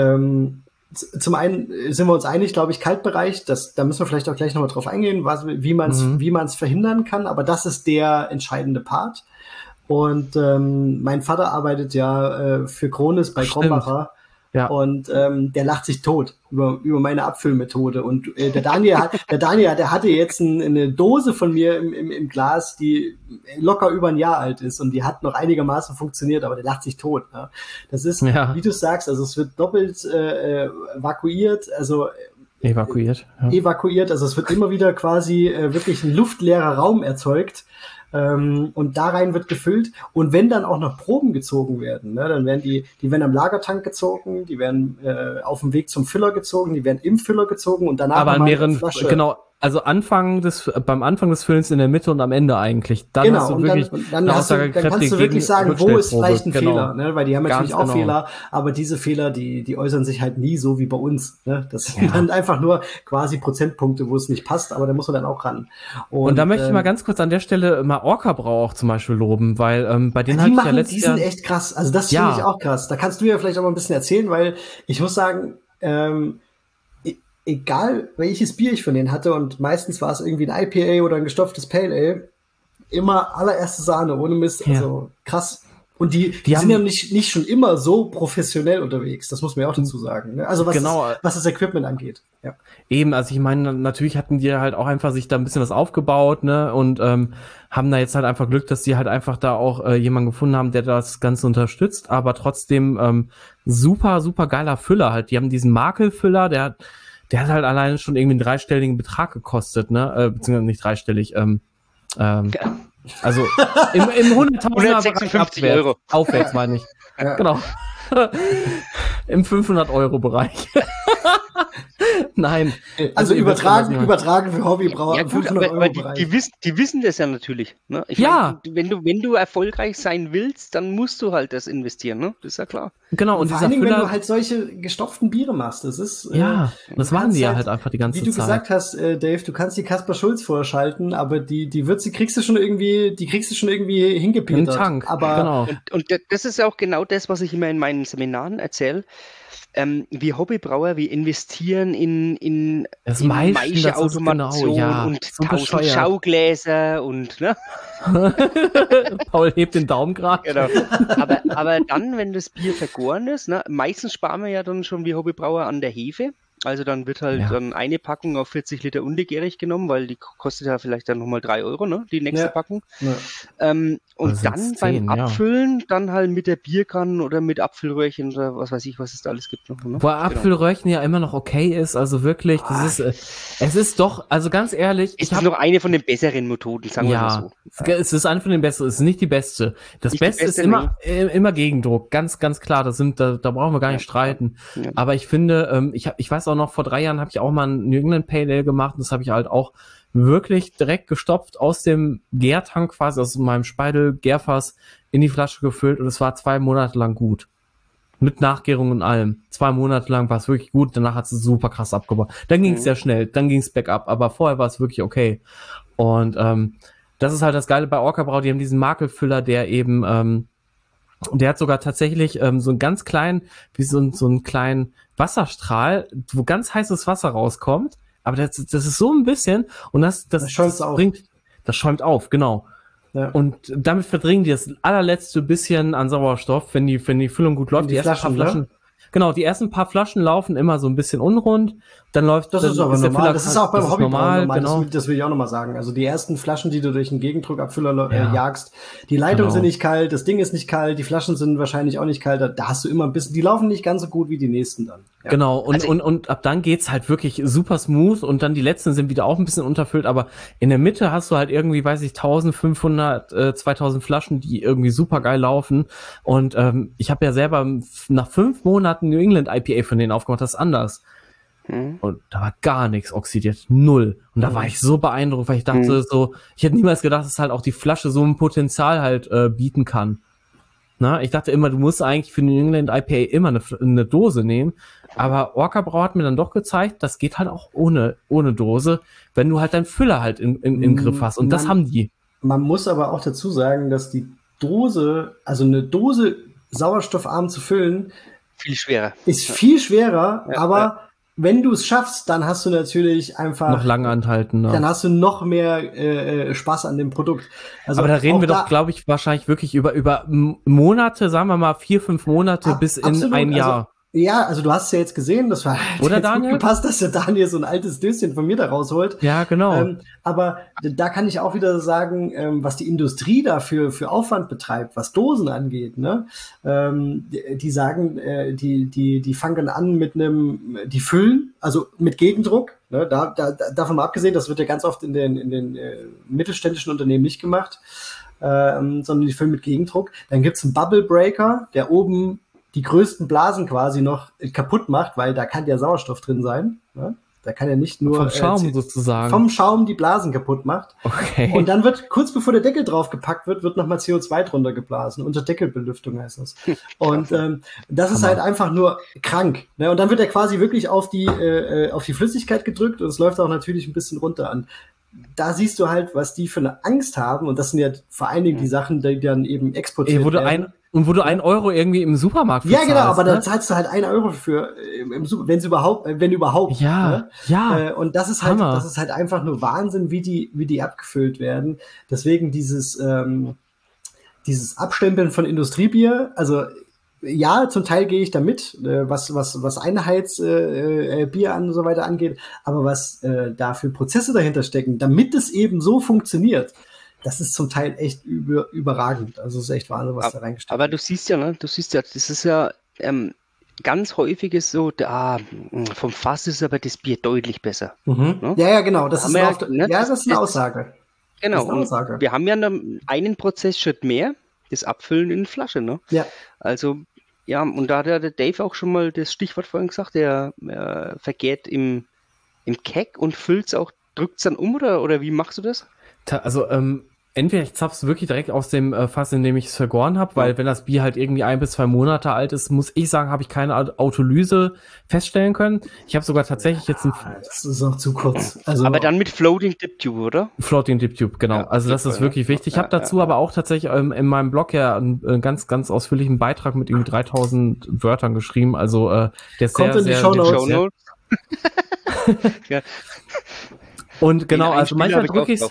zum einen sind wir uns einig, glaube ich, Kaltbereich, da müssen wir vielleicht auch gleich nochmal drauf eingehen, wie man es verhindern kann, aber das ist der entscheidende Part. Und mein Vater arbeitet ja für Kronis bei Krombacher. Ja. Und der lacht sich tot über meine Abfüllmethode. Und der Daniel, der hatte jetzt eine Dose von mir im Glas, die locker über ein Jahr alt ist und die hat noch einigermaßen funktioniert, aber der lacht sich tot. Ne? Das ist, wie du sagst, also es wird doppelt evakuiert, also evakuiert, also es wird immer wieder quasi wirklich ein luftleerer Raum erzeugt. Und da rein wird gefüllt. Und wenn dann auch noch Proben gezogen werden, ne, dann werden die werden am Lagertank gezogen, die werden auf dem Weg zum Füller gezogen, die werden im Füller gezogen und danach aber an mehreren, genau, also beim Anfang des Füllens in der Mitte und am Ende eigentlich. Dann hast du wirklich dann kannst du wirklich sagen, wo ist vielleicht ein Fehler, ne? Weil die haben natürlich auch Fehler, aber diese Fehler, die äußern sich halt nie so wie bei uns. Ne? Das sind dann einfach nur quasi Prozentpunkte, wo es nicht passt, aber da muss man dann auch ran. Und da möchte ich mal ganz kurz an der Stelle mal Orca Brau auch zum Beispiel loben, weil bei denen die machen, die sind echt krass. Also das finde ich auch krass. Da kannst du ja vielleicht auch mal ein bisschen erzählen, weil ich muss sagen, egal welches Bier ich von denen hatte und meistens war es irgendwie ein IPA oder ein gestopftes Pale Ale, immer allererste Sahne, ohne Mist, also krass. Und die sind ja nicht schon immer so professionell unterwegs, das muss man ja auch dazu sagen. Ne? Also was das Equipment angeht. Ja. Eben, also ich meine, natürlich hatten die halt auch einfach sich da ein bisschen was aufgebaut, ne, und haben da jetzt halt einfach Glück, dass die halt einfach da auch jemanden gefunden haben, der das Ganze unterstützt, aber trotzdem super, super geiler Füller halt. Die haben diesen Makelfüller, der hat halt alleine schon irgendwie einen dreistelligen Betrag gekostet, ne? Beziehungsweise nicht dreistellig, also im 100.000er Bereich Euro. Aufwärts meine ich. Ja. Genau. Im 500-Euro-Bereich. Nein. Also übertragen für Hobbybrauer. Ja gut, aber die wissen das ja natürlich. Ne? Ich meine, wenn du erfolgreich sein willst, dann musst du halt das investieren. Ne? Das ist ja klar. Genau. Und vor allen Dingen, wenn du halt solche gestopften Biere machst, das ist das machen die ja halt einfach die ganze Zeit. Wie du gesagt hast, Dave, du kannst die Kaspar Schulz vorschalten, aber die Würze kriegst du schon irgendwie hingepetert. Im Tank, aber und das ist ja auch genau das, was ich immer in meinen Seminaren erzähle. wir Hobbybrauer, wir investieren in Das meiste, das ist Maischeautomation genau, ja, und so 1000 bescheuert. Schaugläser und, ne? Paul hebt den Daumen gerade. Genau. Aber dann, wenn das Bier vergoren ist, ne, meistens sparen wir ja dann schon wie Hobbybrauer an der Hefe. Also dann wird halt Ja. dann eine Packung auf 40 Liter untegärig genommen, weil die kostet ja vielleicht dann nochmal 3 Euro, ne? Die nächste Ja. Packung. Ja. Und Das dann sind's beim 10, ja. Abfüllen dann halt mit der Bierkanne oder mit Apfelröhrchen oder was weiß ich, was es da alles gibt noch. Ne? Wo Apfelröhrchen ja immer noch okay ist, also wirklich, das ist, es ist doch, also ganz ehrlich, Ist das noch eine von den besseren Methoden, sagen wir mal ja, so. es ist eine von den besten, es ist nicht die beste. Das Nicht die Beste ist beste, immer Gegendruck, ganz, ganz klar, da brauchen wir gar nicht streiten. Ja. Aber ich finde, ich weiß auch noch, vor 3 Jahren habe ich auch mal ein New England Pale Ale gemacht und das habe ich halt auch wirklich direkt gestopft aus dem Gärtank quasi, aus meinem Speidel-Gärfass in die Flasche gefüllt und es war 2 Monate lang gut. Mit Nachgärung und allem. 2 Monate lang war es wirklich gut, danach hat es super krass abgebaut. Dann ging es sehr schnell, dann ging es bergab, aber vorher war es wirklich okay. Und das ist halt das Geile bei Orca Brau, die haben diesen Makelfüller, der eben, der hat sogar tatsächlich so einen ganz kleinen, wie so einen kleinen Wasserstrahl, wo ganz heißes Wasser rauskommt, aber das ist so ein bisschen und das schäumt auf, genau. Ja. Und damit verdringen die das allerletzte bisschen an Sauerstoff, wenn die Füllung gut läuft. Die ersten Flaschen, paar Flaschen, genau, die ersten paar Flaschen laufen immer so ein bisschen unrund, dann läuft Das ist dann aber der normal. Füller- Das ist auch beim Hobbybrauen normal. genau. Das will ich auch nochmal sagen. Also die ersten Flaschen, die du durch einen Gegendruckabfüller Ja. jagst, die Leitungen Genau. sind nicht kalt, das Ding ist nicht kalt, die Flaschen sind wahrscheinlich auch nicht kalt. Da hast du immer ein bisschen, die laufen nicht ganz so gut wie die nächsten dann. Ja. Genau, und, Also und ab dann geht's halt wirklich super smooth und dann die letzten sind wieder auch ein bisschen unterfüllt, aber in der Mitte hast du halt irgendwie, weiß ich, 1500, 2000 Flaschen, die irgendwie super geil laufen und ich habe ja selber nach 5 Monaten New England IPA von denen aufgemacht, das ist anders. Und da war gar nichts oxidiert, 0. Und da war ich so beeindruckt, weil ich dachte so, ich hätte niemals gedacht, dass halt auch die Flasche so ein Potenzial halt bieten kann. Na, ich dachte immer, du musst eigentlich für New England IPA immer eine Dose nehmen, aber Orca Brau hat mir dann doch gezeigt, das geht halt auch ohne Dose, wenn du halt deinen Füller halt im Griff hast und das haben die. Man muss aber auch dazu sagen, dass die Dose, also eine Dose sauerstoffarm zu füllen, viel schwerer. ist viel schwerer, Ja, aber wenn du es schaffst, dann hast du natürlich einfach Noch lange anhalten. Ne? dann hast du noch mehr Spaß an dem Produkt. Also aber da reden auch wir doch, glaube ich, wahrscheinlich wirklich über Monate, sagen wir mal 4, 5 Monate bis in absolut. ein Jahr. Also du hast es ja jetzt gesehen, das war Oder jetzt Daniel? gut gepasst, dass der Daniel so ein altes Döschen von mir da rausholt. Ja, genau. Aber da kann ich auch wieder sagen, was die Industrie dafür für Aufwand betreibt, was Dosen angeht, ne? Die sagen, die fangen an mit die füllen, also mit Gegendruck, ne? Davon mal abgesehen, das wird ja ganz oft in den mittelständischen Unternehmen nicht gemacht, sondern die füllen mit Gegendruck. Dann gibt's einen Bubble Breaker, der oben die größten Blasen quasi noch kaputt macht, weil da kann ja Sauerstoff drin sein. Ne? Da kann ja nicht nur vom Schaum sozusagen. Vom Schaum die Blasen kaputt macht. Okay. Und dann wird, kurz bevor der Deckel drauf gepackt wird nochmal CO2 drunter geblasen. Unter Deckelbelüftung heißt das. Und das ist halt einfach nur krank. Ne? Und dann wird er quasi wirklich auf die Flüssigkeit gedrückt und es läuft auch natürlich ein bisschen runter an. Da siehst du halt, was die für eine Angst haben. Und das sind ja vor allen Dingen die Sachen, die dann eben exportiert werden. Wo du 1 Euro irgendwie im Supermarkt ja, genau, aber ne? da zahlst du halt 1 Euro für, wenn überhaupt. Ja, ne? ja. Und das ist halt einfach nur Wahnsinn, wie die abgefüllt werden. Deswegen dieses Abstempeln von Industriebier, also ja, zum Teil gehe ich da mit, was Einheitsbier und so weiter angeht, aber was da für Prozesse dahinter stecken, damit es eben so funktioniert. Das ist zum Teil echt überragend. Also es ist echt Wahnsinn, was da reingesteckt wird. Aber du siehst ja, das ist ja ganz häufig ist so, vom Fass ist aber das Bier deutlich besser. Ne? Ja, genau. Das ist eine Aussage. Genau. Und wir haben ja einen Prozessschritt mehr, das Abfüllen in Flasche. Ne? Ja. Also, ja, und da hat der Dave auch schon mal das Stichwort vorhin gesagt, der vergärt im Keg und füllt es auch, drückt es dann um oder wie machst du das? Also, entweder ich zapf's wirklich direkt aus dem Fass, in dem ich es vergoren habe, weil wenn das Bier halt irgendwie 1 bis 2 Monate alt ist, muss ich sagen, habe ich keine Autolyse feststellen können. Ich habe sogar tatsächlich jetzt ein Das ist auch zu kurz. Also, Aber dann mit Floating Dip Tube, oder? Floating Dip Tube, genau. Ja, Also das ist wirklich wichtig. Ich habe dazu aber auch tatsächlich in meinem Blog ja einen ganz, ganz ausführlichen Beitrag mit irgendwie 3000 Wörtern geschrieben. Also der ist Kommt sehr, in die sehr, Shownotes. Ja. Und genau, Den also manchmal drücke ich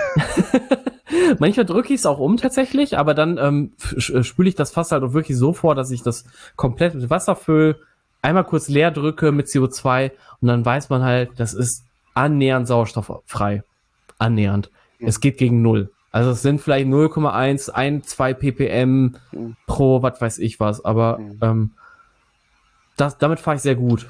manchmal drücke ich es auch um tatsächlich, aber dann spüle ich das Fass halt auch wirklich so vor, dass ich das komplett mit Wasser fülle, einmal kurz leer drücke mit CO2 und dann weiß man halt, das ist annähernd sauerstofffrei. Annähernd. Es geht gegen 0. Also es sind vielleicht 0,1, 1, 2 ppm pro was weiß ich was, aber damit fahre ich sehr gut.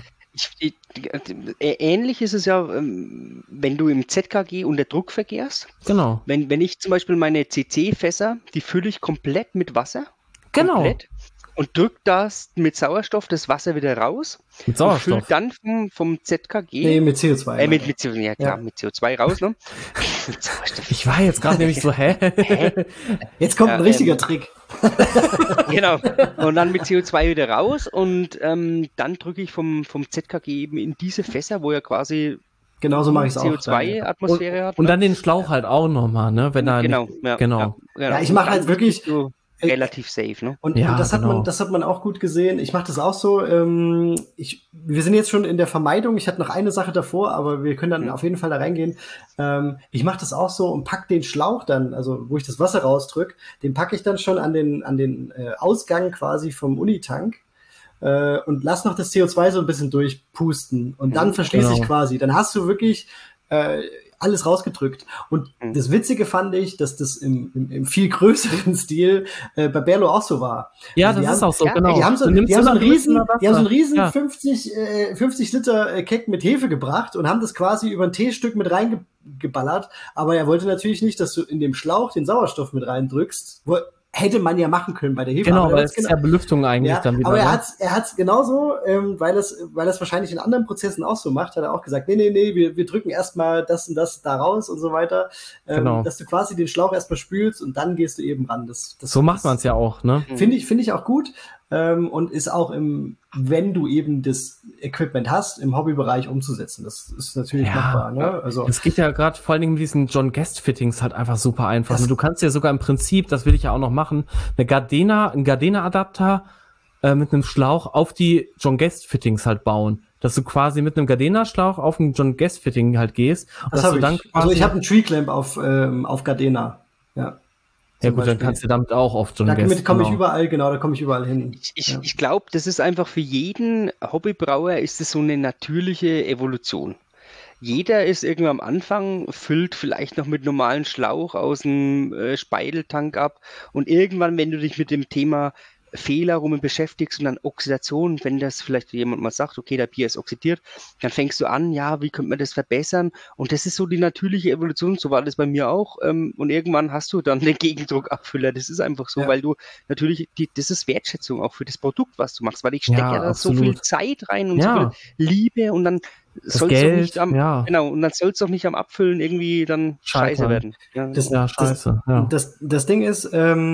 Ähnlich ist es ja, wenn du im ZKG unter Druck verkehrst. Genau. Wenn ich zum Beispiel meine CC-Fässer, die fülle ich komplett mit Wasser. Genau. Komplett, und drück das mit Sauerstoff das Wasser wieder raus. Mit Sauerstoff. Und füll dann vom ZKG. Nee, mit CO2. Mit CO2, ja klar, mit CO2 raus, ne? Mit Sauerstoff. Ich war jetzt gerade nämlich so, hä? Jetzt kommt ein richtiger Trick. Genau. Und dann mit CO2 wieder raus und dann drücke ich vom ZKG eben in diese Fässer, wo ja quasi genauso mache ich es auch. CO2-Atmosphäre hat. Und dann den Schlauch halt auch nochmal, ne? Wenn da genau, nicht, genau. Ja, ich mache halt wirklich relativ safe, ne? Und das hat man auch gut gesehen. Ich mache das auch so. Wir sind jetzt schon in der Vermeidung. Ich hatte noch eine Sache davor, aber wir können dann auf jeden Fall da reingehen. Ich mache das auch so und pack den Schlauch dann, also wo ich das Wasser rausdrück, den packe ich dann schon an den Ausgang quasi vom Unitank. Und lass noch das CO2 so ein bisschen durchpusten. Und dann verschließe ich quasi. Dann hast du wirklich alles rausgedrückt. Und das Witzige fand ich, dass das im viel größeren Stil bei Berlo auch so war. Ja, also das ist auch so, genau. Die haben so einen riesen 50 Liter Keck mit Hefe gebracht und haben das quasi über ein Teestück mit reingeballert. Aber er wollte natürlich nicht, dass du in dem Schlauch den Sauerstoff mit reindrückst. Hätte man ja machen können bei der Hefe. Genau, weil es ist ja Belüftung eigentlich dann wieder. Aber er hat's genauso, weil das wahrscheinlich in anderen Prozessen auch so macht, hat er auch gesagt, nee, wir drücken erstmal das und das da raus und so weiter, dass du quasi den Schlauch erstmal spülst und dann gehst du eben ran. So macht man es ja auch, ne? Finde ich auch gut. Und ist auch wenn du eben das Equipment hast, im Hobbybereich umzusetzen. Das ist natürlich machbar. Ne? Also es geht ja gerade vor allen Dingen mit diesen John Guest Fittings halt einfach super einfach. Du kannst ja sogar im Prinzip, das will ich ja auch noch machen, einen Gardena-Adapter mit einem Schlauch auf die John Guest Fittings halt bauen. Dass du quasi mit einem Gardena-Schlauch auf ein John Guest Fitting halt gehst. Das habe ich. Also ich habe einen Tree Clamp auf Gardena. Ja. Ja gut, dann kannst du damit auch auf John Guest. Damit komme ich überall hin. Ich glaube, das ist einfach für jeden Hobbybrauer ist es so eine natürliche Evolution. Jeder ist irgendwann am Anfang, füllt vielleicht noch mit normalen Schlauch aus dem Speideltank ab und irgendwann, wenn du dich mit dem Thema Fehler rum beschäftigst und dann Oxidation, wenn das vielleicht jemand mal sagt, okay, der Bier ist oxidiert, dann fängst du an, ja, wie könnte man das verbessern? Und das ist so die natürliche Evolution, so war das bei mir auch. Und irgendwann hast du dann den Gegendruckabfüller. Das ist einfach so, weil du natürlich, das ist Wertschätzung auch für das Produkt, was du machst, weil ich stecke da so viel Zeit rein und so viel Liebe und dann soll es doch nicht und dann soll es doch nicht am Abfüllen irgendwie dann scheiße werden. Das Ding ist,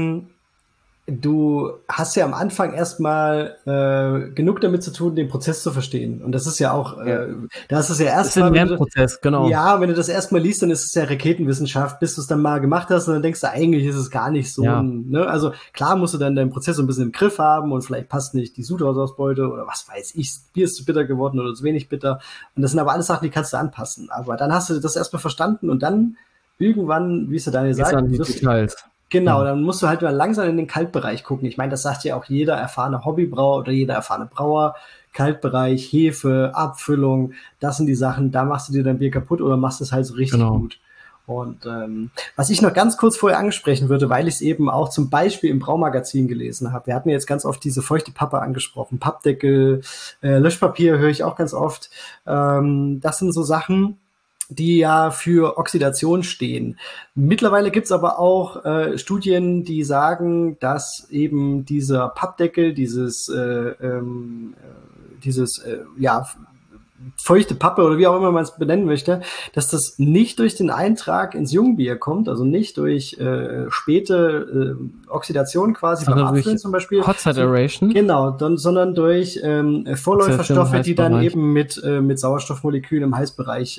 du hast ja am Anfang erstmal genug damit zu tun, den Prozess zu verstehen. Und das ist ja auch, das ist ja erstmal. Das ist ein Lernprozess, genau. Ja, wenn du das erstmal liest, dann ist es ja Raketenwissenschaft, bis du es dann mal gemacht hast und dann denkst du, eigentlich ist es gar nicht so. Ne? Also klar musst du dann deinen Prozess so ein bisschen im Griff haben und vielleicht passt nicht die Sudhausausbeute oder was weiß ich, Bier ist zu bitter geworden oder zu wenig bitter. Und das sind aber alles Sachen, die kannst du anpassen. Aber dann hast du das erstmal verstanden und dann irgendwann, wie es der Daniel sagt, genau, dann musst du halt mal langsam in den Kaltbereich gucken. Ich meine, das sagt ja auch jeder erfahrene Hobbybrauer oder jeder erfahrene Brauer. Kaltbereich, Hefe, Abfüllung, das sind die Sachen, da machst du dir dein Bier kaputt oder machst es halt so richtig gut. Und was ich noch ganz kurz vorher ansprechen würde, weil ich es eben auch zum Beispiel im Braumagazin gelesen habe. Wir hatten jetzt ganz oft diese feuchte Pappe angesprochen, Pappdeckel, Löschpapier höre ich auch ganz oft. Das sind so Sachen, die ja für Oxidation stehen. Mittlerweile gibt's aber auch Studien, die sagen, dass eben dieser Pappdeckel, dieses feuchte Pappe oder wie auch immer man es benennen möchte, dass das nicht durch den Eintrag ins Jungbier kommt, also nicht durch späte Oxidation quasi beim Abfüllen zum Beispiel. Hot Side Aeration. Genau, sondern durch Vorläuferstoffe, die dann eben mit Sauerstoffmolekülen im Heißbereich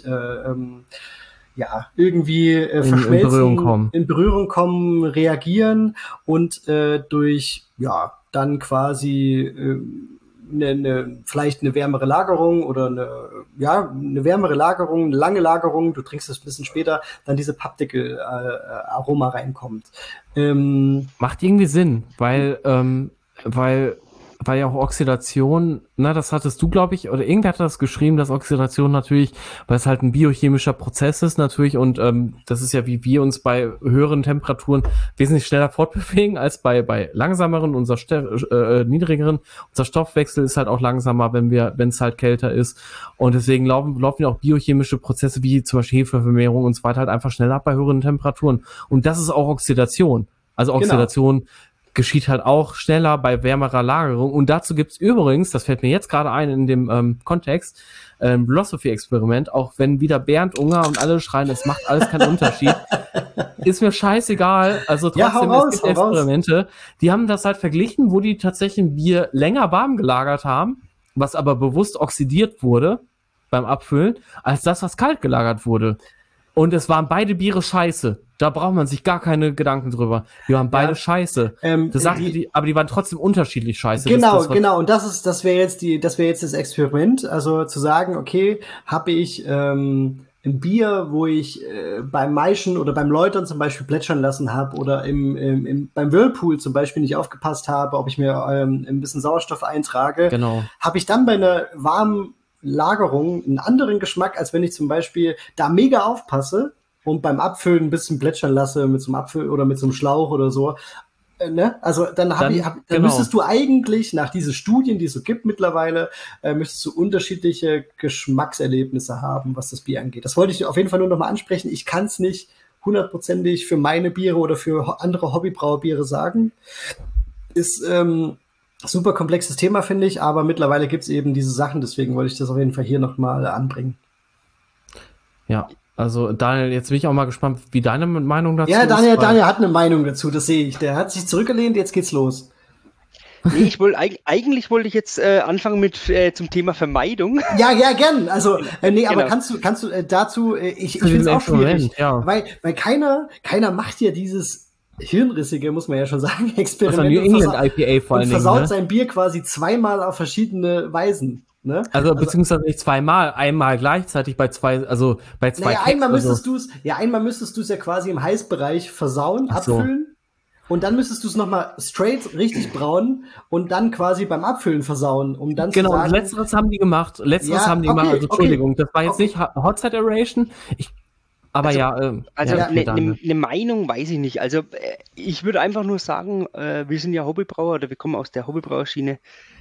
irgendwie verschmelzen, in Berührung kommen, reagieren und durch dann quasi vielleicht eine wärmere Lagerung oder eine wärmere Lagerung, eine lange Lagerung, du trinkst es ein bisschen später, dann diese Pappdeckel-Aroma reinkommt. Macht irgendwie Sinn, weil ja auch Oxidation, das hattest du, glaube ich, oder irgendwer hat das geschrieben, dass Oxidation natürlich, weil es halt ein biochemischer Prozess ist natürlich und das ist ja, wie wir uns bei höheren Temperaturen wesentlich schneller fortbewegen als bei langsameren, niedrigeren. Unser Stoffwechsel ist halt auch langsamer, wenn es halt kälter ist und deswegen laufen ja auch biochemische Prozesse wie zum Beispiel Hefevermehrung und so weiter halt einfach schneller ab bei höheren Temperaturen und das ist auch Oxidation. Also Oxidation geschieht halt auch schneller bei wärmerer Lagerung. Und dazu gibt's übrigens, das fällt mir jetzt gerade ein in dem Kontext, Philosophy-Experiment, auch wenn wieder Bernd Unger und alle schreien, es macht alles keinen Unterschied. Ist mir scheißegal. Also trotzdem, es gibt Experimente. Die haben das halt verglichen, wo die tatsächlich ein Bier länger warm gelagert haben, was aber bewusst oxidiert wurde beim Abfüllen, als das, was kalt gelagert wurde. Und es waren beide Biere scheiße. Da braucht man sich gar keine Gedanken drüber. Die waren beide scheiße. Aber die waren trotzdem unterschiedlich scheiße. Genau. Und das wäre jetzt das Experiment. Also zu sagen, okay, habe ich ein Bier, wo ich beim Maischen oder beim Läutern zum Beispiel plätschern lassen habe oder beim Whirlpool zum Beispiel nicht aufgepasst habe, ob ich mir ein bisschen Sauerstoff eintrage. Genau. Habe ich dann bei einer warmen Lagerung einen anderen Geschmack, als wenn ich zum Beispiel da mega aufpasse und beim Abfüllen ein bisschen plätschern lasse mit so einem Apfel oder mit so einem Schlauch oder so. Also dann müsstest du eigentlich nach diesen Studien, die es so gibt mittlerweile, müsstest du unterschiedliche Geschmackserlebnisse haben, was das Bier angeht. Das wollte ich auf jeden Fall nur noch mal ansprechen. Ich kann es nicht hundertprozentig für meine Biere oder für andere Hobbybrauerbiere sagen. Ist super komplexes Thema, finde ich, aber mittlerweile gibt es eben diese Sachen, deswegen wollte ich das auf jeden Fall hier nochmal anbringen. Ja, also Daniel, jetzt bin ich auch mal gespannt, wie deine Meinung dazu ist. Ja, Daniel hat eine Meinung dazu, das sehe ich. Der hat sich zurückgelehnt, jetzt geht's los. Nee, eigentlich wollte ich jetzt anfangen mit zum Thema Vermeidung. Ja, gern. Also, aber kannst du dazu, ich finde es auch schwierig, weil keiner macht ja dieses hirnrissige, muss man ja schon sagen, Experiment New England IPA vor allen Dingen, versaut sein Bier quasi zweimal auf verschiedene Weisen. Ne? Also beziehungsweise nicht zweimal, einmal gleichzeitig bei zwei. Einmal müsstest du es ja quasi im Heißbereich versauen, abfüllen. Und dann müsstest du es nochmal straight richtig brauen und dann quasi beim Abfüllen versauen, um dann zu sagen... Genau, letzteres haben die gemacht. Also Entschuldigung, das war jetzt nicht Hot Side Aeration. Eine Meinung weiß ich nicht. Also ich würde einfach nur sagen, wir sind ja Hobbybrauer oder wir kommen aus der Hobbybrauerschiene.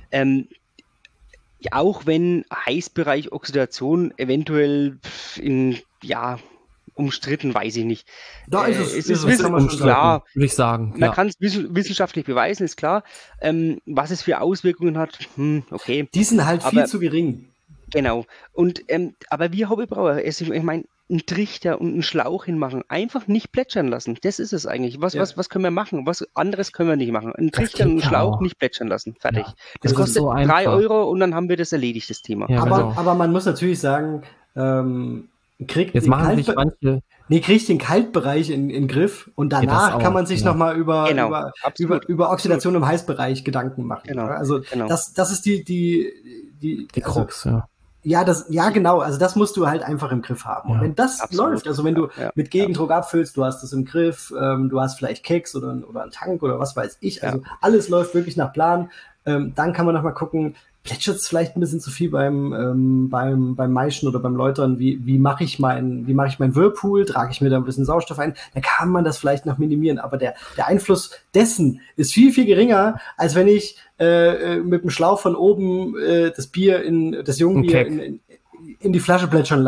Auch wenn Heißbereich Oxidation eventuell umstritten, weiß ich nicht. Da ist es klar, würde ich sagen. Man kann es wissenschaftlich beweisen, ist klar. Was es für Auswirkungen hat, okay. Die sind halt viel zu gering. Genau. Und aber wir Hobbybrauer, ich meine, einen Trichter und einen Schlauch hinmachen, einfach nicht plätschern lassen. Das ist es eigentlich. Was können wir machen? Was anderes können wir nicht machen. Einen Trichter und einen Schlauch nicht plätschern lassen. Fertig. Ja, das kostet so 3 € und dann haben wir das erledigt, das Thema. Ja, aber man muss natürlich sagen, kriegt den Kaltbereich in den Griff und danach kann man sich nochmal über Oxidation im Heißbereich Gedanken machen. Genau. Also das ist die Krux, genau. Also das musst du halt einfach im Griff haben. Und wenn das läuft, also wenn du mit Gegendruck abfüllst, du hast das im Griff, du hast vielleicht Keks oder einen Tank oder was weiß ich, also alles läuft wirklich nach Plan, dann kann man nochmal gucken, plätschert es vielleicht ein bisschen zu viel beim Maischen oder beim Läutern, wie mache ich meinen Whirlpool, trage ich mir da ein bisschen Sauerstoff ein, dann kann man das vielleicht noch minimieren, aber der Einfluss dessen ist viel, viel geringer, als wenn ich mit dem Schlauch von oben das Jungbier in die Flasche plätschern lasse.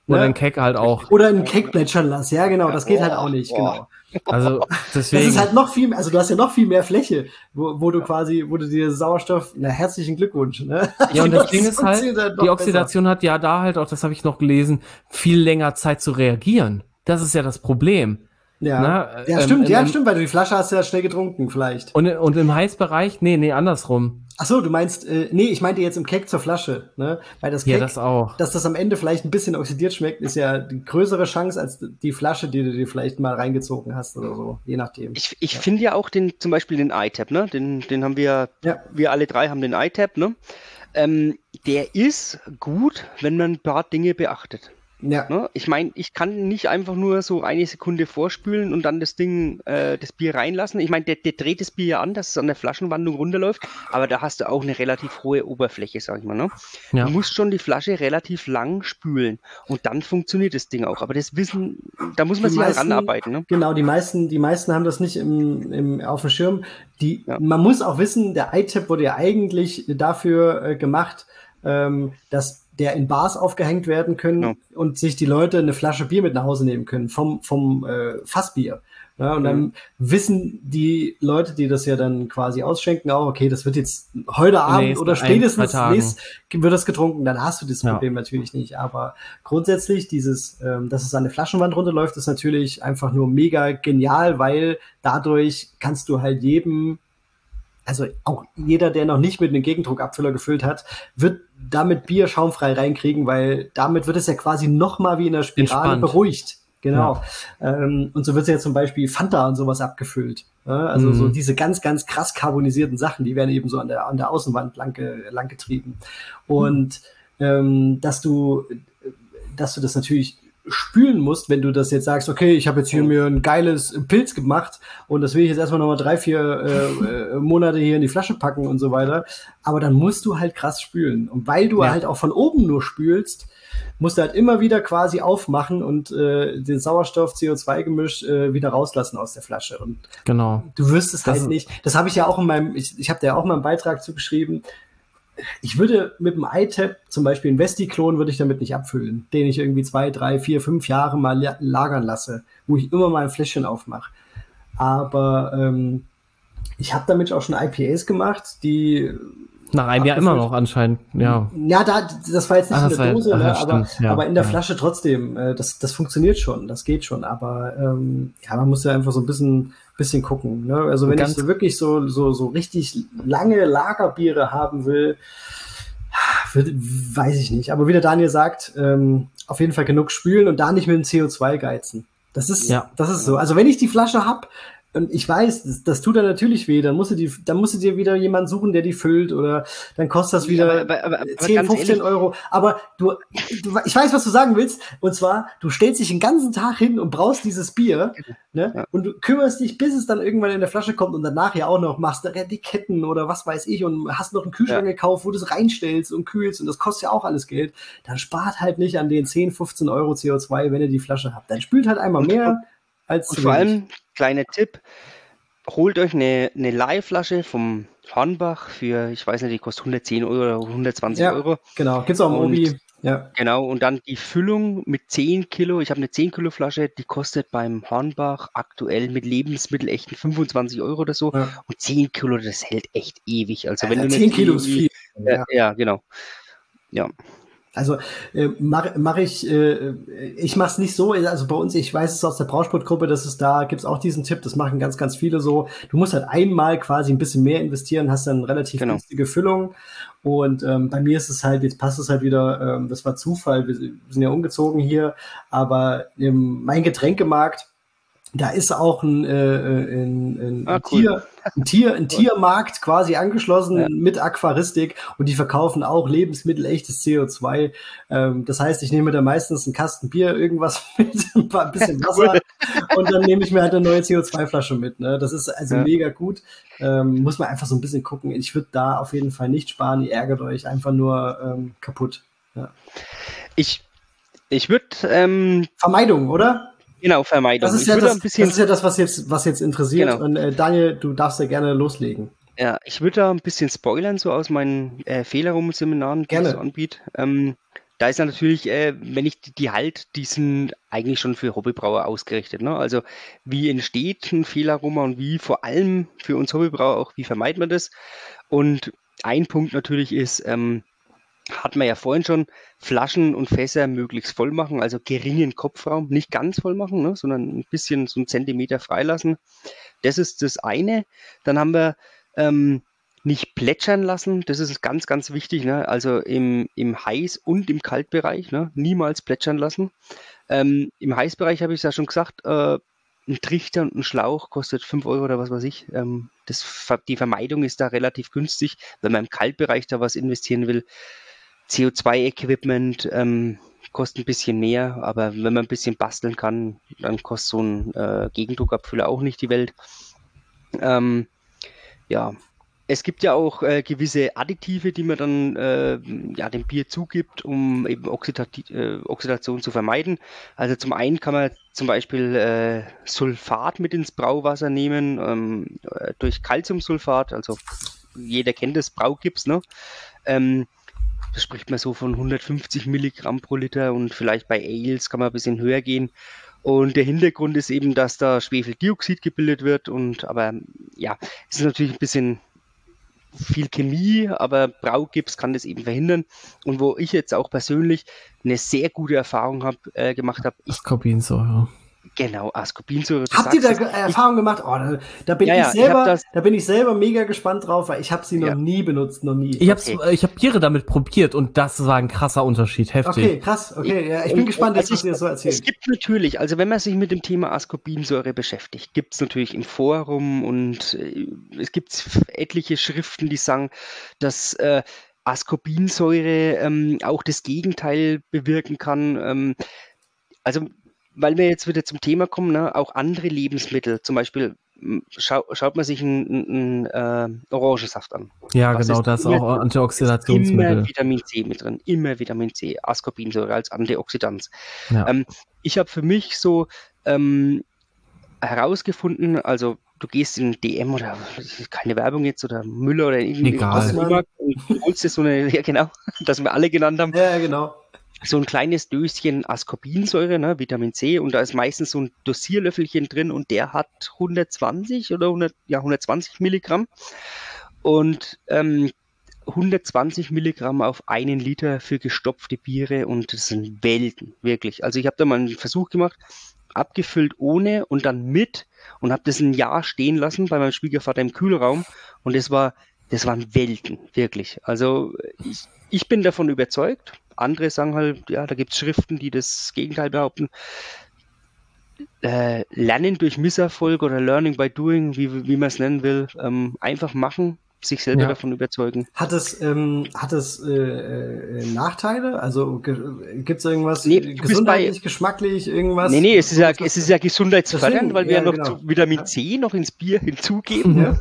Oder ein Keck halt auch. Oder einen Keck plätschern lassen. Ja, genau, das geht halt auch nicht, genau. Also deswegen. Das ist halt noch viel, also du hast ja noch viel mehr Fläche, wo du dir Sauerstoff, herzlichen Glückwunsch, ne? Ja, und das Ding ist halt, die Oxidation hat ja da halt auch, das habe ich noch gelesen, viel länger Zeit zu reagieren. Das ist ja das Problem. Ja, stimmt, weil du die Flasche hast ja schnell getrunken, vielleicht. Und im Heißbereich, nee, andersrum. Ach so, du meinst, ich meinte jetzt im Keck zur Flasche, ne? Weil das Keck, ja, das auch. dass das am Ende vielleicht ein bisschen oxidiert schmeckt, ist ja die größere Chance als die Flasche, die du dir vielleicht mal reingezogen hast oder so, je nachdem. Ich finde ja auch zum Beispiel den iTap, ne? Den haben wir alle drei haben den iTap, ne? Der ist gut, wenn man ein paar Dinge beachtet. Ja. Ne? Ich meine, ich kann nicht einfach nur so eine Sekunde vorspülen und dann das Bier reinlassen. Ich meine, der dreht das Bier ja an, dass es an der Flaschenwandung runterläuft, aber da hast du auch eine relativ hohe Oberfläche, sag ich mal. Ne? Ja. Du musst schon die Flasche relativ lang spülen und dann funktioniert das Ding auch. Aber das Wissen, da muss man sich halt ranarbeiten. Ne? Genau, die meisten haben das nicht auf dem Schirm. Man muss auch wissen, der iTap wurde ja eigentlich dafür gemacht, dass der in Bars aufgehängt werden können und sich die Leute eine Flasche Bier mit nach Hause nehmen können vom Fassbier. Ja, und dann wissen die Leute, die das ja dann quasi ausschenken, auch, okay, das wird jetzt heute Abend oder spätestens wird das getrunken, dann hast du das Problem natürlich nicht. Aber grundsätzlich dass es an der Flaschenwand runterläuft, ist natürlich einfach nur mega genial, weil dadurch kannst du halt also auch jeder, der noch nicht mit einem Gegendruckabfüller gefüllt hat, wird damit Bier schaumfrei reinkriegen, weil damit wird es ja quasi nochmal wie in der Spirale beruhigt. Genau. Ja. Und so wird ja zum Beispiel Fanta und sowas abgefüllt. Also so diese ganz, ganz krass carbonisierten Sachen, die werden eben so an der Außenwand lang getrieben. Und dass du das natürlich spülen musst, wenn du das jetzt sagst, okay, ich habe jetzt hier mir ein geiles Pilz gemacht und das will ich jetzt erstmal nochmal 3-4 Monate hier in die Flasche packen und so weiter. Aber dann musst du halt krass spülen. Und weil du halt auch von oben nur spülst, musst du halt immer wieder quasi aufmachen und den Sauerstoff-CO2-Gemisch wieder rauslassen aus der Flasche. Und genau. Du wirst es halt nicht. Das habe ich ja auch ich habe da ja auch mal einen Beitrag zugeschrieben. Ich würde mit dem iTap, zum Beispiel einen Vesti-Klon, würde ich damit nicht abfüllen, den ich irgendwie 2, 3, 4, 5 Jahre mal lagern lasse, wo ich immer mal ein Fläschchen aufmache. Aber ich habe damit auch schon IPAs gemacht, die nach einem Jahr immer noch anscheinend, ja. Ja, das war jetzt nicht in der Dose, aber in der Flasche trotzdem. Das funktioniert schon, das geht schon. Aber man muss ja einfach so ein bisschen gucken. Ne? Also wenn ich so wirklich so richtig lange Lagerbiere haben will, weiß ich nicht. Aber wie der Daniel sagt, auf jeden Fall genug spülen und da nicht mit dem CO2 geizen. Das ist so. Also wenn ich die Flasche hab und ich weiß, das tut dann natürlich weh, dann musst du dir wieder jemanden suchen, der die füllt oder dann kostet das wieder aber 10, 15 Euro. Aber ich weiß, was du sagen willst. Und zwar, du stellst dich den ganzen Tag hin und brauchst dieses Bier, ne? Ja. Und du kümmerst dich, bis es dann irgendwann in der Flasche kommt und danach ja auch noch machst Etiketten oder was weiß ich und hast noch einen Kühlschrank gekauft, wo du es reinstellst und kühlst und das kostet ja auch alles Geld. Dann spart halt nicht an den 10, 15 Euro CO2, wenn ihr die Flasche habt. Dann spült halt einmal mehr als und vor allem, kleiner Tipp, holt euch eine Leihflasche vom Hornbach für, ich weiß nicht, die kostet 110 Euro oder 120 Euro. Genau, gibt's auch im Obi. Ja. Genau, und dann die Füllung mit 10 Kilo, ich habe eine 10 Kilo Flasche, die kostet beim Hornbach aktuell mit Lebensmittel echt 25 Euro oder so. Ja. Und 10 Kilo, das hält echt ewig. Also wenn du 10 Kilo ist viel. Ja, genau. Ja. Also ich mache es nicht so, also bei uns, ich weiß es aus der Brausportgruppe, gibt's auch diesen Tipp, das machen ganz, ganz viele so. Du musst halt einmal quasi ein bisschen mehr investieren, hast dann relativ günstige Füllung. Und bei mir ist es halt, jetzt passt es halt wieder, das war Zufall, wir sind ja umgezogen hier, aber mein Getränkemarkt, da ist auch ein Tiermarkt quasi angeschlossen mit Aquaristik und die verkaufen auch lebensmittelechtes CO2. Das heißt, ich nehme da meistens einen Kasten Bier, irgendwas mit, ein bisschen Wasser und dann nehme ich mir halt eine neue CO2-Flasche mit. Ne? Das ist also mega gut. Muss man einfach so ein bisschen gucken. Ich würde da auf jeden Fall nicht sparen. Ihr ärgert euch einfach nur kaputt. Ja. Ich würde Vermeidung, oder? Genau, Vermeidung. Das ist ja das, was jetzt interessiert. Genau. Und Daniel, du darfst ja gerne loslegen. Ja, ich würde da ein bisschen spoilern, so aus meinen Fehler-Seminaren, die ich so anbiete. da ist natürlich, wenn ich die halt, die sind eigentlich schon für Hobbybrauer ausgerichtet. Ne? Also wie entsteht ein Fehlaroma und wie vor allem für uns Hobbybrauer auch, wie vermeidet man das? Und ein Punkt natürlich ist, hat man ja vorhin schon, Flaschen und Fässer möglichst voll machen, also geringen Kopfraum, nicht ganz voll machen, ne, sondern ein bisschen so einen Zentimeter freilassen. Das ist das eine. Dann haben wir nicht plätschern lassen, das ist ganz, ganz wichtig, ne? Also im Heiß- und im Kaltbereich, ne? Niemals plätschern lassen. Im Heißbereich habe ich es ja schon gesagt, ein Trichter und ein Schlauch kostet 5 Euro oder was weiß ich. Die Vermeidung ist da relativ günstig, wenn man im Kaltbereich da was investieren will. CO2-Equipment kostet ein bisschen mehr, aber wenn man ein bisschen basteln kann, dann kostet so ein Gegendruckabfüller auch nicht die Welt. Ja, es gibt ja auch gewisse Additive, die man dann dem Bier zugibt, um eben Oxidation zu vermeiden. Also zum einen kann man zum Beispiel Sulfat mit ins Brauwasser nehmen, durch Calciumsulfat, also jeder kennt das, Braugips, ne? Da spricht man so von 150 Milligramm pro Liter und vielleicht bei Ales kann man ein bisschen höher gehen. Und der Hintergrund ist eben, dass da Schwefeldioxid gebildet wird aber ja, es ist natürlich ein bisschen viel Chemie, aber Braugips kann das eben verhindern. Und wo ich jetzt auch persönlich eine sehr gute Erfahrung gemacht habe. Ascorbinsäure. Genau, Ascorbinsäure. Habt ihr da Erfahrung gemacht? Oh, da bin ich selber mega gespannt drauf, weil ich habe sie noch nie benutzt, noch nie. Ich habe Biere damit probiert und das war ein krasser Unterschied, heftig. Okay, krass, okay, ja, ich bin gespannt, was ihr so erzählt. Es gibt natürlich, also wenn man sich mit dem Thema Ascorbinsäure beschäftigt, gibt es natürlich im Forum und es gibt etliche Schriften, die sagen, dass Ascorbinsäure auch das Gegenteil bewirken kann. Also weil wir jetzt wieder zum Thema kommen, ne, auch andere Lebensmittel, zum Beispiel schaut man sich einen Orangensaft an. Ja, genau, da ist auch Antioxidationsmittel. Immer Vitamin C mit drin, immer Vitamin C, Ascorbinsäure als Antioxidant. Ja. Ich habe für mich so herausgefunden, also du gehst in DM oder keine Werbung jetzt oder Müller oder irgendwie und holst dir so eine, ja genau, das wir alle genannt haben. Ja, genau. So ein kleines Döschen Ascorbinsäure, ne, Vitamin C, und da ist meistens so ein Dosierlöffelchen drin und der hat 120 oder 120 Milligramm und 120 Milligramm auf 1 Liter für gestopfte Biere und das sind Welten, wirklich. Also ich habe da mal einen Versuch gemacht, abgefüllt ohne und dann mit und habe das ein Jahr stehen lassen bei meinem Schwiegervater im Kühlraum und das waren Welten, wirklich. Also ich bin davon überzeugt. Andere sagen halt, ja, da gibt es Schriften, die das Gegenteil behaupten. Lernen durch Misserfolg oder Learning by Doing, wie man es nennen will, einfach machen, sich selber davon überzeugen. Hat es Nachteile? Also gibt es irgendwas gesundheitlich, geschmacklich, irgendwas? Nee, es ist ja gesundheitsfördernd, weil wir noch Vitamin C noch ins Bier hinzugeben. Ja.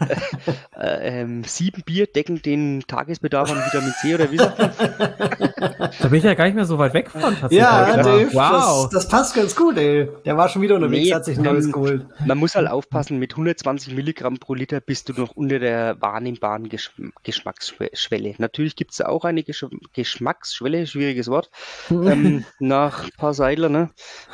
7 Bier decken den Tagesbedarf an Vitamin C oder wie sagt man? Da bin ich ja gar nicht mehr so weit weg von. Ja, Dave, wow. Das passt ganz gut, ey. Der war schon wieder unterwegs, hat sich ein neues geholt. Man muss halt aufpassen, mit 120 Milligramm pro Liter bist du noch unter der wahrnehmbaren Geschmacksschwelle. Natürlich gibt es auch eine Geschmacksschwelle, schwieriges Wort, nach ein paar Seidler, ne?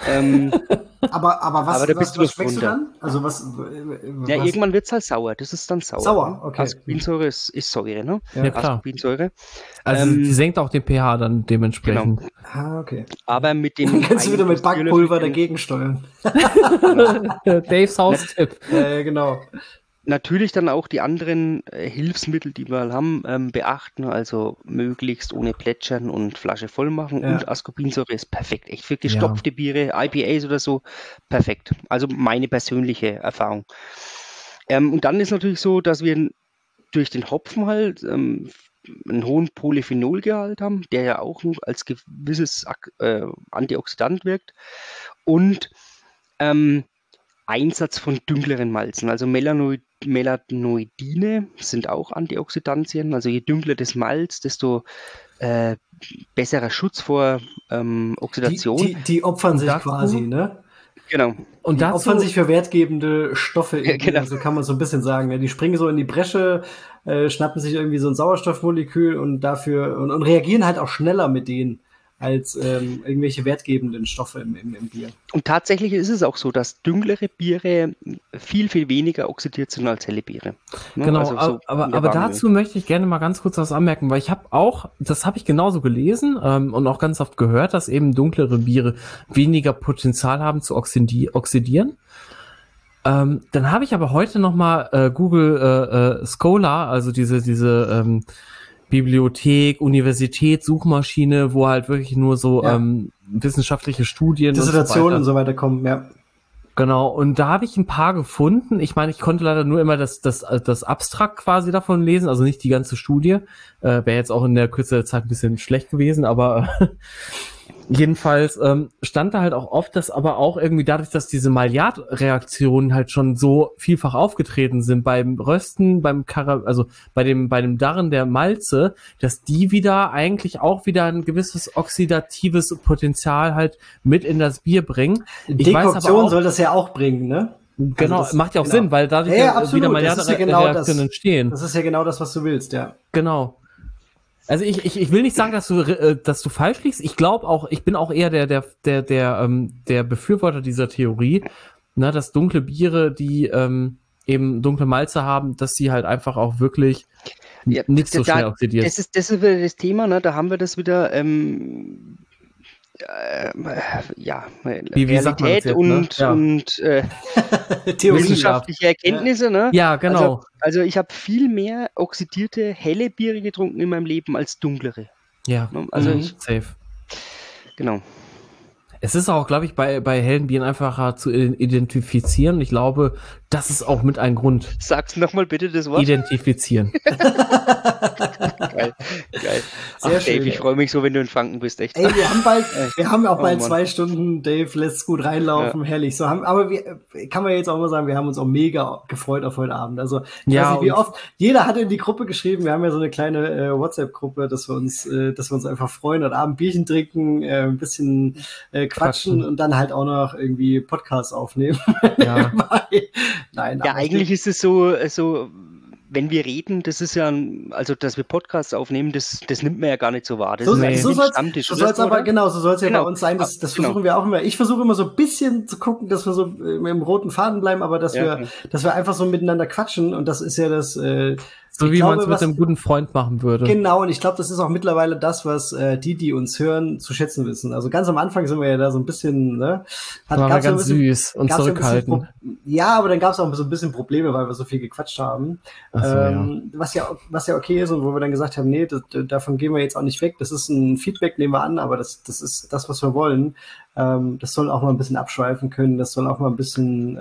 Aber was schmeckst du dann? Also ja, irgendwann wird es halt sauer. Das ist dann sauer. Sauer, okay. Ascorbinsäure ist Säure, ne? Ja, klar. Ascorbinsäure. Also die senkt auch den pH dann dementsprechend. Genau. Ah, okay. Aber mit dem... Dann kannst du wieder mit Backpulver dagegen steuern. Daves Haustipp. Genau. Natürlich dann auch die anderen Hilfsmittel, die wir haben, beachten, also möglichst ohne Plätschern und Flasche voll machen. Ja. Und Ascorbinsäure ist perfekt, echt für gestopfte Biere, IPAs oder so, perfekt. Also meine persönliche Erfahrung. Und dann ist natürlich so, dass wir durch den Hopfen halt einen hohen Polyphenolgehalt haben, der ja auch als gewisses Antioxidant wirkt. Und Einsatz von dunkleren Malzen, also Melanoidine sind auch Antioxidantien. Also je dunkler das Malz, desto besserer Schutz vor Oxidation. Die opfern sich quasi, ne? Genau. Und die opfern sich für wertgebende Stoffe. Ja, genau. Also kann man so ein bisschen sagen. Ja, die springen so in die Bresche, schnappen sich irgendwie so ein Sauerstoffmolekül und reagieren halt auch schneller mit denen. als irgendwelche wertgebenden Stoffe im Bier. Und tatsächlich ist es auch so, dass dunklere Biere viel, viel weniger oxidiert sind als helle Biere. Ne? Genau, Also so aber dazu möchte ich gerne mal ganz kurz was anmerken, weil ich habe auch, das habe ich genauso gelesen und auch ganz oft gehört, dass eben dunklere Biere weniger Potenzial haben zu oxidieren. Dann habe ich aber heute noch mal Google Scholar, also diese Bibliothek, Universität, Suchmaschine, wo halt wirklich nur so wissenschaftliche Studien Dissertationen und so weiter kommen, ja. Genau, und da habe ich ein paar gefunden. Ich meine, ich konnte leider nur immer das Abstrakt quasi davon lesen, also nicht die ganze Studie. Wäre jetzt auch in der Kürze der Zeit ein bisschen schlecht gewesen, aber jedenfalls stand da halt auch oft, dass aber auch irgendwie dadurch, dass diese Maillard-Reaktionen halt schon so vielfach aufgetreten sind beim Rösten, also bei dem Darren der Malze, dass die wieder eigentlich auch wieder ein gewisses oxidatives Potenzial halt mit in das Bier bringen. Dekoktion soll das ja auch bringen, ne? Genau, also macht ja auch Sinn, weil dadurch wieder Maillard-Reaktionen entstehen. Das ist ja genau das, was du willst, ja. Genau. Also ich will nicht sagen, dass du falsch liegst. Ich glaube auch, ich bin auch eher der Befürworter dieser Theorie, ne, dass dunkle Biere, die eben dunkle Malze haben, dass sie halt einfach auch wirklich nicht so schnell oxidiert. Das ist wieder das Thema, ne? Da haben wir das wieder Realität jetzt, und wissenschaftliche Erkenntnisse. Ne? Ja, genau. Also ich habe viel mehr oxidierte, helle Biere getrunken in meinem Leben als dunklere. Ja, also safe. Genau. Es ist auch, glaube ich, bei hellen Bieren einfacher zu identifizieren. Ich glaube, das ist auch mit ein Grund. Sag's nochmal bitte das Wort. Identifizieren. Geil. Sehr schön. Dave, ich freue mich so, wenn du in Franken bist, echt. Ey, wir haben auch bald 2 Stunden. Dave lässt es gut reinlaufen, herrlich. Aber kann man jetzt auch mal sagen, wir haben uns auch mega gefreut auf heute Abend. Also, ich weiß nicht, wie oft, jeder hat in die Gruppe geschrieben, wir haben ja so eine kleine WhatsApp-Gruppe, dass wir uns einfach freuen und Abend Bierchen trinken, ein bisschen quatschen und dann halt auch noch irgendwie Podcasts aufnehmen. Ja. Nein, ja, eigentlich ist es so, wenn wir reden, das ist ja, also dass wir Podcasts aufnehmen, das nimmt man ja gar nicht so wahr. Das ist so soll es ja bei uns sein. Das versuchen wir auch immer. Ich versuche immer so ein bisschen zu gucken, dass wir so im roten Faden bleiben, aber dass wir einfach so miteinander quatschen und das ist ja das. So wie man es mit einem guten Freund machen würde. Genau, und ich glaube, das ist auch mittlerweile das, was die uns hören, zu schätzen wissen. Also ganz am Anfang sind wir ja da so ein bisschen, ne? War ganz süß und zurückhaltend. Ja, aber dann gab es auch so ein bisschen Probleme, weil wir so viel gequatscht haben. Was ja okay ist und wo wir dann gesagt haben, nee, davon gehen wir jetzt auch nicht weg. Das ist ein Feedback, nehmen wir an, aber das ist das, was wir wollen. Das soll auch mal ein bisschen abschweifen können. Das soll auch mal ein bisschen,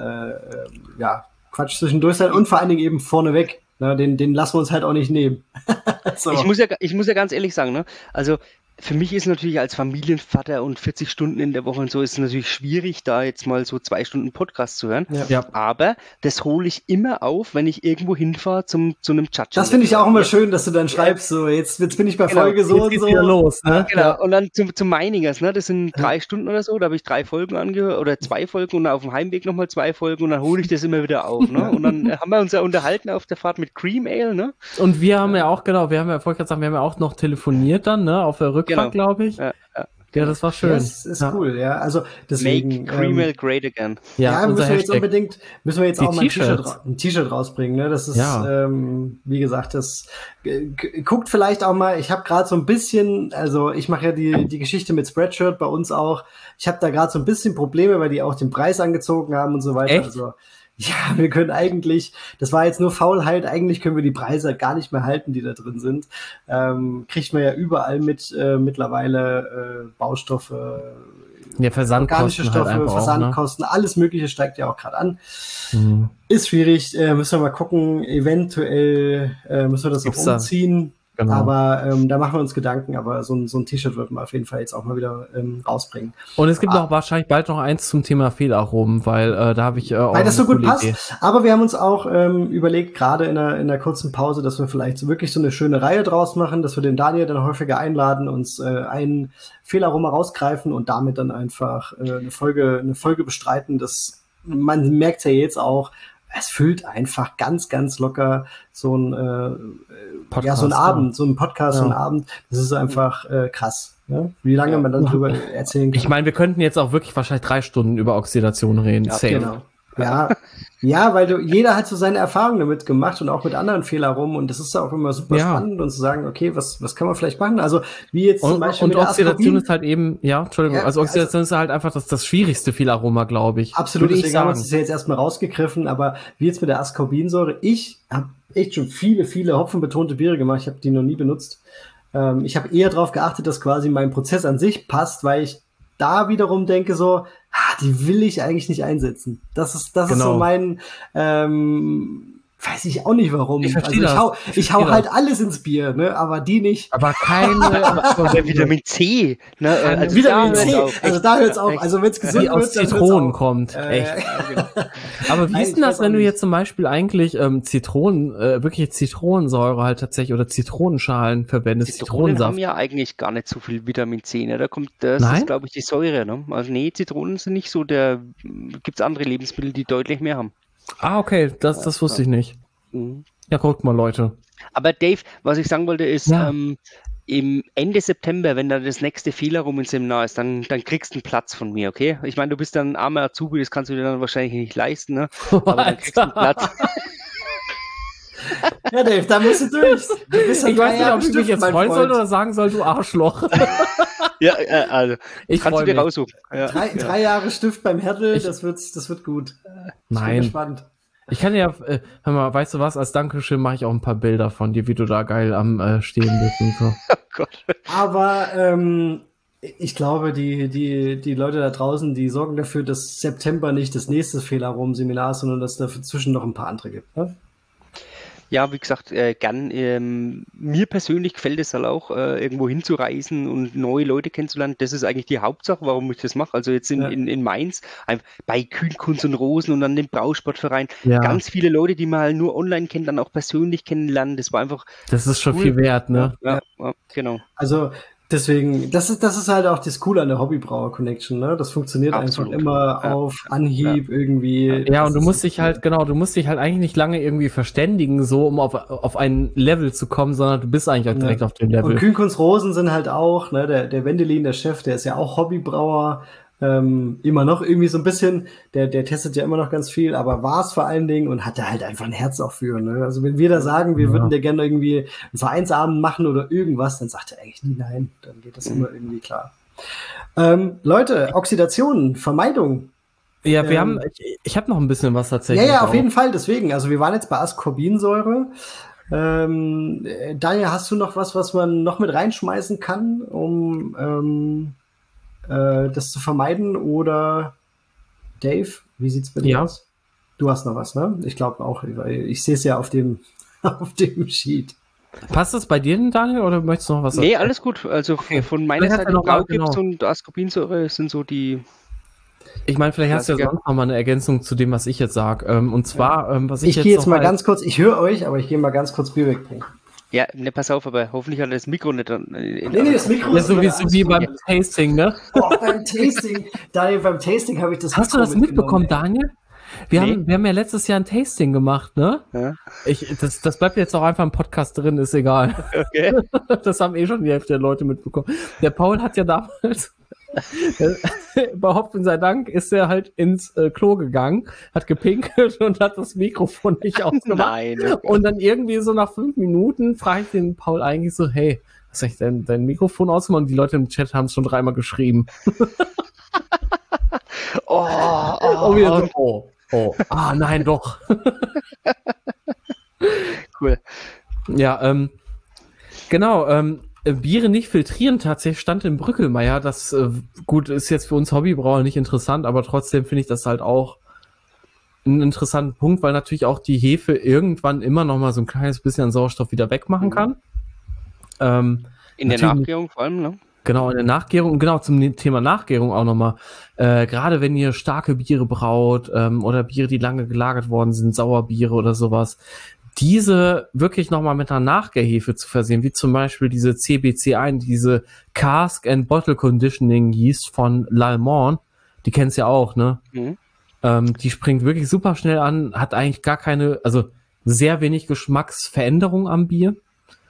Quatsch zwischendurch sein und vor allen Dingen eben vorneweg. Na, den lassen wir uns halt auch nicht nehmen. So. Ich muss ja ganz ehrlich sagen, ne? Also für mich ist natürlich als Familienvater und 40 Stunden in der Woche und so ist es natürlich schwierig, da jetzt mal so 2 Stunden Podcast zu hören. Ja. Aber das hole ich immer auf, wenn ich irgendwo hinfahre zu einem Chat. Das finde ich auch immer schön, dass du dann schreibst, so jetzt bin ich bei Folge so und so. Wieder los, ne? Genau. Ja. Und dann zum Meiningers, ne? Das sind 3 Stunden oder so, da habe ich 3 Folgen angehört oder 2 Folgen und auf dem Heimweg nochmal 2 Folgen und dann hole ich das immer wieder auf, ne? Und dann haben wir uns ja unterhalten auf der Fahrt mit Cream Ale, ne? Und wir haben ja auch, wir haben ja auch noch telefoniert dann, ne? Auf der Rückfahrt, glaube ich. Ja, das war schön. Das ist cool, ja. Also deswegen. Make Cream Ale great again. Ja, müssen wir jetzt auch mal ein T-Shirt rausbringen, ne? Das ist, wie gesagt, guckt vielleicht auch mal, ich habe gerade so ein bisschen, also ich mache ja die Geschichte mit Spreadshirt bei uns auch. Ich habe da gerade so ein bisschen Probleme, weil die auch den Preis angezogen haben und so weiter. Echt? Also ja, wir können eigentlich, das war jetzt nur Faulheit, eigentlich können wir die Preise gar nicht mehr halten, die da drin sind. Kriegt man ja überall mit mittlerweile Baustoffe, organische Stoffe, halt Versandkosten, auch, ne? Alles Mögliche steigt ja auch gerade an. Mhm. Ist schwierig, müssen wir mal gucken, eventuell müssen wir das auch umziehen. Genau. Aber da machen wir uns Gedanken, aber so ein T-Shirt wird man auf jeden Fall jetzt auch mal wieder rausbringen. Und es gibt auch wahrscheinlich bald noch eins zum Thema Fehlaromen, weil da habe ich auch weil das so gut passt. Idee. Aber wir haben uns auch überlegt, gerade in einer kurzen Pause, dass wir vielleicht so wirklich so eine schöne Reihe draus machen, dass wir den Daniel dann häufiger einladen, uns ein Fehlaroma rausgreifen und damit dann einfach eine Folge bestreiten. Man merkt ja jetzt auch, es füllt einfach ganz, ganz locker so ein Podcast, so ein Abend. Das ist einfach krass. Ja? Wie lange man dann drüber erzählen kann. Ich meine, wir könnten jetzt auch wirklich wahrscheinlich 3 Stunden über Oxidation reden. Ja, Safe. Genau. Ja, weil jeder hat so seine Erfahrungen damit gemacht und auch mit anderen Fehlern rum und das ist auch immer super spannend und zu sagen, okay, was kann man vielleicht machen? Also wie jetzt zum Beispiel und Oxidation ist halt eben, Entschuldigung, also Oxidation ist halt einfach das schwierigste Fehlaroma, glaube ich. Absolut, deswegen haben wir uns das ja jetzt erstmal rausgegriffen, aber wie jetzt mit der Ascorbinsäure, ich habe echt schon viele hopfenbetonte Biere gemacht, ich habe die noch nie benutzt. Ich habe eher darauf geachtet, dass quasi mein Prozess an sich passt, weil ich da wiederum denke so, die will ich eigentlich nicht einsetzen. Das ist so mein, weiß ich auch nicht warum. Ich verstehe ich hau halt alles ins Bier, ne, aber die nicht. Aber keine, aber Vitamin C, ne, also Vitamin C, also da hört's auf. Also wenn's gesund wird, aus Zitronen kommt, echt. Genau. Aber wie ist denn das, wenn du jetzt zum Beispiel eigentlich wirklich Zitronensäure halt tatsächlich oder Zitronenschalen verwendest? Zitronen haben ja eigentlich gar nicht so viel Vitamin C, ne? Das ist, glaube ich, die Säure, ne? Also nee, Zitronen sind nicht so gibt's andere Lebensmittel, die deutlich mehr haben. Ah, okay, das wusste ich nicht. Ja, guckt mal, Leute. Aber Dave, was ich sagen wollte, ist, im Ende September, wenn da das nächste Fehlerrum im Seminar ist, dann kriegst du einen Platz von mir, okay? Ich meine, du bist dann ein armer Azubi, das kannst du dir dann wahrscheinlich nicht leisten, ne? Aber dann kriegst du einen Platz. Ja, Dave, da musst du durch. Ich weiß nicht, ob ich mich jetzt freuen soll oder sagen soll, du Arschloch. Ja, also, kannst du dir mich. raussuchen. Ja. 3 Jahre Stift beim Hertel, das wird gut. Ich bin gespannt. Ich kann ja, hör mal, weißt du was, als Dankeschön mache ich auch ein paar Bilder von dir, wie du da geil am Stehen bist und so. Oh Gott. Aber ich glaube, die Leute da draußen, die sorgen dafür, dass September nicht das nächste Fehlerraum-Seminar ist, sondern dass es dazwischen noch ein paar andere gibt. Ne? Ja, wie gesagt, gern. Mir persönlich gefällt es halt auch, irgendwo hinzureisen und neue Leute kennenzulernen. Das ist eigentlich die Hauptsache, warum ich das mache. Also jetzt in Mainz, bei Kühnkunst und Rosen und dann dem Brausportverein. Ja. Ganz viele Leute, die man halt nur online kennt, dann auch persönlich kennenlernen. Das war einfach Das ist schon viel wert, ne? Ja, genau. Also deswegen, das ist halt auch das Coole an der Hobbybrauer-Connection, ne? Das funktioniert Absolut. einfach immer auf Anhieb irgendwie. Ja, und du musst dich halt eigentlich nicht lange irgendwie verständigen, so um auf ein Level zu kommen, sondern du bist eigentlich auch direkt auf dem Level. Und Kühnkunst Rosen sind halt auch, ne, der Wendelin, der Chef, der ist ja auch Hobbybrauer, immer noch irgendwie so ein bisschen, der testet ja immer noch ganz viel, aber war es vor allen Dingen und hat da halt einfach ein Herz auch für, ne? Also wenn wir da sagen, wir würden dir gerne irgendwie einen Vereinsabend machen oder irgendwas, dann sagt er eigentlich nie nein, dann geht das immer irgendwie klar. Leute, Oxidation, Vermeidung. Ja, ich habe noch ein bisschen was tatsächlich. Ja, auf jeden Fall, deswegen, also wir waren jetzt bei Ascorbinsäure. Daniel, hast du noch was man noch mit reinschmeißen kann, um das zu vermeiden? Oder Dave, wie sieht's bei dir aus? Du hast noch was, ne? Ich glaube auch, ich sehe es ja auf dem Sheet. Passt das bei dir denn, Daniel, oder möchtest du noch was sagen? Nee, alles gut. Also von meiner Seite Braugips und Ascorbinsäure sind so die... Ich meine, vielleicht hast du ja sonst noch mal eine Ergänzung zu dem, was ich jetzt sage. Und zwar, was ich gehe jetzt mal ganz kurz, ich höre euch, aber ich gehe mal ganz kurz Bier wegbringen. Ja, ne, pass auf, aber hoffentlich hat er das Mikro nicht dann. Nee, das Mikro ist so wie beim Tasting, ne? Boah, beim Tasting, Daniel, beim Tasting habe ich das. Hast du das mitbekommen, Daniel? Wir haben ja letztes Jahr ein Tasting gemacht, ne? Ja. Das bleibt jetzt auch einfach im Podcast drin, ist egal. Okay. Das haben schon die Hälfte der Leute mitbekommen. Der Paul hat ja damals überhaupt in sei Dank ist er halt ins Klo gegangen, hat gepinkelt und hat das Mikrofon nicht ausgemacht. Nein. Und dann irgendwie so nach 5 Minuten frage ich den Paul eigentlich so, hey, hast du echt dein Mikrofon ausgemacht? Und die Leute im Chat haben es schon 3-mal geschrieben. Nein, doch. Cool. Ja, genau, Biere nicht filtrieren, tatsächlich stand im Brückelmeier. Das, gut, ist jetzt für uns Hobbybrauer nicht interessant, aber trotzdem finde ich das halt auch einen interessanten Punkt, weil natürlich auch die Hefe irgendwann immer noch mal so ein kleines bisschen Sauerstoff wieder wegmachen kann. In der Nachgärung vor allem, ne? Genau, in der Nachgärung und genau zum Thema Nachgärung auch nochmal. Gerade wenn ihr starke Biere braut oder Biere, die lange gelagert worden sind, Sauerbiere oder sowas, diese wirklich nochmal mit einer Nachgärhefe zu versehen, wie zum Beispiel diese CBC1, diese Cask and Bottle Conditioning Yeast von L'Allemand, die kennst du ja auch, ne? Mhm. Die springt wirklich super schnell an, hat eigentlich gar keine, also sehr wenig Geschmacksveränderung am Bier.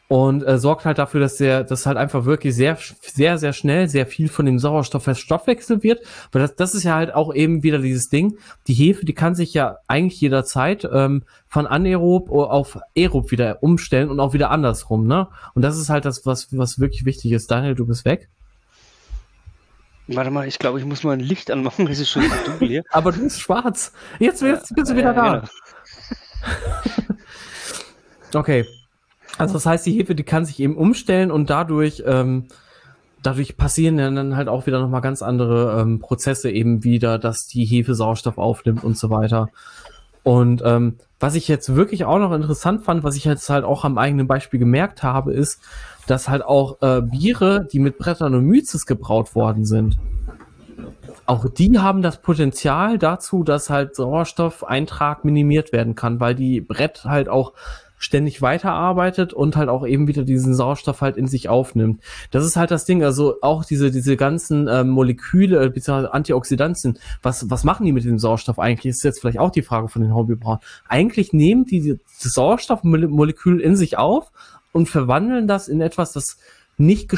und sorgt halt dafür, dass halt einfach wirklich sehr, sehr, sehr schnell sehr viel von dem Sauerstoff verstoffwechselt wird. Weil das ist ja halt auch eben wieder dieses Ding. Die Hefe, die kann sich ja eigentlich jederzeit von anaerob auf aerob wieder umstellen und auch wieder andersrum, ne? Und das ist halt das, was wirklich wichtig ist. Daniel, du bist weg. Warte mal, ich glaube, ich muss mal ein Licht anmachen, es ist schon so dunkel hier. Aber du bist schwarz. Jetzt bist du wieder da. Genau. Okay. Also das heißt, die Hefe, die kann sich eben umstellen und dadurch passieren dann halt auch wieder nochmal ganz andere Prozesse eben wieder, dass die Hefe Sauerstoff aufnimmt und so weiter. Und was ich jetzt wirklich auch noch interessant fand, was ich jetzt halt auch am eigenen Beispiel gemerkt habe, ist, dass halt auch Biere, die mit Brettanomyces gebraut worden sind, auch die haben das Potenzial dazu, dass halt Sauerstoffeintrag minimiert werden kann, weil die Brett halt auch ständig weiterarbeitet und halt auch eben wieder diesen Sauerstoff halt in sich aufnimmt. Das ist halt das Ding, also auch diese ganzen Moleküle bzw. Antioxidantien, was machen die mit dem Sauerstoff eigentlich? Ist jetzt vielleicht auch die Frage von den Hobbybrauern. Eigentlich nehmen die das Sauerstoffmolekül in sich auf und verwandeln das in etwas, das nicht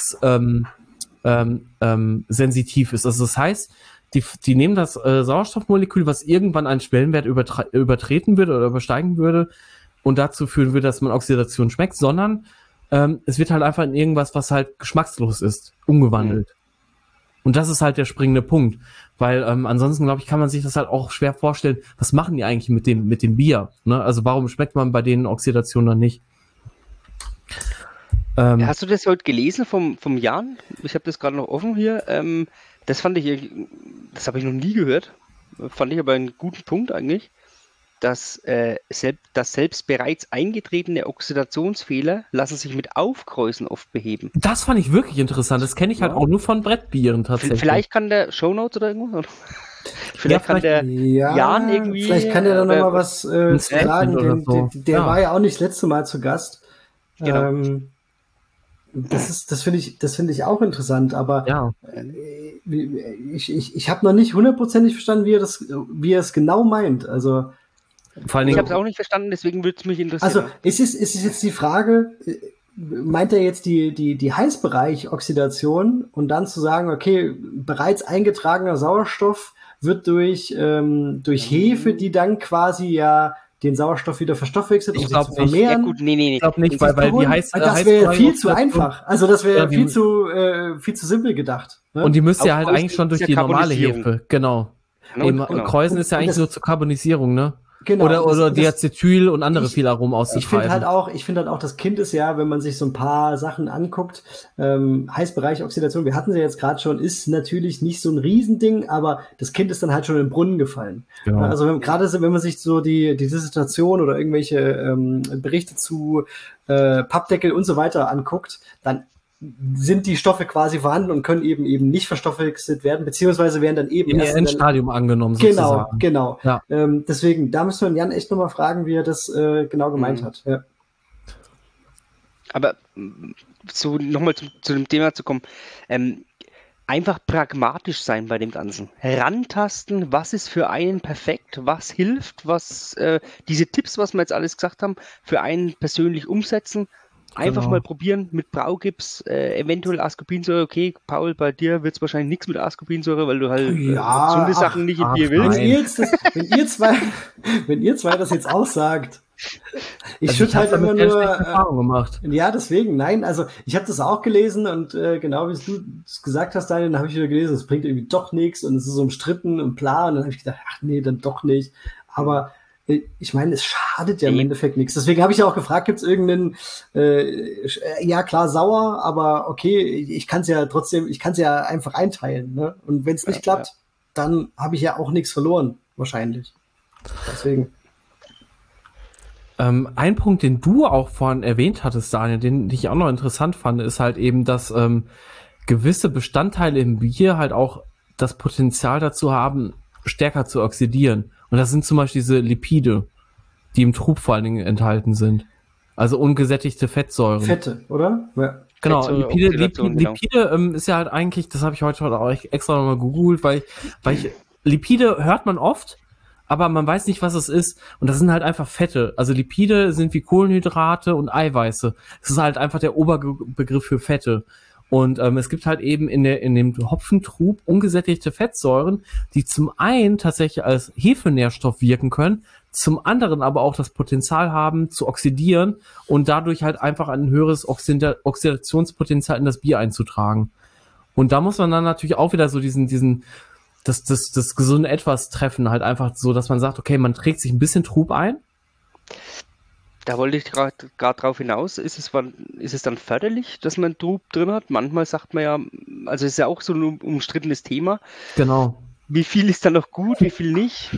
geschmackssensitiv ist. Also das heißt, die nehmen das Sauerstoffmolekül, was irgendwann einen Schwellenwert übertreten würde oder übersteigen würde, und dazu führen würde, dass man Oxidation schmeckt, sondern es wird halt einfach in irgendwas, was halt geschmackslos ist, umgewandelt. Und das ist halt der springende Punkt, weil ansonsten, glaube ich, kann man sich das halt auch schwer vorstellen, was machen die eigentlich mit dem Bier, ne? Also warum schmeckt man bei denen Oxidation dann nicht? Hast du das heute gelesen vom Jan? Ich habe das gerade noch offen hier. Das habe ich noch nie gehört. Fand ich aber einen guten Punkt eigentlich, dass selbst bereits eingetretene Oxidationsfehler lassen sich mit Aufkreuzen oft beheben. Das fand ich wirklich interessant. Das kenne ich halt auch nur von Brettbieren tatsächlich. Vielleicht kann der Shownotes oder irgendwas? Vielleicht kann der Jan irgendwie... Vielleicht kann er da nochmal was sagen. so. Der war ja auch nicht das letzte Mal zu Gast. Genau. Das finde ich auch interessant, aber Ja. ich habe noch nicht hundertprozentig verstanden, wie er es genau meint. Also Vor allen Ich Dingen, habe es auch nicht verstanden, deswegen würde es mich interessieren. Also ist es jetzt die Frage, meint er jetzt die Heißbereich-Oxidation und dann zu sagen, okay, bereits eingetragener Sauerstoff wird durch Hefe, die dann quasi ja den Sauerstoff wieder verstoffwechselt, um Ich sich glaub zu nicht. vermehren. Ja, gut, nee. ich glaube nicht, weil die Das wäre viel zu Heißbereich-Oxidation- einfach. Also das wäre Ja, viel zu simpel gedacht. Ne? Und die müsste ja halt Aufkreuzen eigentlich schon durch ist die ja normale Karbonisierung. Hefe, genau. Eben, Genau. Kreuzen ist ja Und eigentlich das- nur zur Karbonisierung, ne? Genau. Oder Das- Diacetyl und andere ich- viele Aromen Ich finde auszutreiben. halt auch, das Kind ist ja, wenn man sich so ein paar Sachen anguckt, Heißbereich-Oxidation, wir hatten sie jetzt gerade schon, ist natürlich nicht so ein Riesending, aber das Kind ist dann halt schon in den Brunnen gefallen. Genau. Also wenn man sich so die Dissertation oder irgendwelche Berichte zu Pappdeckel und so weiter anguckt, dann sind die Stoffe quasi vorhanden und können eben nicht verstoffwechselt werden, beziehungsweise werden dann eben Im erst Endstadium angenommen, Genau, sozusagen. genau. Ja. Deswegen, da müssen wir den Jan echt nochmal fragen, wie er das genau gemeint hat. Ja. Aber so nochmal zu dem Thema zu kommen, einfach pragmatisch sein bei dem Ganzen. Herantasten, was ist für einen perfekt, was hilft, was diese Tipps, was wir jetzt alles gesagt haben, für einen persönlich umsetzen. Einfach Genau. mal probieren mit Braugips, eventuell Ascorbinsäure. Okay, Paul, bei dir wird es wahrscheinlich nichts mit Ascorbinsäure, weil du halt Ja, gesunde Sachen nicht in Bier nein. willst. Wenn ihr zwei das jetzt aussagt, ich Also schütte hab halt damit immer keine nur. schlechte Erfahrung gemacht. Ja, deswegen, nein, also ich habe das auch gelesen und genau wie du es gesagt hast, Daniel, dann habe ich wieder gelesen, es bringt irgendwie doch nichts und es ist so umstritten und bla, und dann habe ich gedacht, ach nee, dann doch nicht. Aber ich meine, es schadet ja im Endeffekt nichts. Deswegen habe ich ja auch gefragt, gibt es irgendeinen, ja klar, sauer, aber okay, ich kann es ja trotzdem, ich kann es ja einfach einteilen. Ne? Und wenn es nicht klappt, dann habe ich ja auch nichts verloren, wahrscheinlich. Deswegen. Ein Punkt, den du auch vorhin erwähnt hattest, Daniel, den ich auch noch interessant fand, ist halt eben, dass gewisse Bestandteile im Bier halt auch das Potenzial dazu haben, stärker zu oxidieren. Und das sind zum Beispiel diese Lipide, die im Trub vor allen Dingen enthalten sind. Also ungesättigte Fettsäuren. Fette, oder? Ja. Genau, Fettsäure, Lipide Oxidation, genau. ist ja halt eigentlich, das habe ich heute auch extra nochmal gegoogelt, weil Lipide hört man oft, aber man weiß nicht, was es ist. Und das sind halt einfach Fette. Also Lipide sind wie Kohlenhydrate und Eiweiße. Das ist halt einfach der Oberbegriff für Fette. Und es gibt halt eben in dem Hopfentrub ungesättigte Fettsäuren, die zum einen tatsächlich als Hefenährstoff wirken können, zum anderen aber auch das Potenzial haben zu oxidieren und dadurch halt einfach ein höheres Oxidationspotenzial in das Bier einzutragen. Und da muss man dann natürlich auch wieder so das gesunde Etwas treffen, halt einfach so, dass man sagt, okay, man trägt sich ein bisschen Trub ein. Da wollte ich gerade drauf hinaus. Ist es dann förderlich, dass man Trub drin hat? Manchmal sagt man ja, also es ist ja auch so ein umstrittenes Thema. Genau. Wie viel ist dann noch gut, wie viel nicht?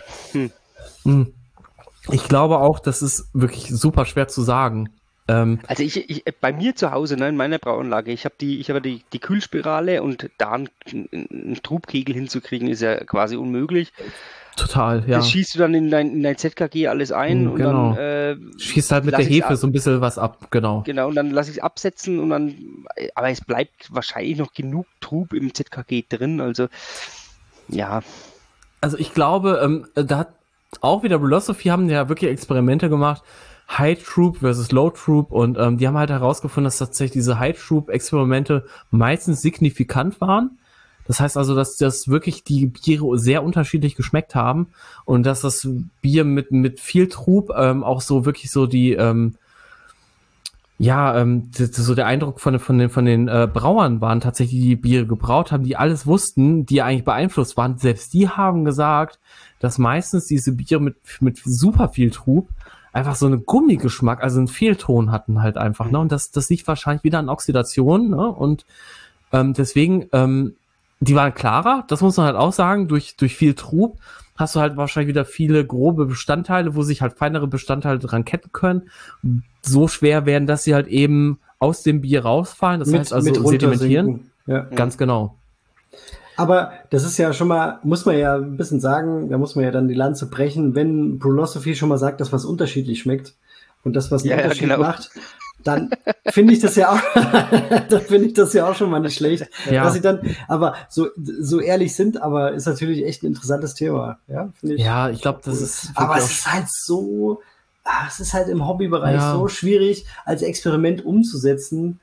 Ich glaube auch, das ist wirklich super schwer zu sagen. Also ich bei mir zu Hause, ne, in meiner Brauanlage, ich habe die Kühlspirale und da einen Trubkegel hinzukriegen, ist ja quasi unmöglich. Total, ja. Das schießt du dann in dein ZKG alles ein und genau. dann schießt halt mit der Hefe so ein bisschen was ab, genau. Genau, und dann lasse ich es absetzen und dann, aber es bleibt wahrscheinlich noch genug Trub im ZKG drin, also ja. Also ich glaube, da hat auch wieder Philosophy haben ja wirklich Experimente gemacht, High Troop versus Low Troop, und die haben halt herausgefunden, dass tatsächlich diese High Troop Experimente meistens signifikant waren. Das heißt also, dass das wirklich die Biere sehr unterschiedlich geschmeckt haben und dass das Bier mit viel Trub auch so wirklich so die so der Eindruck von den Brauern waren tatsächlich, die Biere gebraut haben, die alles wussten, die eigentlich beeinflusst waren. Selbst die haben gesagt, dass meistens diese Biere mit super viel Trub einfach so einen Gummigeschmack, also einen Fehlton hatten halt einfach, ne? Und das liegt wahrscheinlich wieder an Oxidation, ne? Und deswegen die waren klarer, das muss man halt auch sagen, durch viel Trub hast du halt wahrscheinlich wieder viele grobe Bestandteile, wo sich halt feinere Bestandteile dran ketten können. So schwer werden, dass sie halt eben aus dem Bier rausfallen, das heißt also sedimentieren. Ja. Ganz genau. Aber das ist ja schon mal, muss man ja ein bisschen sagen, da muss man ja dann die Lanze brechen, wenn Philosophy schon mal sagt, dass was unterschiedlich schmeckt und das, was einen Unterschied macht, dann finde ich das ja auch, schon mal nicht schlecht. Ja. Dass sie dann, aber so ehrlich sind, aber ist natürlich echt ein interessantes Thema. Ja, finde ich. Ja, ich glaube, das ist. Aber es ist halt es ist halt im Hobbybereich so schwierig, als Experiment umzusetzen.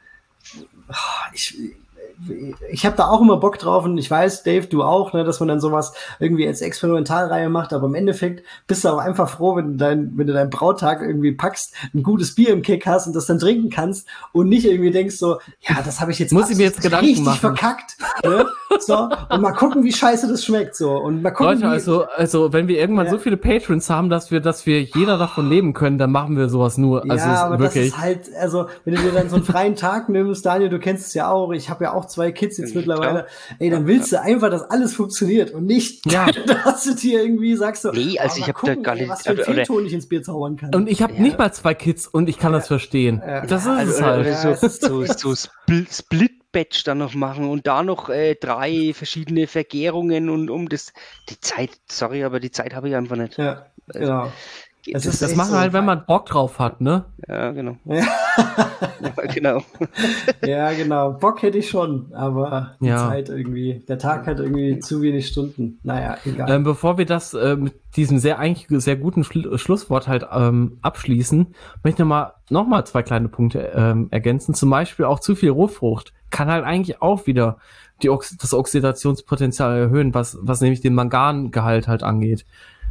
Ich habe da auch immer Bock drauf und ich weiß, Dave, du auch, ne, dass man dann sowas irgendwie als Experimentalreihe macht, aber im Endeffekt bist du auch einfach froh, wenn du deinen Brautag irgendwie packst, ein gutes Bier im Kick hast und das dann trinken kannst und nicht irgendwie denkst so, ja, das habe ich jetzt Gedanken machen. Verkackt, ne? So, und mal gucken, wie scheiße das schmeckt, so, und mal gucken, Leute, also wenn wir irgendwann so viele Patrons haben, dass wir jeder davon leben können, dann machen wir sowas nur. Also ja, aber wirklich. das ist halt, also wenn du dir dann so einen freien Tag nimmst, Daniel, du kennst es ja auch, ich habe ja auch 2 Kids jetzt mittlerweile, dann willst du einfach, dass alles funktioniert und nicht, dass du dir irgendwie sagst, so, nee, also ich habe da gar nicht, was für ein Fehlton ich ins Bier zaubern kann. Und ich habe nicht mal 2 Kids und ich kann das verstehen. Das ist es halt. So Split-Batch dann noch machen und da noch 3 verschiedene Vergärungen und die Zeit habe ich einfach nicht. Ja, genau. Das machen halt, wenn man Bock drauf hat, ne? Ja, genau. Ja. Ja, genau. Ja, genau. Bock hätte ich schon, aber die Zeit irgendwie, der Tag hat irgendwie zu wenig Stunden. Naja, egal. Bevor wir das mit diesem eigentlich sehr guten Schlusswort halt abschließen, möchte ich noch mal 2 kleine Punkte ergänzen. Zum Beispiel auch zu viel Rohfrucht kann halt eigentlich auch wieder das Oxidationspotenzial erhöhen, was nämlich den Mangangehalt halt angeht.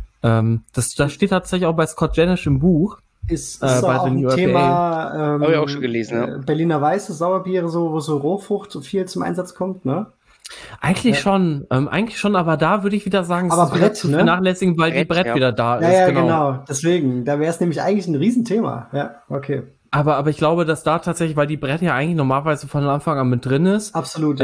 Das steht tatsächlich auch bei Scott Janisch im Buch. Ist bei auch ein Thema, habe ich auch schon gelesen, ja. Berliner Weiße Sauerbiere, wo so Rohfrucht so viel zum Einsatz kommt, ne? Eigentlich schon, aber da würde ich wieder sagen, aber Brett, zu vernachlässigen, weil die Brett wieder da ist. Ja, genau. Deswegen, da wäre es nämlich eigentlich ein Riesenthema. Ja, okay. Aber ich glaube, dass da tatsächlich, weil die Brett ja eigentlich normalerweise von Anfang an mit drin ist. Absolut,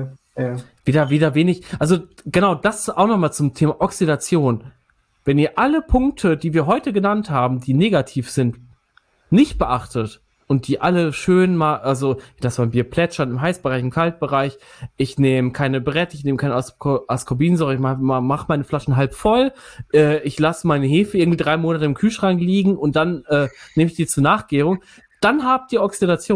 wieder wenig. Also genau, das auch nochmal zum Thema Oxidation. Wenn ihr alle Punkte, die wir heute genannt haben, die negativ sind, nicht beachtet und die alle schön mal, also dass mein Bier plätschert im Heißbereich, im Kaltbereich, ich nehme keine Brett, ich nehme keine Ascorbinsäure, ich mach meine Flaschen halb voll, ich lasse meine Hefe irgendwie 3 Monate im Kühlschrank liegen und dann nehme ich die zur Nachgärung, dann habt ihr Oxidation.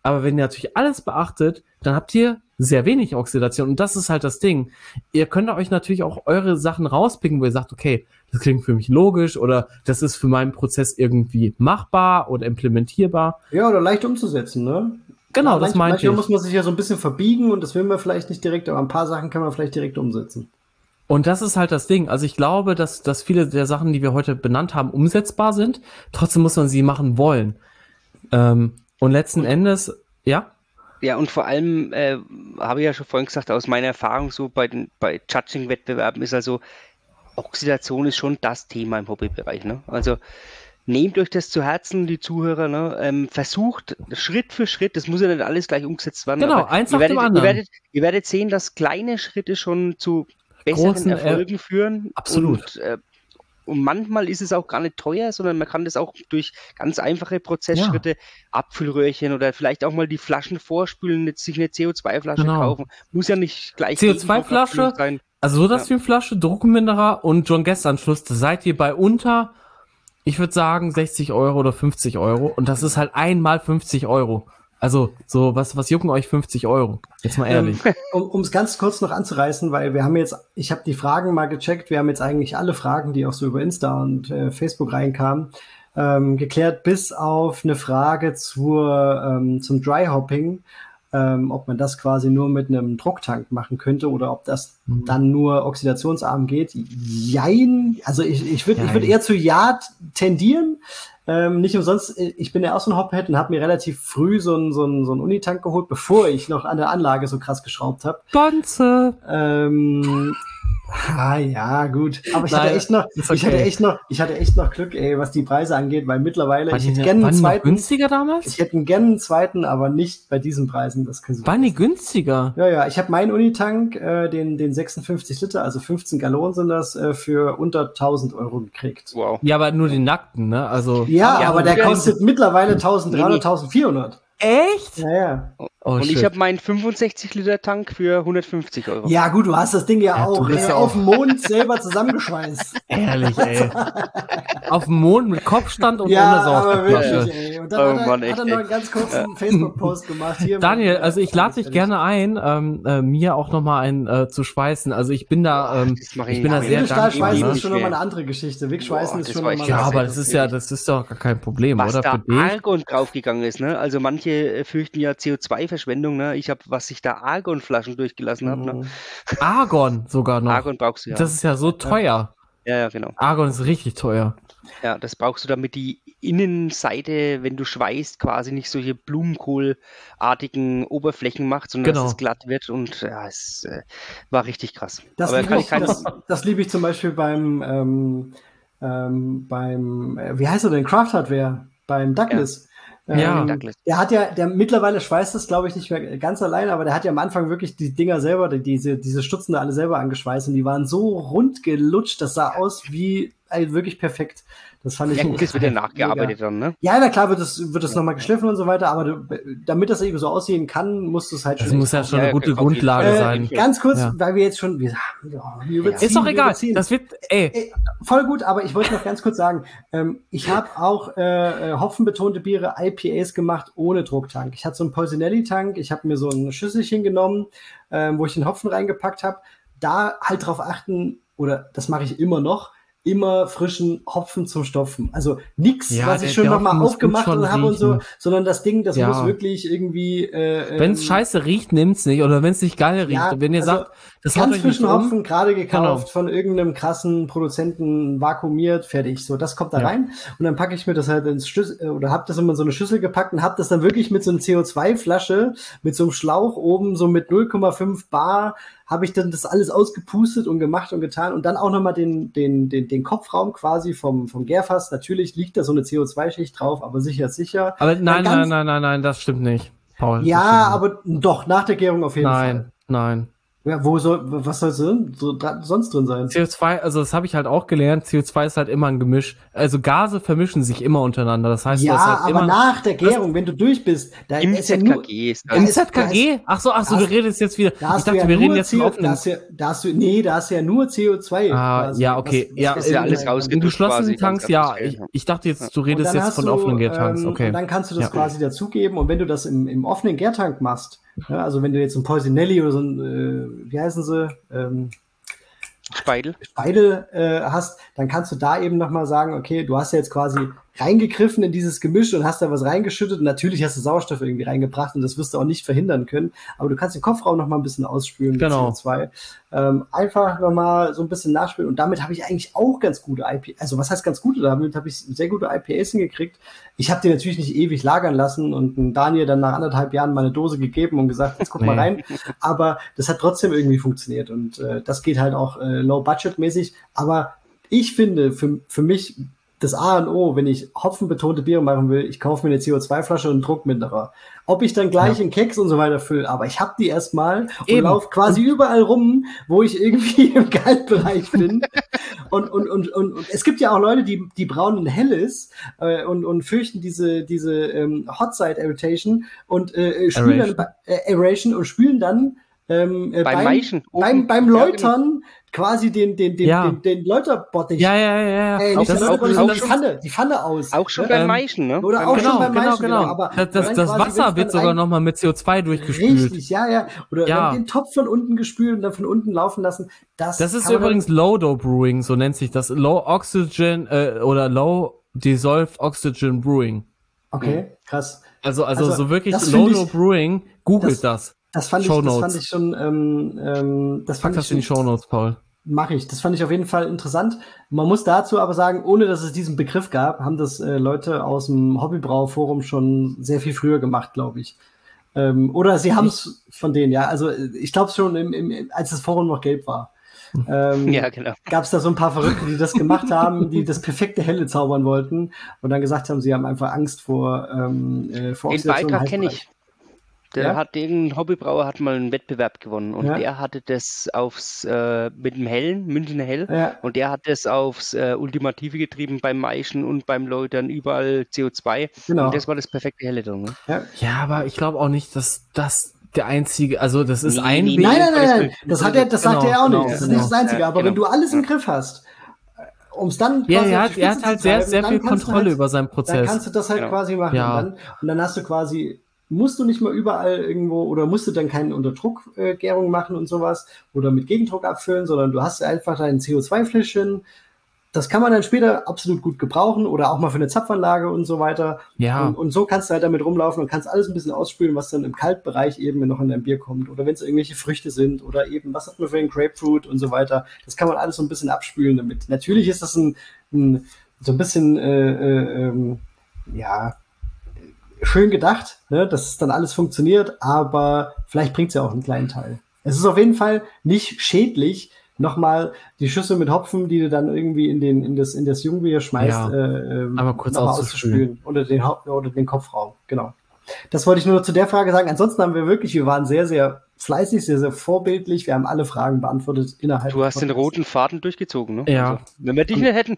Aber wenn ihr natürlich alles beachtet, dann habt ihr sehr wenig Oxidation. Und das ist halt das Ding. Ihr könnt euch natürlich auch eure Sachen rauspicken, wo ihr sagt, okay, das klingt für mich logisch oder das ist für meinen Prozess irgendwie machbar oder implementierbar. Ja, oder leicht umzusetzen, ne? Genau, ja, das meinte ich. Manchmal muss man sich ja so ein bisschen verbiegen und das will man vielleicht nicht direkt, aber ein paar Sachen kann man vielleicht direkt umsetzen. Und das ist halt das Ding. Also ich glaube, dass viele der Sachen, die wir heute benannt haben, umsetzbar sind. Trotzdem muss man sie machen wollen. Und letzten Endes, ja? Ja, und vor allem, habe ich ja schon vorhin gesagt, aus meiner Erfahrung so bei Judging-Wettbewerben ist also, Oxidation ist schon das Thema im Hobbybereich. Ne? Also nehmt euch das zu Herzen, die Zuhörer, ne? Versucht Schritt für Schritt, das muss ja nicht alles gleich umgesetzt werden. Genau, aber eins nach dem anderen. Ihr werdet sehen, dass kleine Schritte schon zu besseren Großen Erfolgen führen. Absolut. Und manchmal ist es auch gar nicht teuer, sondern man kann das auch durch ganz einfache Prozessschritte, Abfüllröhrchen oder vielleicht auch mal die Flaschen vorspülen, sich eine CO2-Flasche kaufen. Muss ja nicht gleich CO2-Flasche sein. Also Sodastream-Flasche, Druckminderer und John Guest-Anschluss, da seid ihr bei unter, ich würde sagen, 60 Euro oder 50 Euro. Und das ist halt einmal 50 Euro. Also, so, was jucken euch 50 Euro? Jetzt mal ehrlich. Um es ganz kurz noch anzureißen, weil wir haben jetzt, ich habe die Fragen mal gecheckt, wir haben jetzt eigentlich alle Fragen, die auch so über Insta und Facebook reinkamen, geklärt, bis auf eine Frage zum Dry-Hopping, ob man das quasi nur mit einem Drucktank machen könnte oder ob das dann nur oxidationsarm geht. Jein, also ich würde eher zu Ja tendieren. Nicht umsonst, ich bin ja auch so ein Hophead und habe mir relativ früh so einen Unitank geholt, bevor ich noch an der Anlage so krass geschraubt habe. Bonze! Ja, gut. Aber ich hatte echt noch Glück, ey, was die Preise angeht, weil mittlerweile, ich hätte gerne einen zweiten. Günstiger damals? Ich hätte gerne einen zweiten, aber nicht bei diesen Preisen. Das können Sie waren die günstiger? Ja. Ich habe meinen Unitank, den 56 Liter, also 15 Gallonen sind das, für unter 1.000 Euro gekriegt. Wow. Ja, aber nur den nackten, ne? Also. Ja, aber der kostet mittlerweile 1.300, 1.400. Echt? Ja. Oh, und ich habe meinen 65-Liter-Tank für 150 Euro. Ja gut, du hast das Ding ja auch auf dem Mond selber zusammengeschweißt. Ehrlich, ey. Auf dem Mond mit Kopfstand und ohne Sauerstoffflasche. Ey. Und dann hat er noch einen ganz kurzen Facebook-Post gemacht. Hier Daniel, also ich lade dich gerne ein, mir auch nochmal einen zu schweißen. Also ich bin da, ich bin da sehr dankbar. Schweißen ist schon nochmal eine andere Geschichte. Wegschweißen ist schon nochmal. Ja, aber das ist doch gar kein Problem, was oder? Was da Argon draufgegangen ist, ne? Also manche fürchten ja CO2-Verschwendung, ne? Ich habe, was sich da Argonflaschen durchgelassen hat, ne? Argon sogar noch. Argon brauchst du ja. Das ist ja so teuer. Ja, genau. Argon ist richtig teuer. Ja, das brauchst du, damit die Innenseite, wenn du schweißt, quasi nicht solche blumenkohlartigen Oberflächen macht, sondern dass es glatt wird und ja, es war richtig krass. Das liebe ich zum Beispiel beim wie heißt er denn, Craft Hardware, beim Douglas. Douglas. Der mittlerweile schweißt das, glaube ich, nicht mehr ganz alleine, aber der hat ja am Anfang wirklich die Dinger selber, diese Stutzen da alle selber angeschweißt und die waren so rund gelutscht, das sah aus wie wirklich perfekt. Das fand ich gut. Das wird ja nachgearbeitet dann, ne? Ja, na klar wird es nochmal geschliffen und so weiter, aber damit das eben so aussehen kann, muss es halt schon. Das muss ja schon eine gute Grundlage sein. Ganz kurz, weil wir jetzt schon, wir ist doch egal. Das wird, voll gut, aber ich wollte noch ganz kurz sagen, ich habe auch hopfenbetonte Biere, IPAs gemacht ohne Drucktank. Ich hatte so einen Polsinelli-Tank, ich habe mir so ein Schüsselchen genommen, wo ich den Hopfen reingepackt habe. Da halt drauf achten, oder das mache ich immer noch, immer frischen Hopfen zum Stopfen. Also nichts, was ich schon nochmal aufgemacht habe und so, sondern das Ding, das muss wirklich irgendwie... wenn es scheiße riecht, nimmt's nicht. Oder wenn es nicht geil riecht. Wenn ihr sagt, das ganz frischen Hopfen, gerade gekauft, von irgendeinem krassen Produzenten, vakuumiert, fertig. So, das kommt da rein. Und dann packe ich mir das halt ins Schüssel, oder hab das immer in so eine Schüssel gepackt und hab das dann wirklich mit so einer CO2-Flasche, mit so einem Schlauch oben, so mit 0,5 Bar, habe ich dann das alles ausgepustet und gemacht und getan und dann auch nochmal den Kopfraum quasi vom Gärfass. Natürlich liegt da so eine CO2-Schicht drauf, aber sicher ist sicher. Aber nein, das stimmt nicht, Paul. Ja, aber doch, nach der Gärung auf jeden Fall. Nein. Ja, was soll sonst drin sein? CO2, also das habe ich halt auch gelernt, CO2 ist halt immer ein Gemisch. Also Gase vermischen sich immer untereinander. Das heißt, ja, du hast halt aber immer nach der Gärung, wenn du durch bist, da Im ist ja nur... ZKG ist Im das. ZKG? Ach so, du redest jetzt wieder. Ich dachte, wir reden jetzt vom offenen. Da hast du ja nur CO2 quasi. Ja, okay. Ja, ist ja alles in rausgedrückt geschlossenen quasi, Tanks, ganz ja. offiziell, ja. Ich dachte jetzt, du Und redest dann jetzt hast von du, offenen Gärtanks, okay. Und dann kannst du das Ja. quasi dazugeben. Und wenn du das im offenen Gärtank machst, ja, also wenn du jetzt ein Poisinelli oder so ein, wie heißen sie, Speidel hast, dann kannst du da eben nochmal sagen, okay, du hast ja jetzt quasi reingegriffen in dieses Gemisch und hast da was reingeschüttet. Und natürlich hast du Sauerstoff irgendwie reingebracht und das wirst du auch nicht verhindern können. Aber du kannst den Kopfraum nochmal ein bisschen ausspülen mit CO2. Einfach nochmal so ein bisschen nachspülen. Und damit habe ich eigentlich auch ganz gute IPAs. Also was heißt ganz gute? Damit habe ich sehr gute IPAs hingekriegt. Ich habe die natürlich nicht ewig lagern lassen und Daniel dann nach 1,5 Jahren mal eine Dose gegeben und gesagt, jetzt guck mal rein. Aber das hat trotzdem irgendwie funktioniert. Und das geht halt auch low-budget-mäßig. Aber ich finde, für mich das A und O, wenn ich hopfenbetonte Biere machen will, ich kaufe mir eine CO2-Flasche und einen Druckminderer. Ob ich dann gleich in Keks und so weiter fülle, aber ich habe die erstmal und laufe quasi überall rum, wo ich irgendwie im Kaltbereich bin. und es gibt ja auch Leute, die brauen ein helles und fürchten diese Hot Side Irritation und spülen dann Aeration und spülen dann beim Läutern quasi den Läuterbottich. Ja. Die Pfanne aus. Auch schon beim Maischen, ne? Oder auch schon beim Maischen, genau. Aber das Wasser wird sogar nochmal mit CO2 durchgespült. Richtig, ja. Oder dann den Topf von unten gespült und dann von unten laufen lassen. Das ist übrigens Low-Dose Brewing, so nennt sich das. Low Oxygen oder Low Dissolved Oxygen Brewing. Okay, krass. Also so wirklich Low-Dose Brewing, googelt das. Das fand ich schon. Pack das in die Shownotes, Paul. Mache ich. Das fand ich auf jeden Fall interessant. Man muss dazu aber sagen, ohne dass es diesen Begriff gab, haben das Leute aus dem Hobbybrauforum schon sehr viel früher gemacht, glaube ich. Oder sie haben es von denen, ja. Also ich glaube schon, als das Forum noch gelb war. Ja, genau. Gab es da so ein paar Verrückte, die das gemacht haben, die das perfekte Helle zaubern wollten und dann gesagt haben, sie haben einfach Angst vor Oxidation. Den Beitrag kenne ich. Irgendein Hobbybrauer hat mal einen Wettbewerb gewonnen und der hatte das mit dem Hellen, Münchner Hell, und der hat das aufs Ultimative getrieben beim Maischen und beim Läutern, überall CO2. Genau. Und das war das perfekte Helle dann. Ne? Ja, aber ich glaube auch nicht, dass das der einzige, also das ist ein Weg. Nein. Das sagt er auch nicht. Das ist nicht das Einzige. Aber wenn du alles im Griff hast, um es dann quasi er hat halt sehr viel Kontrolle über seinen Prozess. Dann kannst du das halt quasi machen. Und dann hast du quasi, musst du nicht mal überall irgendwo oder musst du dann keine Unterdruckgärung machen und sowas oder mit Gegendruck abfüllen, sondern du hast einfach dein CO2-Fläschchen. Das kann man dann später absolut gut gebrauchen oder auch mal für eine Zapfanlage und so weiter. Ja. Und so kannst du halt damit rumlaufen und kannst alles ein bisschen ausspülen, was dann im Kaltbereich eben noch in dein Bier kommt. Oder wenn es irgendwelche Früchte sind oder eben, was hat man für einen Grapefruit und so weiter. Das kann man alles so ein bisschen abspülen damit. Natürlich ist das so ein bisschen, schön gedacht, ne, dass es dann alles funktioniert, aber vielleicht bringt es ja auch einen kleinen Teil. Es ist auf jeden Fall nicht schädlich, nochmal die Schüssel mit Hopfen, die du dann irgendwie in das Jungbier schmeißt, aber kurz auszuspülen oder den Kopfraum. Genau. Das wollte ich nur zu der Frage sagen. Ansonsten wir waren sehr, sehr fleißig, sehr, sehr vorbildlich. Wir haben alle Fragen beantwortet innerhalb. Du hast den roten Faden durchgezogen, ne? Ja. Also, wenn wir dich nicht hätten.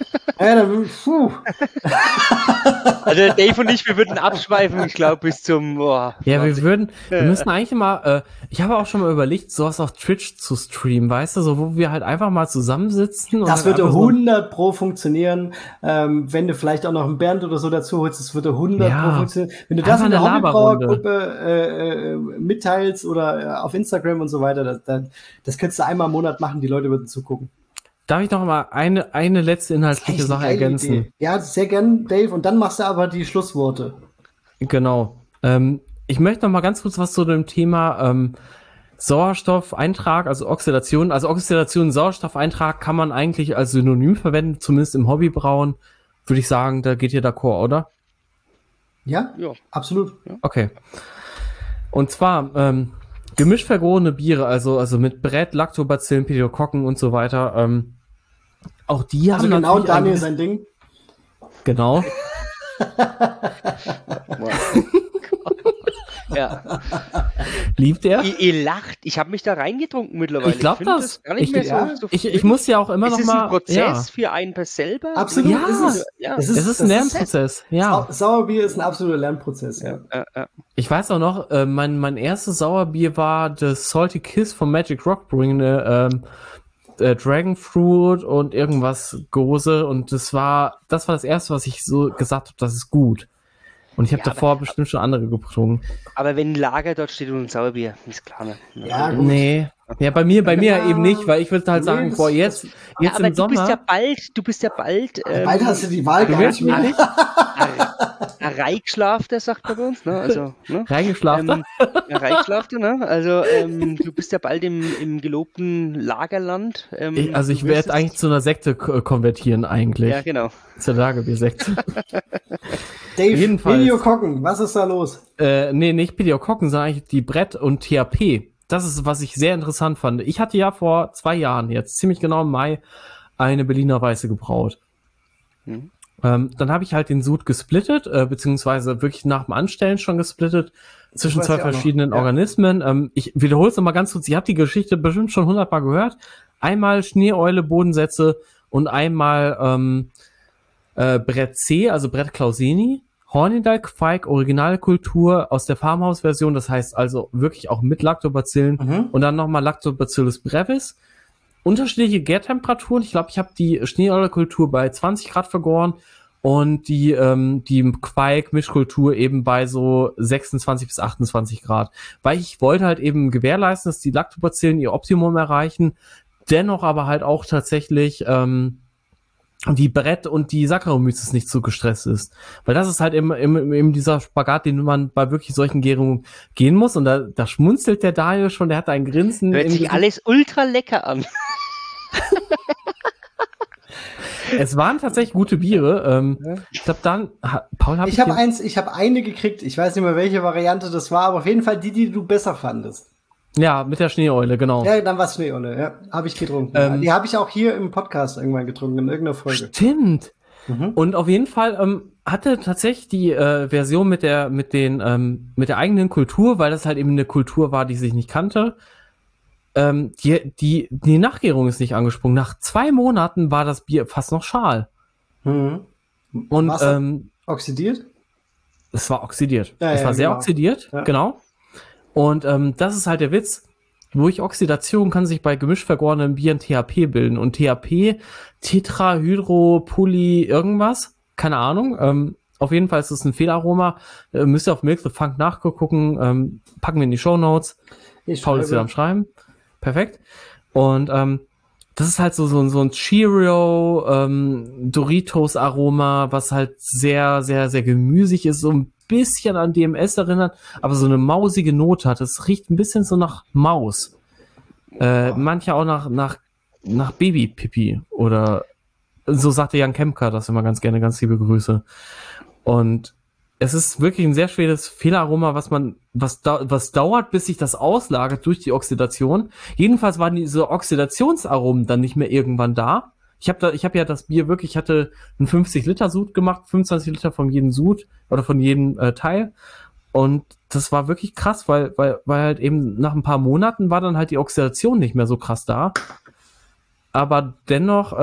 Also Dave und ich, wir würden abschweifen, ich glaube, bis zum... Ja, wir müssen eigentlich mal, ich habe auch schon mal überlegt, sowas auf Twitch zu streamen, weißt du, so wo wir halt einfach mal zusammensitzen. Das würde 100% funktionieren, wenn du vielleicht auch noch einen Bernd oder so dazu holst, das würde 100% funktionieren. Wenn du das in der Hobbybrauergruppe mitteilst oder auf Instagram und so weiter, das könntest du einmal im Monat machen, die Leute würden zugucken. Darf ich noch mal eine letzte inhaltliche Sache ergänzen? Idee. Ja, sehr gern, Dave. Und dann machst du aber die Schlussworte. Genau. Ich möchte noch mal ganz kurz was zu dem Thema Sauerstoffeintrag, also Oxidation. Also Oxidation, Sauerstoffeintrag kann man eigentlich als Synonym verwenden, zumindest im Hobbybrauen. Würde ich sagen, da geht ihr d'accord, oder? Ja, absolut. Ja. Okay. Und zwar gemischt vergorene Biere, also mit Brett, Lactobacillen, Pädiokokken und so weiter. Auch die haben genau Daniel sein Ding. Genau. Ja. Liebt er? Ihr lacht. Ich habe mich da reingetrunken mittlerweile. Ich glaube das. Gar nicht mehr so Ich muss ja auch immer noch mal... Ist es ein Prozess für einen selber? Absolut. Ja, es ist ein Lernprozess. Ja. Sauerbier ist ein absoluter Lernprozess. Ja. Ich weiß auch noch, mein erstes Sauerbier war das Salty Kiss von Magic Rock Brewing, Dragon Fruit und irgendwas Gose, und das war das erste, was ich so gesagt habe, das ist gut. Und ich habe davor bestimmt schon andere getrunken. Aber wenn ein Lager dort steht und ein Sauerbier, ist klar. Ne? Ja, gut. Nee. Ja, bei mir eben nicht, weil ich würde halt sagen, boah, jetzt aber im Sommer. Du bist ja bald. Bald hast du die Wahl gar nicht mehr. Reingeschlafter, sagt man bei uns, ne? Also, ne? Reingeschlafter? Reingeschlafter, ne? Also, du bist ja bald im gelobten Lagerland. Ich werde eigentlich zu einer Sekte konvertieren, eigentlich. Ja, genau. Zur Lagerbier-Sekte. Dave, Jedenfalls. Pediokokken, was ist da los? Nee, nicht Pediokokken, sondern eigentlich die Brett und THP. Das ist, was ich sehr interessant fand. Ich hatte ja vor 2 Jahren, jetzt ziemlich genau im Mai, eine Berliner Weiße gebraut. Mhm. Dann habe ich halt den Sud gesplittet, beziehungsweise wirklich nach dem Anstellen schon gesplittet zwischen 2 verschiedenen Organismen. Ich wiederhole es nochmal ganz kurz, ich habe die Geschichte bestimmt schon 100-mal gehört. Einmal Schneeeule, Bodensätze und einmal Brett C, also Brett Clauseni. Hornindal Quake Originalkultur aus der Farmhouse-Version, das heißt also wirklich auch mit Lactobacillen und dann nochmal Lactobacillus brevis. Unterschiedliche Gärtemperaturen. Ich glaube, ich habe die Schneeeule-Kultur bei 20 Grad vergoren und die Quake-Mischkultur eben bei so 26 bis 28 Grad. Weil ich wollte halt eben gewährleisten, dass die Lactobacillen ihr Optimum erreichen, dennoch aber halt auch tatsächlich die Brett und die Saccharomyces nicht zu gestresst ist. Weil das ist halt eben dieser Spagat, den man bei wirklich solchen Gärungen gehen muss. Und da schmunzelt der Daniel schon, der hat ein Grinsen. Hört sich alles ultra lecker an. Es waren tatsächlich gute Biere. Ich glaube dann, Paul, ich habe eine gekriegt. Ich weiß nicht mehr, welche Variante das war, aber auf jeden Fall die du besser fandest. Ja, mit der Schneeeule, genau. Ja, dann war es Schneeeule, ja. Habe ich getrunken. Die habe ich auch hier im Podcast irgendwann getrunken, in irgendeiner Folge. Stimmt. Und auf jeden Fall hatte tatsächlich die Version mit der eigenen Kultur, weil das halt eben eine Kultur war, die sich nicht kannte, die Nachgärung ist nicht angesprungen. Nach 2 Monaten war das Bier fast noch schal. Und oxidiert? Es war oxidiert. Ja, es war sehr genau. oxidiert, genau. Und das ist halt der Witz. Durch Oxidation kann sich bei gemischt vergorenen Bieren THP bilden. Und THP, Tetrahydropoly irgendwas, keine Ahnung. Auf jeden Fall ist es ein Fehlaroma. Müsst ihr auf Milk the Funk nachgucken. Packen wir in die Shownotes. Paul ist wieder am Schreiben. Perfekt. Und das ist halt so ein Cheerio Doritos-Aroma, was halt sehr, sehr, sehr gemüsig ist, so ein bisschen an DMS erinnert, aber so eine mausige Note hat. Es riecht ein bisschen so nach Maus. Manche auch nach Babypipi oder so sagte Jan Kempka das immer ganz gerne, ganz liebe Grüße. Und es ist wirklich ein sehr schweres Fehlaroma, was dauert, bis sich das auslagert durch die Oxidation. Jedenfalls waren diese Oxidationsaromen dann nicht mehr irgendwann da. Ich habe ja das Bier wirklich, ich hatte einen 50-Liter-Sud gemacht, 25 Liter von jedem Sud oder von jedem Teil. Und das war wirklich krass, weil halt eben nach ein paar Monaten war dann halt die Oxidation nicht mehr so krass da. Aber dennoch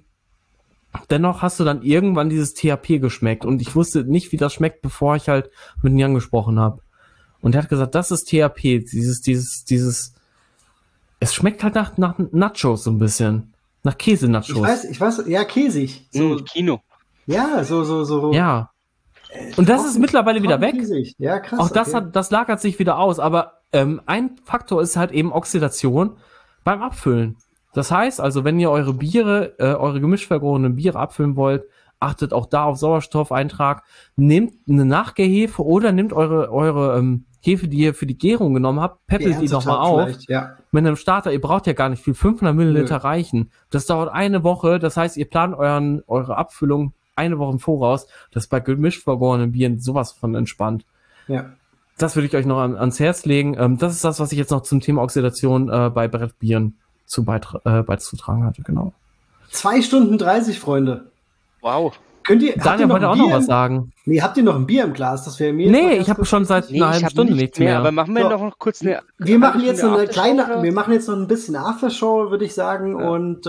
hast du dann irgendwann dieses THP geschmeckt. Und ich wusste nicht, wie das schmeckt, bevor ich halt mit Jan gesprochen habe. Und er hat gesagt, das ist THP. Dieses, es schmeckt halt nach Nachos so ein bisschen. Nach Käse-Nachos. Ich weiß, ja, käsig. So Kino. Ja, so. Ja. Und das ist mittlerweile wieder weg. Käsig. Ja, krass. Auch das lagert sich wieder aus. Aber ein Faktor ist halt eben Oxidation beim Abfüllen. Das heißt also, wenn ihr eure Biere, eure gemischt vergorenen Biere abfüllen wollt, achtet auch da auf Sauerstoffeintrag. Nehmt eine Nachgärhefe oder nehmt eure Hefe, die ihr für die Gärung genommen habt, peppelt die nochmal auf. Ja. Mit einem Starter, ihr braucht ja gar nicht viel, 500 Milliliter reichen. Das dauert eine Woche, das heißt, ihr plant eure Abfüllung eine Woche im Voraus. Das ist bei gemischt vergorenen Bieren sowas von entspannt. Ja. Das würde ich euch noch ans Herz legen. Das ist das, was ich jetzt noch zum Thema Oxidation bei Brettbieren beizutragen hatte, genau. 2 Stunden 30, Freunde. Wow. Daniel wollte auch noch was sagen. Nee, habt ihr noch ein Bier im Glas? Das wäre mir. Nee, ich habe schon seit einer halben Stunde nichts mehr. Aber machen wir noch kurz eine. Wir machen jetzt noch ein bisschen Aftershow, würde ich sagen, und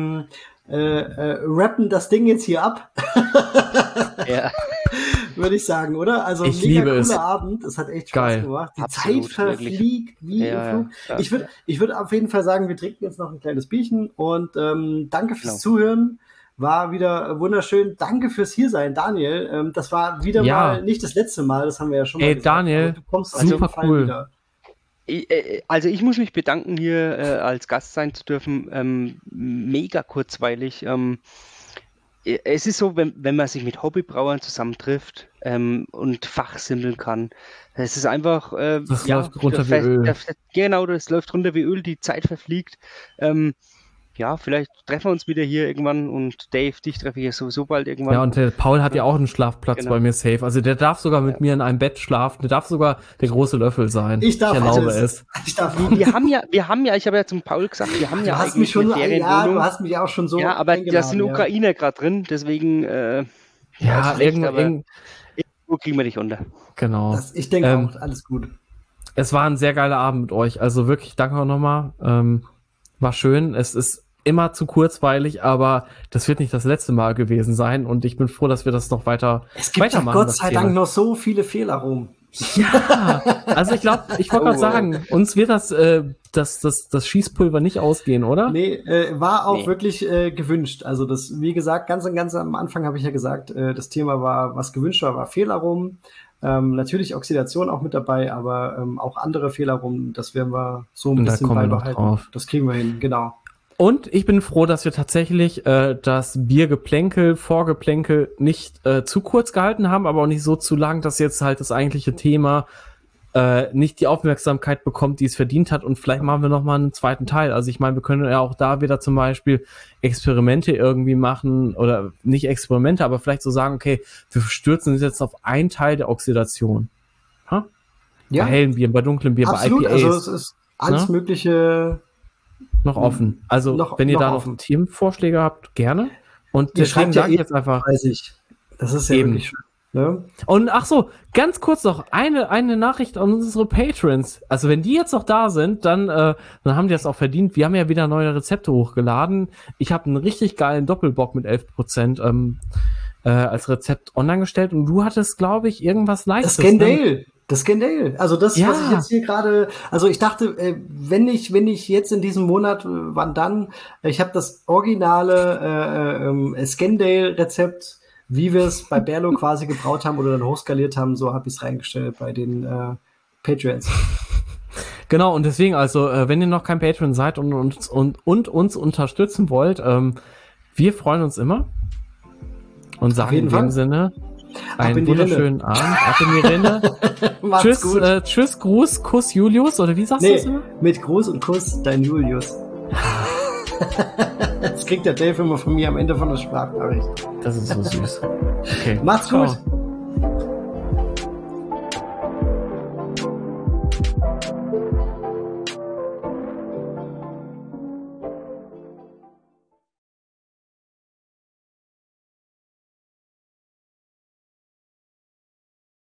rappen das Ding jetzt hier ab. Ja. Würde ich sagen, oder? Also ich liebe es. Abend. Es hat echt Spaß gemacht. Die Absolut, Zeit verfliegt wie im Flug. Ich würde auf jeden Fall sagen, wir trinken jetzt noch ein kleines Bierchen und danke fürs Zuhören. War wieder wunderschön. Danke fürs Hiersein, Daniel. Das war wieder mal nicht das letzte Mal, das haben wir ja schon mal gesagt. Daniel, du kommst super cool. Wieder. Also ich muss mich bedanken, hier als Gast sein zu dürfen. Mega kurzweilig. Es ist so, wenn man sich mit Hobbybrauern zusammentrifft und fachsimpeln kann, es ist einfach... das läuft runter wie Öl. Genau, das läuft runter wie Öl, die Zeit verfliegt. Vielleicht treffen wir uns wieder hier irgendwann und Dave, dich treffe ich ja sowieso bald irgendwann. Ja, und der Paul hat ja auch einen Schlafplatz bei mir safe. Also der darf sogar mit mir in einem Bett schlafen. Der darf sogar der große Löffel sein. Ich erlaube es. Wir haben ja, ich habe ja zum Paul gesagt, wir haben ja eigentlich eine Ferienwohnung. Du hast mich auch schon so. Ja, aber da sind Ukrainer gerade drin, deswegen irgendwo kriegen wir dich unter. Genau. Ich denke auch, alles gut. Es war ein sehr geiler Abend mit euch. Also wirklich, danke auch nochmal. War schön. Es ist immer zu kurzweilig, aber das wird nicht das letzte Mal gewesen sein und ich bin froh, dass wir das noch weitermachen. Es gibt ja Gott sei Dank noch so viele Fehler rum. Ja, also ich wollte gerade sagen, uns wird das Schießpulver nicht ausgehen, oder? Nee, war auch wirklich gewünscht. Also das, wie gesagt, ganz am Anfang habe ich ja gesagt, das Thema war, was gewünscht war Fehler rum. Natürlich Oxidation auch mit dabei, aber auch andere Fehler rum, das werden wir so ein bisschen beibehalten. Das kriegen wir hin, genau. Und ich bin froh, dass wir tatsächlich das Biergeplänkel, Vorgeplänkel nicht zu kurz gehalten haben, aber auch nicht so zu lang, dass jetzt halt das eigentliche Thema nicht die Aufmerksamkeit bekommt, die es verdient hat. Und vielleicht machen wir nochmal einen zweiten Teil. Also ich meine, wir können ja auch da wieder zum Beispiel Experimente irgendwie machen oder nicht Experimente, aber vielleicht so sagen, okay, wir stürzen uns jetzt auf einen Teil der Oxidation. Ha? Ja. Bei hellen Bieren, bei dunklen Bieren, bei IPAs. Also es ist alles Mögliche noch offen. Also wenn ihr da noch Themenvorschläge habt, gerne. Und deswegen sage ich jetzt einfach. Das ist ja wirklich schön. Ne? Und ach so, ganz kurz noch eine Nachricht an unsere Patrons. Also wenn die jetzt noch da sind, dann haben die das auch verdient. Wir haben ja wieder neue Rezepte hochgeladen. Ich habe einen richtig geilen Doppelbock mit 11% als Rezept online gestellt und du hattest, glaube ich, irgendwas Leichtes. Das Scandale. Also das, was ich jetzt hier gerade, also ich dachte, wenn ich jetzt in diesem Monat, wann dann? Ich habe das originale Scandale-Rezept, wie wir es bei Berlo quasi gebraut haben oder dann hochskaliert haben, so habe ich es reingestellt bei den Patreons. Genau, und deswegen, also wenn ihr noch kein Patreon seid und uns unterstützen wollt, wir freuen uns immer und sagen in dem Sinne einen wunderschönen Abend, ab in die Rinde. Tschüss, tschüss, Gruß, Kuss Julius, oder wie sagst du das immer? Mit Gruß und Kuss, dein Julius. Das kriegt der Dave immer von mir am Ende von der Sprachnachricht. Das ist so süß. Okay. Macht's gut.